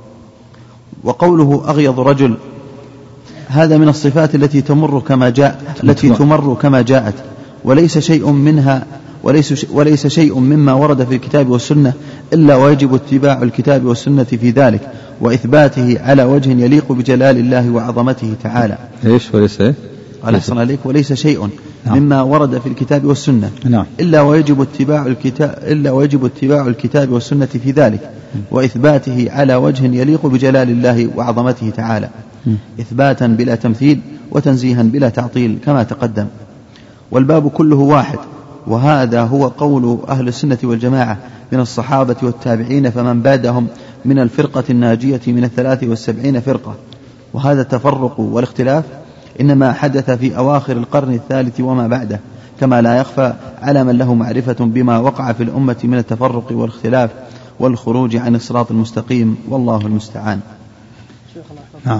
وقوله أغيض رجل، هذا من الصفات التي تمر كما جاء التي تمر كما جاءت، وليس شيء منها وليس وليس شيء مما ورد في الكتاب والسنة إلا ويجب اتباع الكتاب والسنة في ذلك وإثباته على وجه يليق بجلال الله وعظمته تعالى. إيش وليس إيه؟ قال أحسن عليك: وليس شيء مما ورد في الكتاب والسنة إلا ويجب اتباع الكتاب إلا ويجب اتباع الكتاب والسنة في ذلك وإثباته على وجه يليق بجلال الله وعظمته تعالى، إثباتا بلا تمثيل وتنزيها بلا تعطيل كما تقدم. والباب كله واحد، وهذا هو قول أهل السنة والجماعة من الصحابة والتابعين، فمن بعدهم من الفرقة الناجية من الثلاث والسبعين فرقة. وهذا التفرق والاختلاف إنما حدث في أواخر القرن الثالث وما بعده، كما لا يخفى على من له معرفة بما وقع في الأمة من التفرق والاختلاف والخروج عن الصراط المستقيم، والله المستعان. نعم.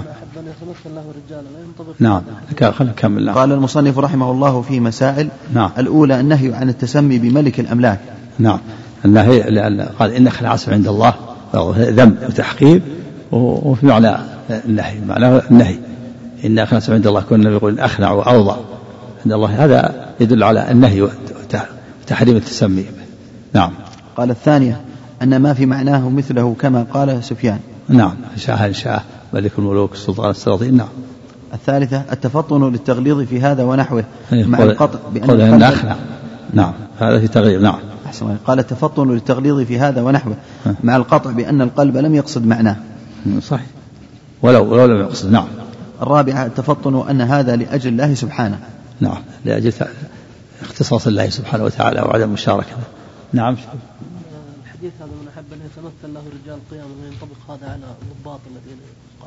نعم. كمل. قال المصنف رحمه الله في مسائل. نعم. الأولى النهي عن التسمي بملك الأملاك. نعم. النهي لأن قال إنك العاصم عند الله ذم وتحقير، وفي معنى النهي معناه النهي إنك العاصم عند الله، كنا يقول أخنع وأوضع عند الله، هذا يدل على النهي وتحريم التسمي. نعم. قال الثانية أن ما في معناه مثله كما قال سفيان. نعم. شاه شاه ملك الملوك السلطان السلاطين. نعم. الثالثة التفطن للتغليظ في هذا ونحوه مع قول القطع بأن القلب أخنع. نعم. هذا في تغليظ. نعم. أحسن. قال التفطن للتغليظ في هذا ونحوه مع القطع بأن القلب لم يقصد معناه. صحيح. ولو ولو لم يقصد. نعم. الرابعة التفطن أن هذا لأجل الله سبحانه. نعم. لأجل اختصاص الله سبحانه وتعالى وعدم مشاركته. نعم. الحديث هذا من أحب أن يتمثل له رجال قياما وينطبق هذا على الضباط الذين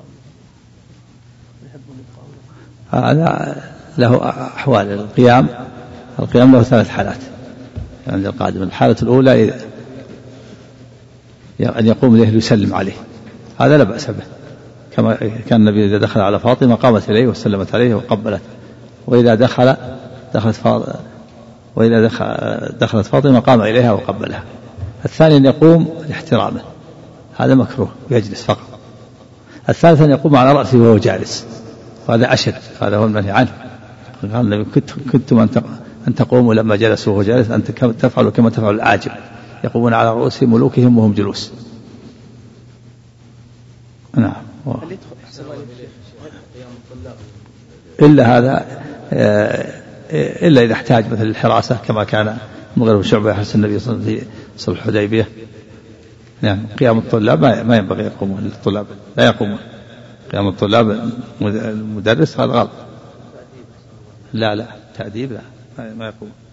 يحبون القيام. هذا له أحوال. القيام القيام له ثلاث حالات عند القادم. الحالة الأولى أن يقوم إليه ليسلم عليه، هذا لا بأس به، كما كان النبي إذا دخل على فاطمة قامت إليه وسلمت عليه وقبلت، وإذا دخل دخلت فاطمة وإذا دخلت فاطمة قام إليها وقبلها. الثاني أن يقوم لاحترامه، هذا مكروه يجلس فقط. الثالث أن يقوم على رأسه وهو جالس، وهذا أشد، هذا هو المنهي عنه. قال النبي كنتم أن تقوموا لما جلسوا وهو جالس أن تفعلوا كما تفعل الأعاجم يقومون على رؤوس ملوكهم وهم جلوس. نعم. إلا هذا إلا إذا احتاج مثل الحراسة كما كان المغيرة بن شعبة يحرس النبي صلى الله عليه وسلم في صلح الحديبية. يعني قيام الطلاب ما ينبغي يقومون للطلاب، لا يقومون قيام الطلاب. المدرس هذا غلط. لا لا تأديب لا ما يقوم.